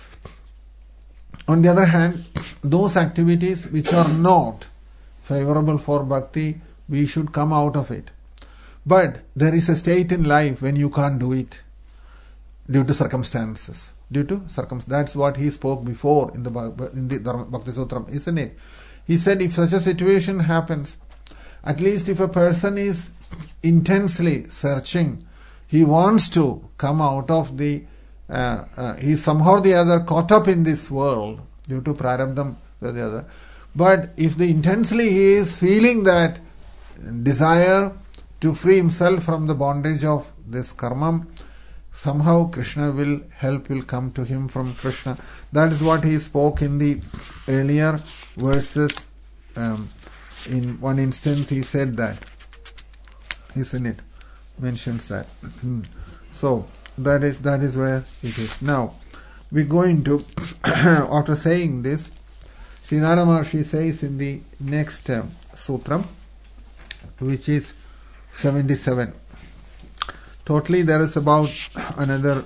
On the other hand, those activities which are not favorable for bhakti, we should come out of it. But there is a state in life when you can't do it due to circumstances. Due to circumstances. That's what he spoke before in the, in the Bhakti Sutram, isn't it? He said if such a situation happens, at least if a person is intensely searching, he wants to come out of the, uh, uh, he somehow or the other caught up in this world due to prarabdham or the other. But if the intensely he is feeling that desire to free himself from the bondage of this karma, somehow Krishna will help, will come to him from Krishna. That is what he spoke in the earlier verses. Um, in one instance he said that, isn't it? Mentions that. So that is that is where it is. Now we go into after saying this, Sri Narada Maharshi says in the next um, sutram, which is seventy-seven. Totally there is about another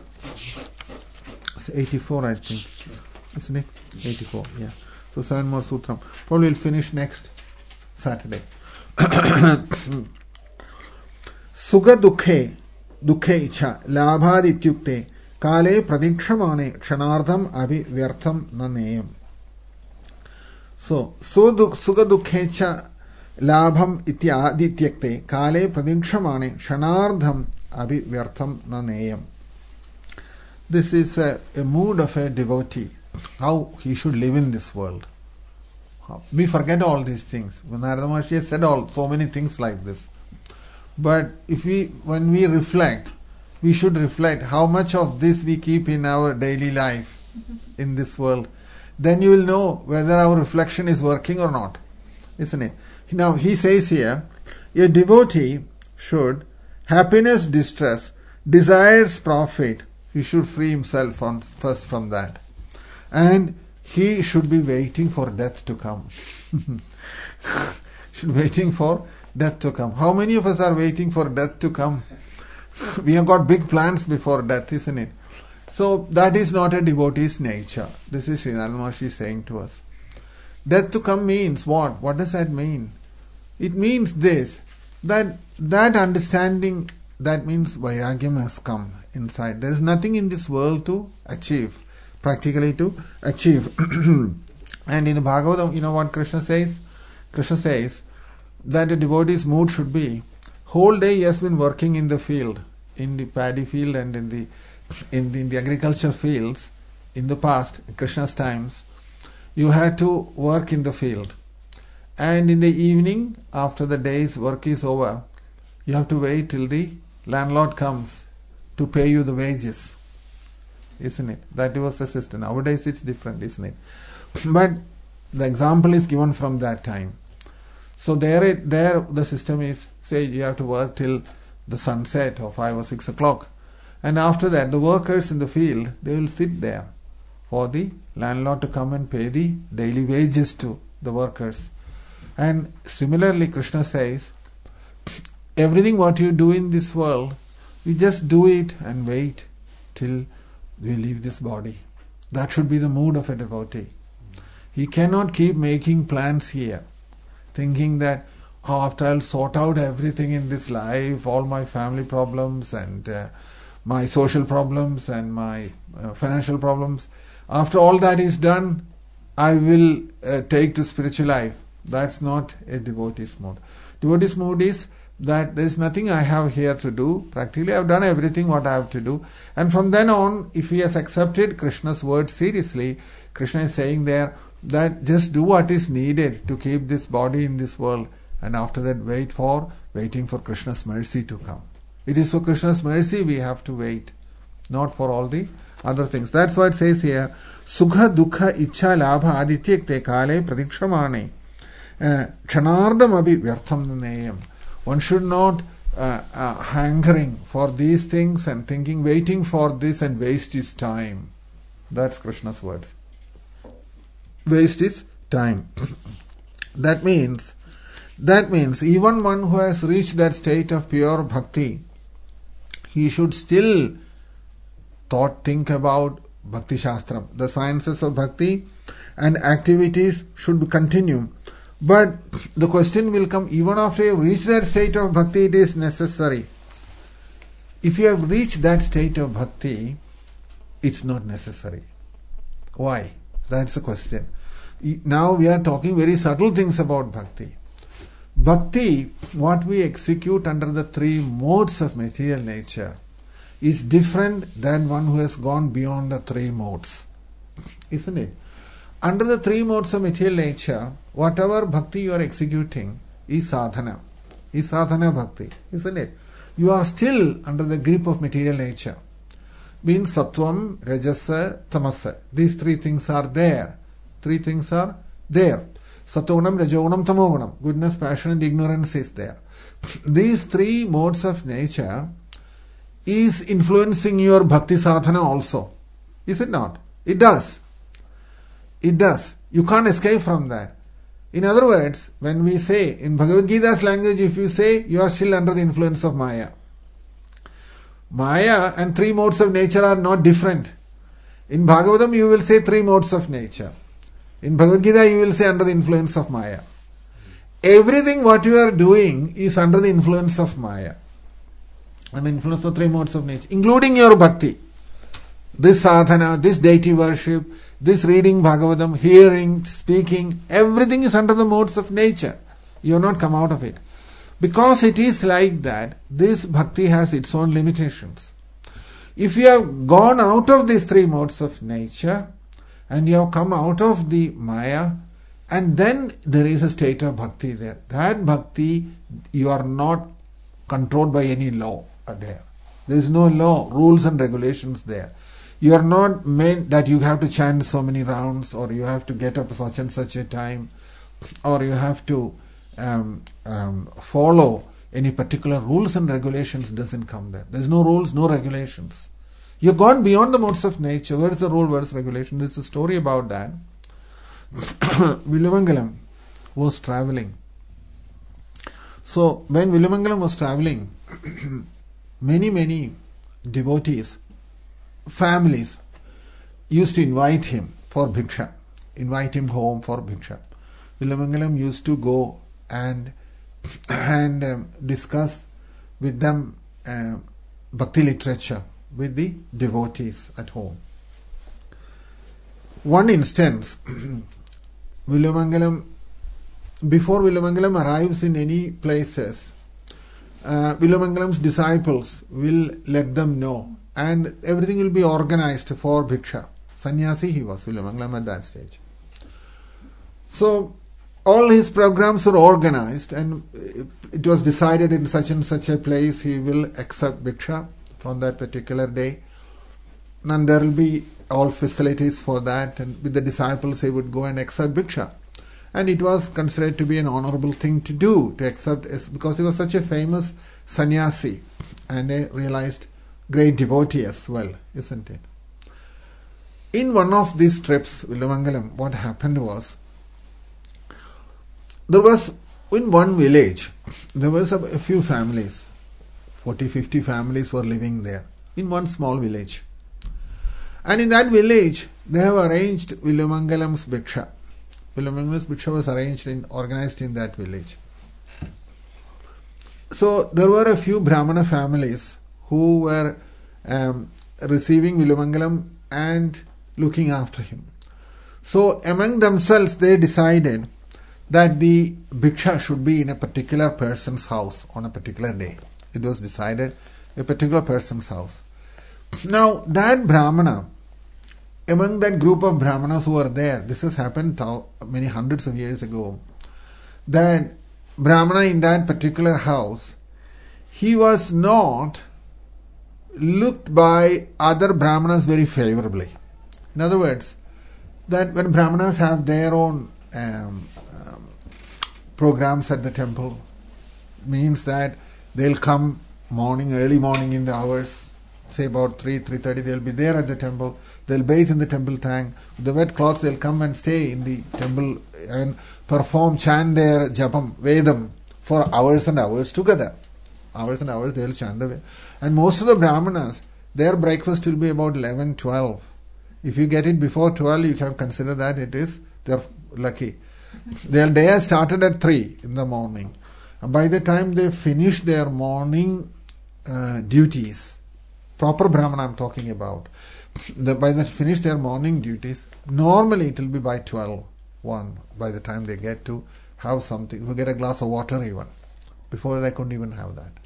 eighty-four, I think, isn't it? eighty-four, yeah. So seven more sutram. Probably we'll finish next Saturday. Sugha dukhe dukhe icha labhadityukte kale pradikshamane kshanardham abhi vyartham naneyam. So sugha dukhe cha labham ityadityakte kale pradikshamane kshanardham abhi vyartham naneyam. this is a, a mood of a devotee, how he should live in this world. We forget all these things. Narada Maharshi has said all so many things like this. But if we, when we reflect, we should reflect how much of this we keep in our daily life in this world. Then you will know whether our reflection is working or not, isn't it? Now he says here, a devotee should happiness, distress, desires, profit. He should free himself from, first from that, and he should be waiting for death to come. Should be waiting for death to come. How many of us are waiting for death to come? We have got big plans before death, isn't it? So that is not a devotee's nature. This is Sri Narada Maharshi saying to us. Death to come means what? What does that mean? It means this, that that understanding, that means vairagyam has come inside. There is nothing in this world to achieve, practically to achieve. And in the Bhagavatam, you know what Krishna says? Krishna says that a devotee's mood should be, whole day he has been working in the field, in the paddy field and in the in the, in the agriculture fields. In the past, in Krishna's times, you had to work in the field. And in the evening, after the day's work is over, you have to wait till the landlord comes to pay you the wages. Isn't it? That was the system. Nowadays it's different, isn't it? But the example is given from that time. So there, it, there the system is, say you have to work till the sunset or five or six o'clock. And after that, the workers in the field, they will sit there for the landlord to come and pay the daily wages to the workers. And similarly, Krishna says, everything what you do in this world, you just do it and wait till we leave this body. That should be the mood of a devotee. He cannot keep making plans here, thinking that, oh, after I'll sort out everything in this life, all my family problems and uh, my social problems and my uh, financial problems, after all that is done, I will uh, take to spiritual life. That's not a devotee's mood. Devotee's mood is that there is nothing I have here to do. Practically I have done everything what I have to do. And from then on, if he has accepted Krishna's word seriously, Krishna is saying there that just do what is needed to keep this body in this world. And after that wait for, waiting for Krishna's mercy to come. It is for Krishna's mercy we have to wait, not for all the other things. That's what it says here. Sukha dukha icha labha adityekte kale pradikshamane. Kshanardam abhi vyartham nayam. One should not uh, uh, hankering for these things and thinking, waiting for this and waste his time. That's Krishna's words. Waste his time. That means, that means even one who has reached that state of pure bhakti, he should still thought, think about Bhakti Shastram. The sciences of bhakti and activities should continue. But the question will come, even after you have reached that state of bhakti, it is necessary. If you have reached that state of bhakti, it's not necessary. Why? That's the question. Now we are talking very subtle things about bhakti. Bhakti, what we execute under the three modes of material nature, is different than one who has gone beyond the three modes. Isn't it? Under the three modes of material nature, whatever bhakti you are executing is sadhana. Is sadhana bhakti. Isn't it? You are still under the grip of material nature. Means sattvam, rajasa, tamasa. These three things are there. Three things are there. Sattvagunam, rajogunam, tamogunam. Goodness, passion and ignorance is there. These three modes of nature is influencing your bhakti sadhana also. Is it not? It does. It does. You can't escape from that. In other words, when we say, in Bhagavad Gita's language, if you say, you are still under the influence of Maya. Maya and three modes of nature are not different. In Bhagavatam, you will say three modes of nature. In Bhagavad Gita, you will say under the influence of Maya. Everything what you are doing is under the influence of Maya. Under the influence of three modes of nature, including your bhakti. This sadhana, this deity worship, this reading Bhagavatam, hearing, speaking, everything is under the modes of nature. You have not come out of it. Because it is like that, this bhakti has its own limitations. If you have gone out of these three modes of nature and you have come out of the Maya, and then there is a state of bhakti there. That bhakti, you are not controlled by any law there. There is no law, rules and regulations there. You are not meant that you have to chant so many rounds, or you have to get up such and such a time, or you have to um, um, follow any particular rules and regulations. Doesn't come there. There is no rules, no regulations. You have gone beyond the modes of nature. Where is the rule, where is regulation? There is a story about that. Viluvangalam was traveling. So when Viluvangalam was traveling, many, many devotees, families used to invite him for bhiksha, invite him home for bhiksha. Viluvangalam used to go and and um, discuss with them uh, bhakti literature with the devotees at home. One instance, Viluvangalam, before Viluvangalam arrives in any places, uh, Viluvangalam's disciples will let them know, and everything will be organized for bhiksha. Sannyasi he was, Viluvangalam at that stage. So all his programs were organized, and it was decided in such and such a place he will accept bhiksha from that particular day, and there will be all facilities for that, and with the disciples he would go and accept bhiksha. And it was considered to be an honorable thing to do, to accept, because he was such a famous sannyasi and a realized great devotee as well, isn't it? In one of these trips, Viluvangalam, what happened was, there was, in one village, there was a, a few families, forty, fifty families were living there, in one small village. And in that village, they have arranged Viluvangalam's bhiksha. Viluvangalam's bhiksha was arranged and organized in that village. So there were a few Brahmana families who were um, receiving Viluvangalam and looking after him. So among themselves, they decided that the bhiksha should be in a particular person's house on a particular day. It was decided, a particular person's house. Now that Brahmana, among that group of Brahmanas who were there, this has happened many hundreds of years ago, that Brahmana in that particular house, he was not looked by other Brahmanas very favorably. In other words, that when Brahmanas have their own um, um, programs at the temple, means that they'll come morning, early morning in the hours, say about three, three thirty, they'll be there at the temple. They'll bathe in the temple tank. With the wet cloths, they'll come and stay in the temple and perform, chant their japam, Vedam, for hours and hours together. Hours and hours they'll chant the Vedam. And most of the Brahmanas, their breakfast will be about eleven, twelve. If you get it before twelve, you can consider that it is, they're lucky. Their day has started at three in the morning. And by the time they finish their morning uh, duties, proper Brahmana I'm talking about, the, by the finish their morning duties, normally it will be by twelve, one, by the time they get to have something, we get a glass of water even. Before they couldn't even have that.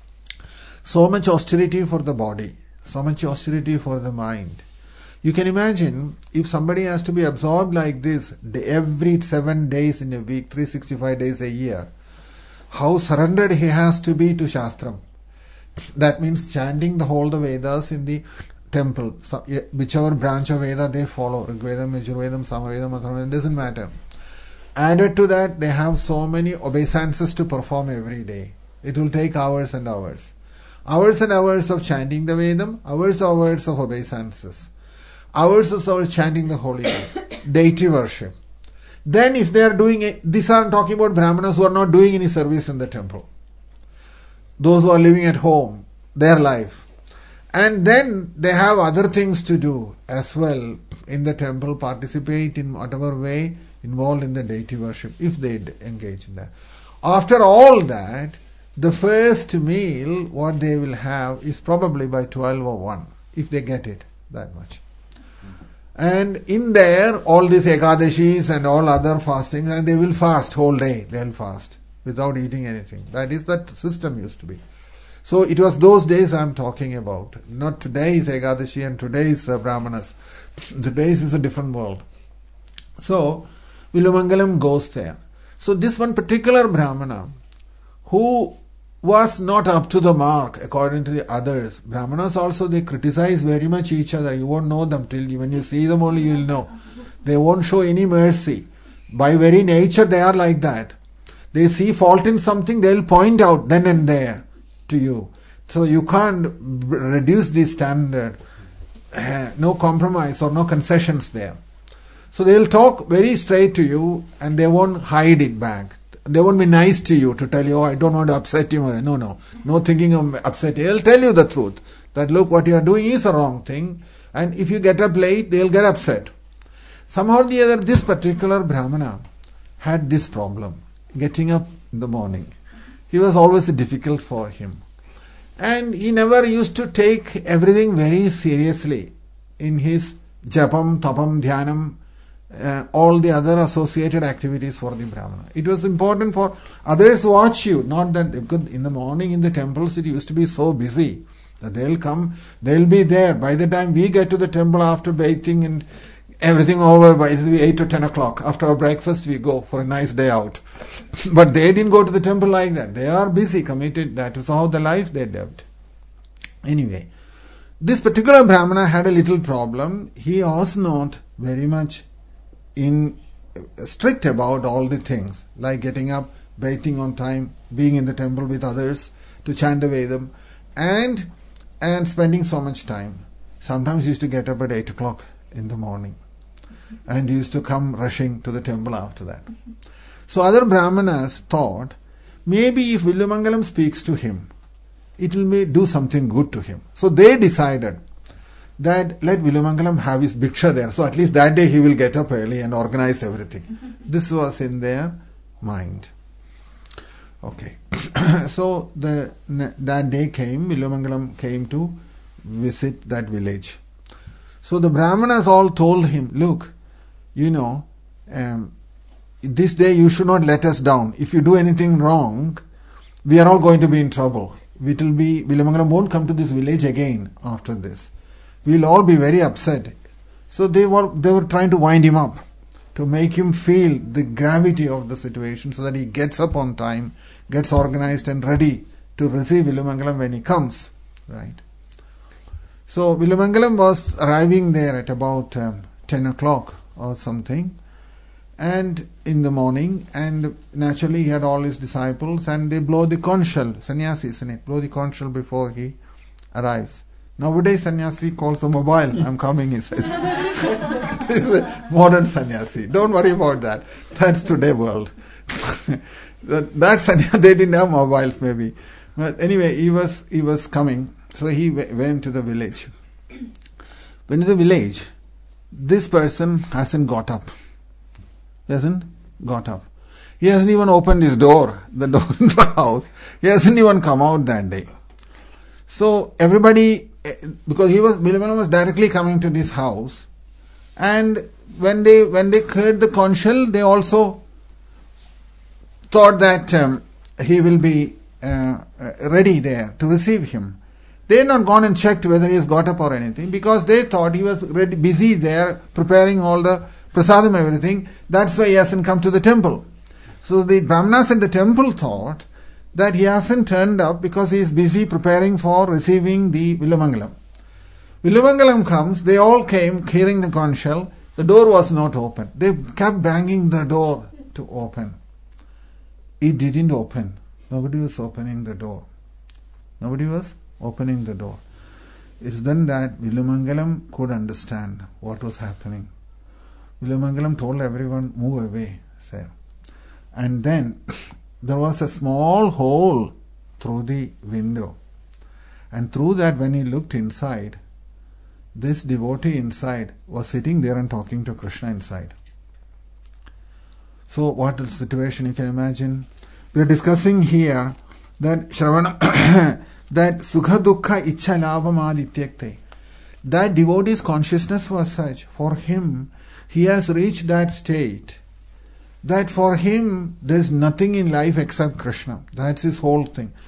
So much austerity for the body, so much austerity for the mind. You can imagine if somebody has to be absorbed like this every seven days in a week, three hundred sixty-five days a year, how surrendered he has to be to Shastram. That means chanting the whole the Vedas in the temple, so, whichever branch of Veda they follow, Rigvedam, Yajurvedam, Samavedam, Atharvaveda, it doesn't matter. Added to that, they have so many obeisances to perform every day. It will take hours and hours. Hours and hours of chanting the Vedam, hours and hours of obeisances. Hours of hours chanting the holy name, deity worship. Then if they are doing it, these are talking about Brahmanas who are not doing any service in the temple. Those who are living at home, their life. And then they have other things to do as well in the temple, participate in whatever way, involved in the deity worship, if they engage in that. After all that, the first meal, what they will have is probably by twelve or one, if they get it, that much. And in there, all these Ekadashis and all other fastings, and they will fast whole day, they will fast without eating anything. That is that system used to be. So it was those days I am talking about. Not today's Ekadashi and today's uh, Brahmanas. Today's is a different world. So Vilumangalam goes there. So this one particular Brahmana who was not up to the mark according to the others. Brahmanas also, they criticize very much each other. You won't know them till you, when you see them only you will know. They won't show any mercy. By very nature they are like that. They see fault in something, they will point out then and there to you. So you can't reduce the standard. No compromise or no concessions there. So they will talk very straight to you and they won't hide it back. They won't be nice to you to tell you, oh, I don't want to upset you. No, no. No thinking of upsetting. They'll tell you the truth. That look, what you are doing is a wrong thing. And if you get up late, they'll get upset. Somehow or the other, this particular Brahmana had this problem. Getting up in the morning. It was always difficult for him. And he never used to take everything very seriously in his japam, tapam, dhyanam, uh, all the other associated activities for the Brahmana. It was important for others to watch you, not that, because in the morning in the temples it used to be so busy that they'll come, they'll be there. By the time we get to the temple after bathing and everything over, by eight to ten o'clock, after our breakfast we go for a nice day out. But they didn't go to the temple like that. They are busy, committed. That is how the life they lived. Anyway, this particular Brahmana had a little problem. He was not very much in strict about all the things, like getting up, bathing on time, being in the temple with others to chant the Vedam, and and spending so much time. Sometimes he used to get up at eight o'clock in the morning, and he used to come rushing to the temple after that. So other Brahmanas thought, maybe if Vilumangalam speaks to him, it will may do something good to him. So they decided that let Vilumangalam have his bhiksha there. So at least that day he will get up early and organize everything. This was in their mind. Okay. So the that day came, Vilumangalam came to visit that village. So the Brahmanas all told him, look, you know, um, this day you should not let us down. If you do anything wrong, we are all going to be in trouble. It will be, Vilumangalam won't come to this village again after this. We will all be very upset. So they were they were trying to wind him up, to make him feel the gravity of the situation so that he gets up on time, gets organized and ready to receive Vilumangalam when he comes. Right. So Vilumangalam was arriving there at about um, ten o'clock or something, and in the morning, and naturally he had all his disciples, and they blow the conch shell, sannyasi, isn't it? Blow the conch shell before he arrives. Nowadays sannyasi calls a mobile, I'm coming, he says. It is a modern sannyasi. Don't worry about that. That's today's world. that, that sannyasi, they didn't have mobiles maybe. But anyway, he was he was coming. So he w- went to the village. When to the village, this person hasn't got up. He hasn't got up. He hasn't even opened his door, the door in the house. He hasn't even come out that day. So everybody, because he was, Vilumangalam was directly coming to this house, and when they when they heard the conch shell, they also thought that um, he will be uh, ready there to receive him. They had not gone and checked whether he has got up or anything, because they thought he was ready, busy there preparing all the prasadam, everything. That's why he hasn't come to the temple. So the Brahmanas in the temple thought that he hasn't turned up because he is busy preparing for receiving the Vilumangalam. Vilumangalam comes, they all came hearing the conch shell. The door was not open. They kept banging the door to open. It didn't open. Nobody was opening the door. Nobody was opening the door. It's then that Vilumangalam could understand what was happening. Vilumangalam told everyone, move away, sir. And then there was a small hole through the window. And through that, when he looked inside, this devotee inside was sitting there and talking to Krishna inside. So what a situation you can imagine. We are discussing here that Shravana, that Sukha Dukkha Ichha Labham Adityakte. That devotee's consciousness was such, for him, he has reached that state, that for him there is nothing in life except Krishna. That's his whole thing.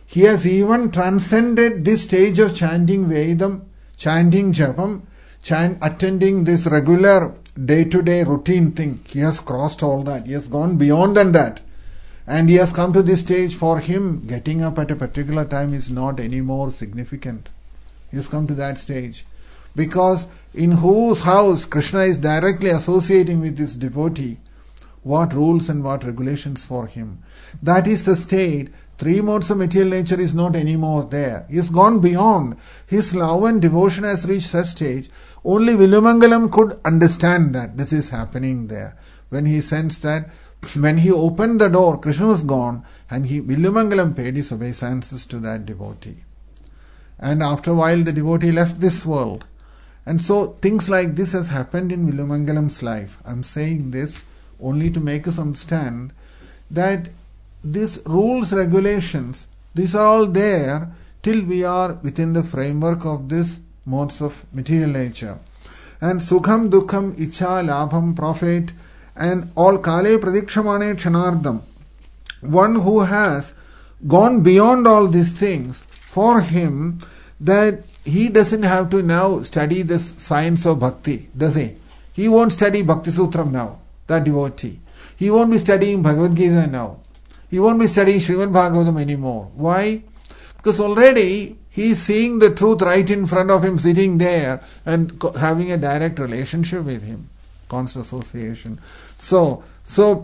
He has even transcended this stage of chanting Vedam, chanting Japam, chant, attending this regular day-to-day routine thing. He has crossed all that. He has gone beyond than that. And he has come to this stage. For him, getting up at a particular time is not any more significant. He has come to that stage. Because in whose house Krishna is directly associating with this devotee, what rules and what regulations for him. That is the state. Three modes of material nature is not anymore there. He has gone beyond. His love and devotion has reached such stage. Only Vilumangalam could understand that this is happening there. When he sensed that, when he opened the door, Krishna was gone, and he Vilumangalam paid his obeisances to that devotee. And after a while, the devotee left this world. And so things like this has happened in Vilumangalam's life. I am saying this only to make us understand that these rules, regulations, these are all there till we are within the framework of this modes of material nature. And Sukham, Dukham, Icha, Labham, Profit, and all Kale Pradikshamane Kshanardam. One who has gone beyond all these things, for him, that he doesn't have to now study this science of bhakti, does he? He won't study Bhakti Sutram now, that devotee. He won't be studying Bhagavad Gita now. He won't be studying Srimad Bhagavatam anymore. Why? Because already he is seeing the truth right in front of him, sitting there and having a direct relationship with him. Constant association. So, so,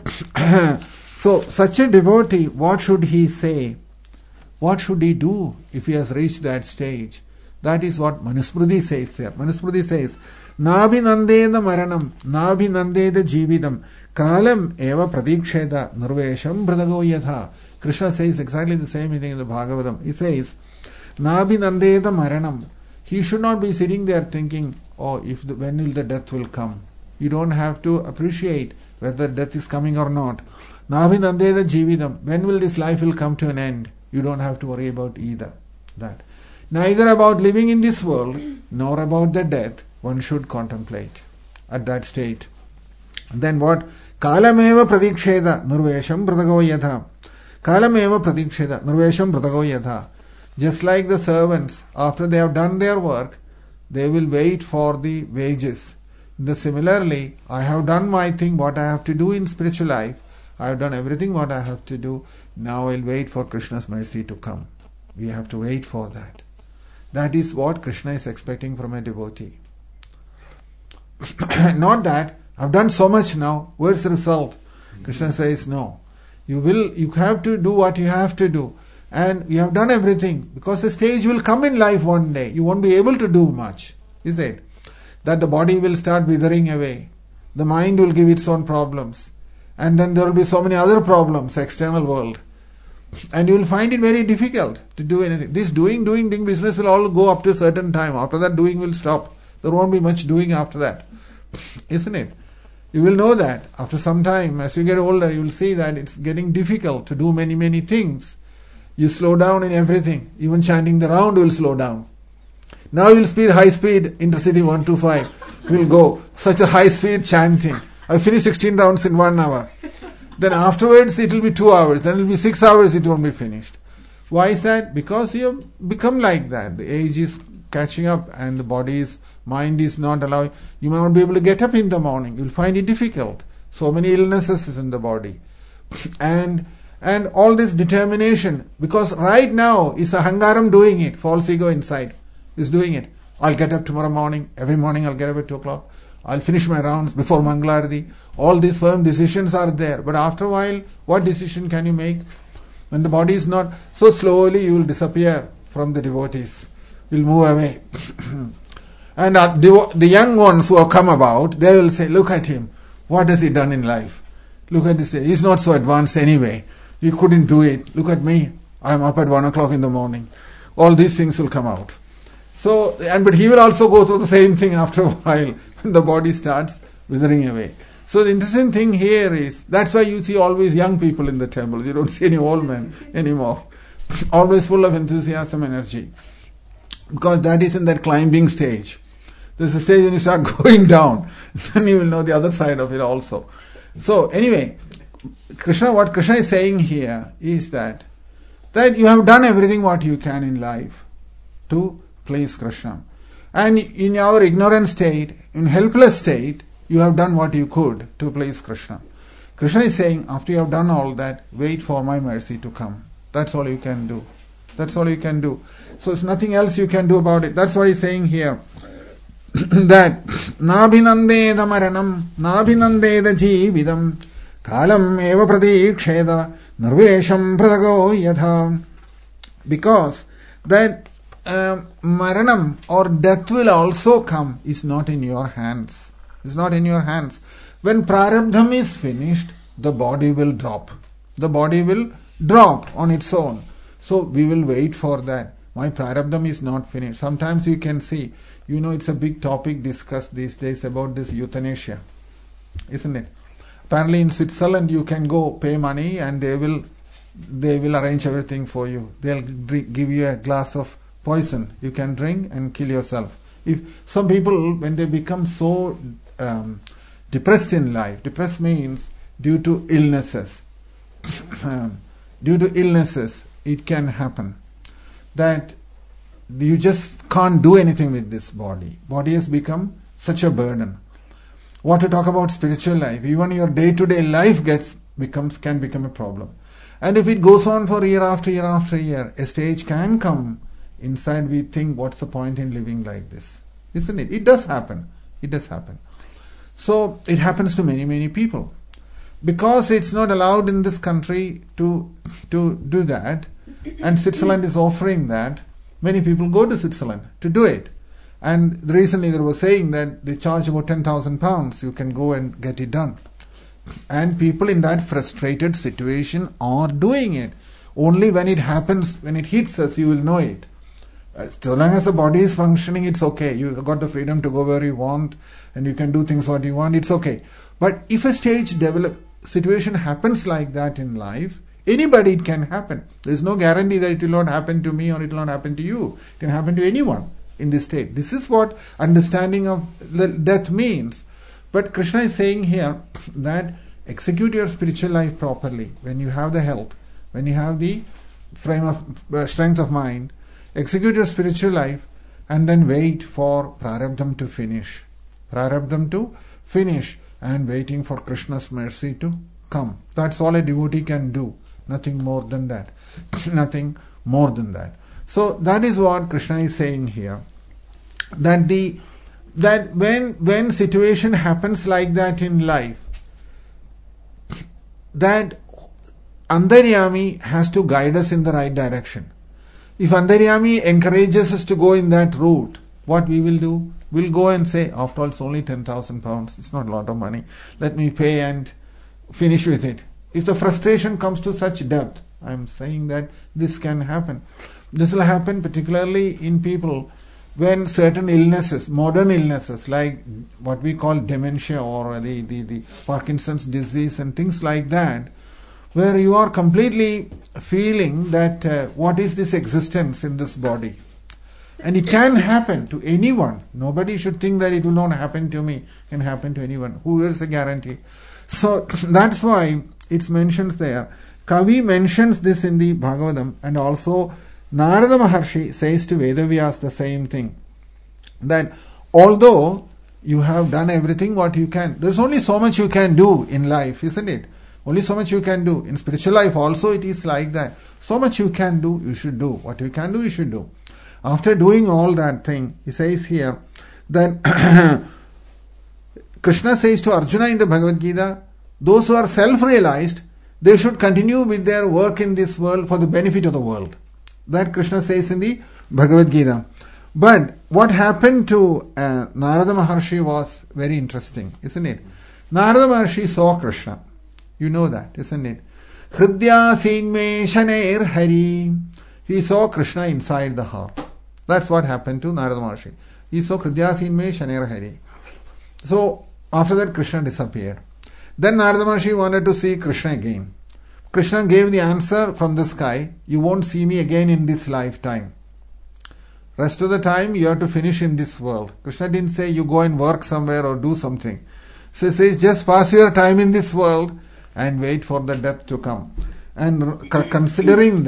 so such a devotee, what should he say? What should he do if he has reached that stage? That is what Manusmriti says there. Manusmriti says, Nabhinandeda maranam, nabhinandeda jividam, kalam eva pradiksheda, nirvesham bradago yatha. Krishna says exactly the same thing in the Bhagavatam. He says, Nabhinandeda maranam. He should not be sitting there thinking, oh, if the, when will the death will come? You don't have to appreciate whether death is coming or not. Nabhinandeda jividam. When will this life will come to an end? You don't have to worry about either that. Neither about living in this world, nor about the death, one should contemplate at that state. And then what? Kalameva pradiksheda nirvesham pradago yatha. Kalameva pradiksheda nirvesham pradago yatha. Just like the servants, after they have done their work, they will wait for the wages. The similarly, I have done my thing, what I have to do in spiritual life. I have done everything what I have to do. Now I will wait for Krishna's mercy to come. We have to wait for that. That is what Krishna is expecting from a devotee. Not that, I've done so much now, where's the result? Mm-hmm. Krishna says, no. You will, you have to do what you have to do. And you have done everything. Because the stage will come in life one day. You won't be able to do much. He said that the body will start withering away. The mind will give its own problems. And then there will be so many other problems, external world. And you will find it very difficult to do anything. This doing, doing, doing business will all go up to a certain time. After that, doing will stop. There won't be much doing after that. Isn't it? You will know that after some time, as you get older, you will see that it's getting difficult to do many, many things. You slow down in everything. Even chanting the round will slow down. Now you will speed, high speed, intercity one two five. Will go. Such a high speed chanting. I finished sixteen rounds in one hour. Then afterwards it will be two hours. Then it will be six hours, it won't be finished. Why is that? Because you have become like that. The age is catching up and the body's mind is not allowing. You may not be able to get up in the morning. You will find it difficult. So many illnesses is in the body. And and all this determination. Because right now is a hangaram doing it. False ego inside is doing it. I'll get up tomorrow morning. Every morning I'll get up at two o'clock. I'll finish my rounds before Mangalarti. All these firm decisions are there. But after a while, what decision can you make? When the body is not, so slowly you will disappear from the devotees. You will move away. And uh, the, the young ones who have come about, they will say, look at him. What has he done in life? Look at this. He's not so advanced anyway. He couldn't do it. Look at me. I'm up at one o'clock in the morning. All these things will come out. So, and but he will also go through the same thing after a while. The body starts withering away. So the interesting thing here is, that's why you see always young people in the temples. You don't see any old men anymore. Always full of enthusiasm and energy. Because that is in that climbing stage. There's a stage when you start going down. Then you will know the other side of it also. So anyway, Krishna, what Krishna is saying here is that that you have done everything what you can in life to please Krishna. And in our ignorant state, in helpless state, you have done what you could to please Krishna. Krishna is saying, after you have done all that, wait for my mercy to come. That's all you can do. That's all you can do. So it's nothing else you can do about it. That's what he's saying here. That nabhinandeda maranam, nabhinandeda jeevidam, kalam eva pratiksheda, narvesham pradago yadha. Because that uh, maranam or death will also come is not in your hands. It's not in your hands. When prarabdham is finished, the body will drop. The body will drop on its own. So we will wait for that. My prarabdham is not finished. Sometimes you can see, you know, it's a big topic discussed these days about this euthanasia, isn't it? Apparently in Switzerland you can go pay money and they will they will arrange everything for you. They'll give you a glass of poison. You can drink and kill yourself. If some people, when they become so um, depressed in life, depressed means due to illnesses. Due to illnesses, it can happen that you just can't do anything with this body. Body has become such a burden. What to talk about spiritual life? Even your day-to-day life gets becomes can become a problem. And if it goes on for year after year after year, a stage can come inside we think, what's the point in living like this? Isn't it? It does happen. It does happen. So it happens to many, many people. Because it's not allowed in this country to to do that, and Switzerland is offering that, many people go to Switzerland to do it. And recently they were saying that they charge about ten thousand pounds, you can go and get it done. And people in that frustrated situation are doing it. Only when it happens, when it hits us, you will know it. So long as the body is functioning, it's okay. You got the freedom to go where you want and you can do things what you want, it's okay. But if a stage develop situation happens like that in life, anybody it can happen. There is no guarantee that it will not happen to me or it will not happen to you. It can happen to anyone in this state. This is what understanding of death means. But Krishna is saying here that execute your spiritual life properly. When you have the health, when you have the frame of uh, strength of mind, execute your spiritual life and then wait for prarabdham to finish. Prarabdham to finish and waiting for Krishna's mercy to come. That's all a devotee can do. Nothing more than that. Nothing more than that. So that is what Krishna is saying here. That the that when when situation happens like that in life, that Antaryami has to guide us in the right direction. If Antaryami encourages us to go in that route, what we will do? We'll go and say, after all, it's only ten thousand pounds. It's not a lot of money. Let me pay and finish with it. If the frustration comes to such depth, I'm saying that this can happen. This will happen particularly in people when certain illnesses, modern illnesses like what we call dementia or the, the, the Parkinson's disease and things like that, where you are completely feeling that uh, what is this existence in this body? And it can happen to anyone. Nobody should think that it will not happen to me. It can happen to anyone. Who is a guarantee? So that's why it's mentioned there. Kavi mentions this in the Bhagavatam, and also Narada Maharshi says to Vedavyas the same thing. That although you have done everything what you can, there's only so much you can do in life, isn't it? Only so much you can do. In spiritual life also it is like that. So much you can do, you should do. What you can do, you should do. After doing all that thing, he says here that Krishna says to Arjuna in the Bhagavad Gita, those who are self-realized, they should continue with their work in this world for the benefit of the world. That Krishna says in the Bhagavad Gita. But what happened to uh, Narada Maharshi was very interesting, isn't it? Narada Maharshi saw Krishna. You know that, isn't it? Hridya Sinme Shaner Hari. He saw Krishna inside the heart. That's what happened to Narada Maharshi. He saw Hridya Sinme Shaner Hari. So after that Krishna disappeared. Then Narada Maharshi wanted to see Krishna again. Krishna gave the answer from the sky, you won't see me again in this lifetime. Rest of the time you have to finish in this world. Krishna didn't say you go and work somewhere or do something. So he says just pass your time in this world and wait for the death to come. And considering that,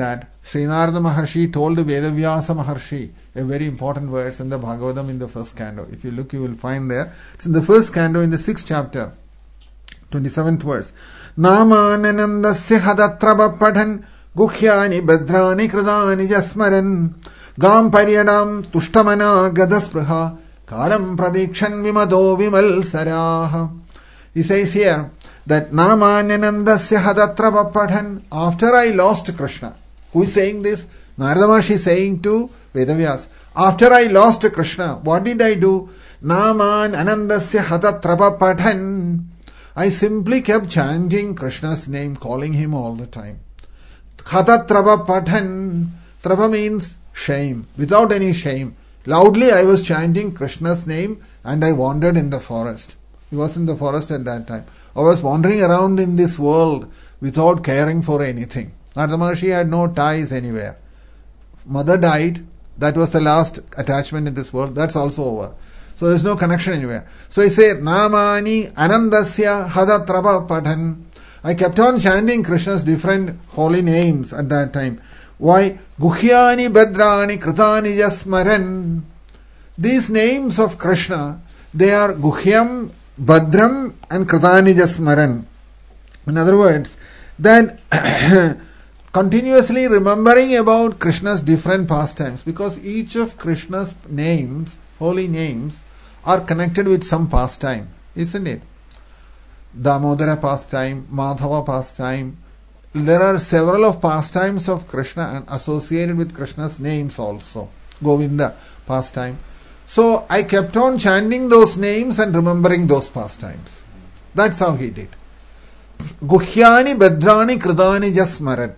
Srinarada Maharshi told Vedavyasa Maharshi a very important verse in the Bhagavatam in the first canto. If you look, you will find there. It's in the first canto in the sixth chapter, twenty-seventh verse. Namananandasya hadatrava padhan guhyani badrani kridani jasmaran gam paryadam tushtamana gadaspraha kalam pradikshan vimado vimal saraha. He says here that Namananandasya hadatrava padhan, after I lost Krishna. Who is saying this? Narada Maharshi is saying to Vedavyas, after I lost Krishna, what did I do? Naman anandasya hatatrapa padhan. I simply kept chanting Krishna's name, calling him all the time. Hatatrapa padhan. Trapa means shame, without any shame. Loudly I was chanting Krishna's name and I wandered in the forest. He was in the forest at that time. I was wandering around in this world without caring for anything. Narada Maharshi had no ties anywhere. Mother died. That was the last attachment in this world. That's also over. So there is no connection anywhere. So he said, Namani Anandasya Hadatrava Padhan. I kept on chanting Krishna's different holy names at that time. Why? Guhyani Badrani Kritani Jasmaran. These names of Krishna, they are Guhyam, Badram and Kritani Jasmaran. In other words, then continuously remembering about Krishna's different pastimes, because each of Krishna's names, holy names, are connected with some pastime, isn't it? Damodara pastime, Madhava pastime. There are several of pastimes of Krishna and associated with Krishna's names also. Govinda pastime. So I kept on chanting those names and remembering those pastimes. That's how he did. Guhyani Badrani Kridani Jasmaran.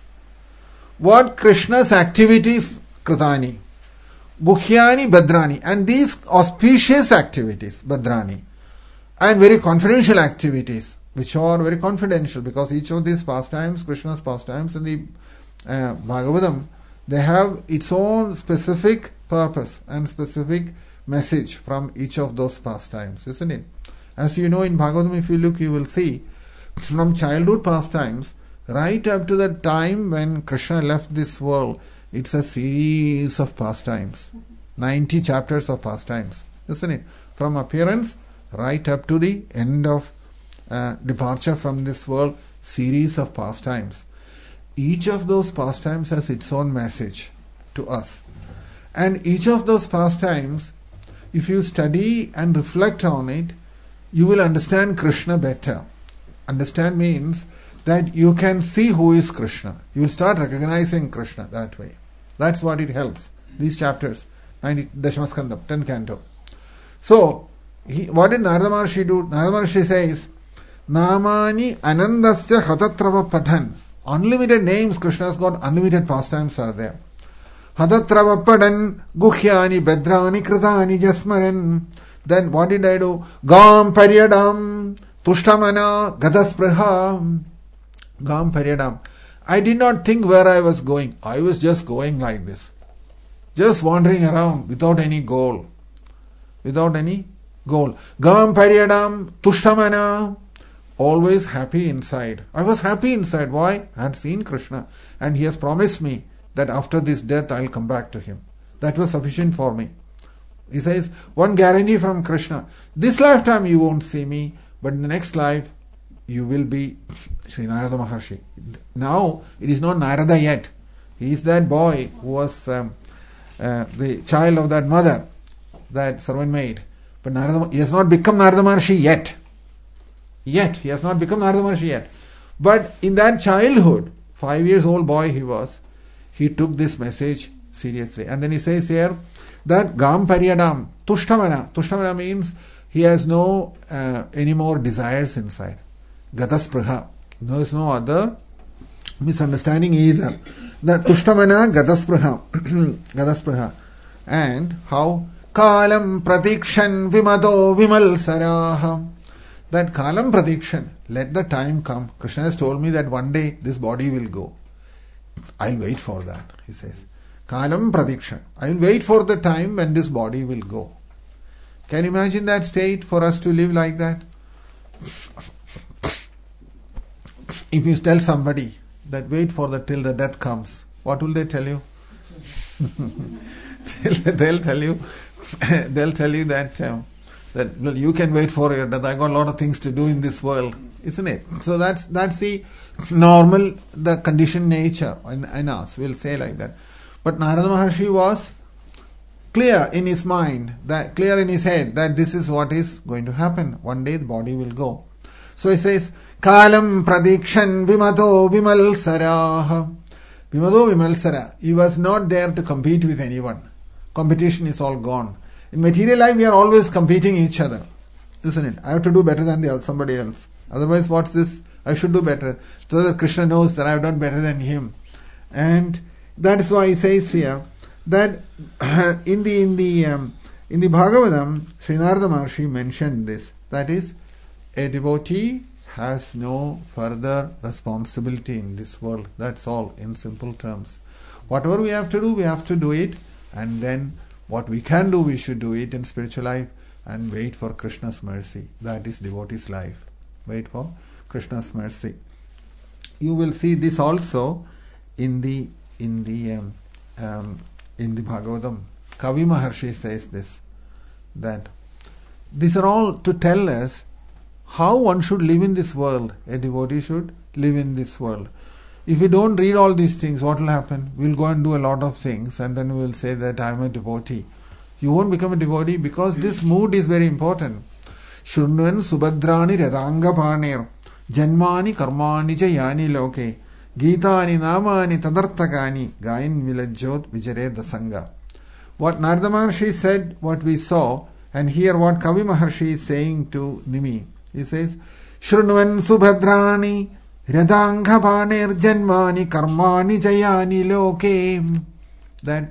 What Krishna's activities, Kridani. Guhyani Badrani. And these auspicious activities, Badrani. And very confidential activities, which are very confidential, because each of these pastimes, Krishna's pastimes in the uh, Bhagavatam, they have its own specific purpose and specific message from each of those pastimes, isn't it? As you know, in Bhagavatam, if you look, you will see from childhood pastimes right up to the time when Krishna left this world, it's a series of pastimes. ninety chapters of pastimes, isn't it? From appearance right up to the end of uh, departure from this world, series of pastimes. Each of those pastimes has its own message to us. And each of those pastimes, if you study and reflect on it, you will understand Krishna better. Understand means that you can see who is Krishna. You will start recognizing Krishna that way. That's what it helps. These chapters, Dashamaskandam, tenth canto. So, he, what did Narada Maharshi do? Narada Maharshi says, Namani Anandasya Hatatrava Padhan. Unlimited names, Krishna has got unlimited pastimes are there. Hatatrava Padhan, Guhyani, Badrani, Kridani, Jasmaran. Then what did I do? Gam Paryadam, Tushtamana, Gadaspraha. Gam Paryadam. I did not think where I was going. I was just going like this. Just wandering around without any goal. Without any goal. Gam Paryadam, Tushtamana. Always happy inside. I was happy inside. Why? I had seen Krishna. And he has promised me that after this death I will come back to him. That was sufficient for me. He says, one guarantee from Krishna. This lifetime you won't see me, but in the next life you will be Sri Narada Maharshi. Now it is not Narada yet. He is that boy who was um, uh, the child of that mother, that servant maid. But Narada, he has not become Narada Maharshi yet. Yet. He has not become Narada Maharshi yet. But in that childhood, five years old boy he was, he took this message seriously. And then he says here that Gam Paryadam, Tushtamana. Tushtamana means he has no uh, any more desires inside. Gadaspraha. There is no other misunderstanding either. The Tushtamana Gadaspraha. Gadaspraha. And how? Kalam Pratikshan Vimado Vimal Saraha. That Kalam Pradikshan, let the time come. Krishna has told me that one day this body will go. I'll wait for that, he says. Kalam Pradikshan. I'll wait for the time when this body will go. Can you imagine that state for us to live like that? If you tell somebody that wait for the till the death comes, what will they tell you? they'll, they'll tell you, they'll tell you that um, that well, you can wait for your death. I got a lot of things to do in this world, isn't it? So that's that's the normal, the conditioned nature in, in us. We'll say like that. But Narada Maharshi was clear in his mind, that clear in his head that this is what is going to happen. One day the body will go. So he says, Kalam pradikshan vimado vimalsarah. Vimado vimalsara. He was not there to compete with anyone. Competition is all gone. In material life, we are always competing each other, isn't it? I have to do better than the somebody else. Otherwise, what's this? I should do better. So that Krishna knows that I have done better than him. And that is why he says here that in the in the um, in the Bhagavatam, Sri Narada Maharshi mentioned this. That is, a devotee has no further responsibility in this world. That's all, in simple terms. Whatever we have to do, we have to do it, and then what we can do, we should do it in spiritual life, and wait for Krishna's mercy. That is devotee's life. Wait for Krishna's mercy. You will see this also in the in the um, um, in the Bhagavatam. Kavi Maharshi says this, that these are all to tell us how one should live in this world. A devotee should live in this world. If we don't read all these things, what will happen? We'll go and do a lot of things, and then we will say that I am a devotee. You won't become a devotee, because this mood is very important. Shunvan subhadrani radanga panir janmani karmani jayani loke gitani namani tadarthakani gain vilajjot vijare dasanga. What Narada Maharshi said, what we saw, and here what Kavi Maharshi is saying to Nimi. He says, Shrunvan subhadrani radanga panir janmani karmani jayani loke. That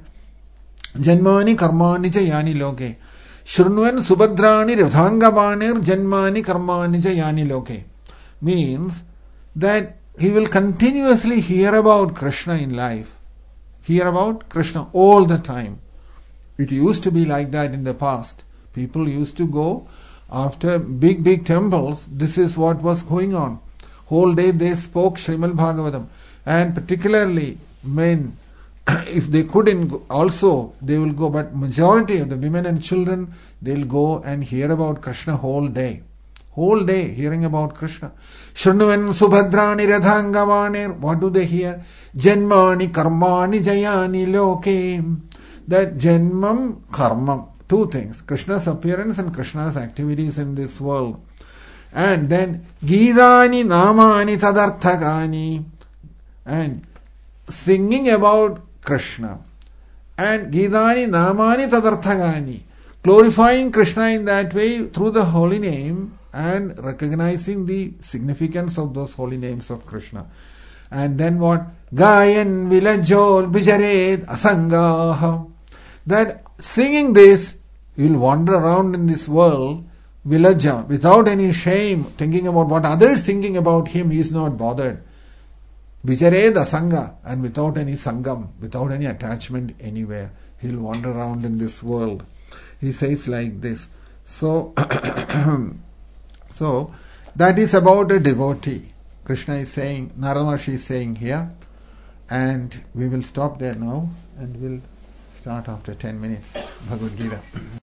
janmani karmani jayani loke. Shrunvan subhadrani radhangavanir janmani karmani jayani loke. Means that he will continuously hear about Krishna in life. Hear about Krishna all the time. It used to be like that in the past. People used to go after big, big temples. This is what was going on. Whole day they spoke Srimad Bhagavatam. And particularly men, if they couldn't also, they will go. But majority of the women and children, they'll go and hear about Krishna whole day. Whole day hearing about Krishna. Shrunuvan subhadrani radhangavanir. What do they hear? Janmani karmani jayani loke. That janmam karmam. Two things. Krishna's appearance and Krishna's activities in this world. And then Gidani namani tadarthakani. And singing about Krishna. And Gidani namani tadarthakani. Glorifying Krishna in that way through the holy name and recognizing the significance of those holy names of Krishna. And then what? Gayan vilajol bijared asangaha. That singing this, you will wander around in this world, vilaja, without any shame, thinking about what others thinking about him. He is not bothered. Vijared asanga, and without any sangam, without any attachment anywhere. He will wander around in this world. He says like this. So, so that is about a devotee. Krishna is saying, Narada Maharshi is saying here, and we will stop there now, and we'll start after ten minutes. Bhagavad Gita.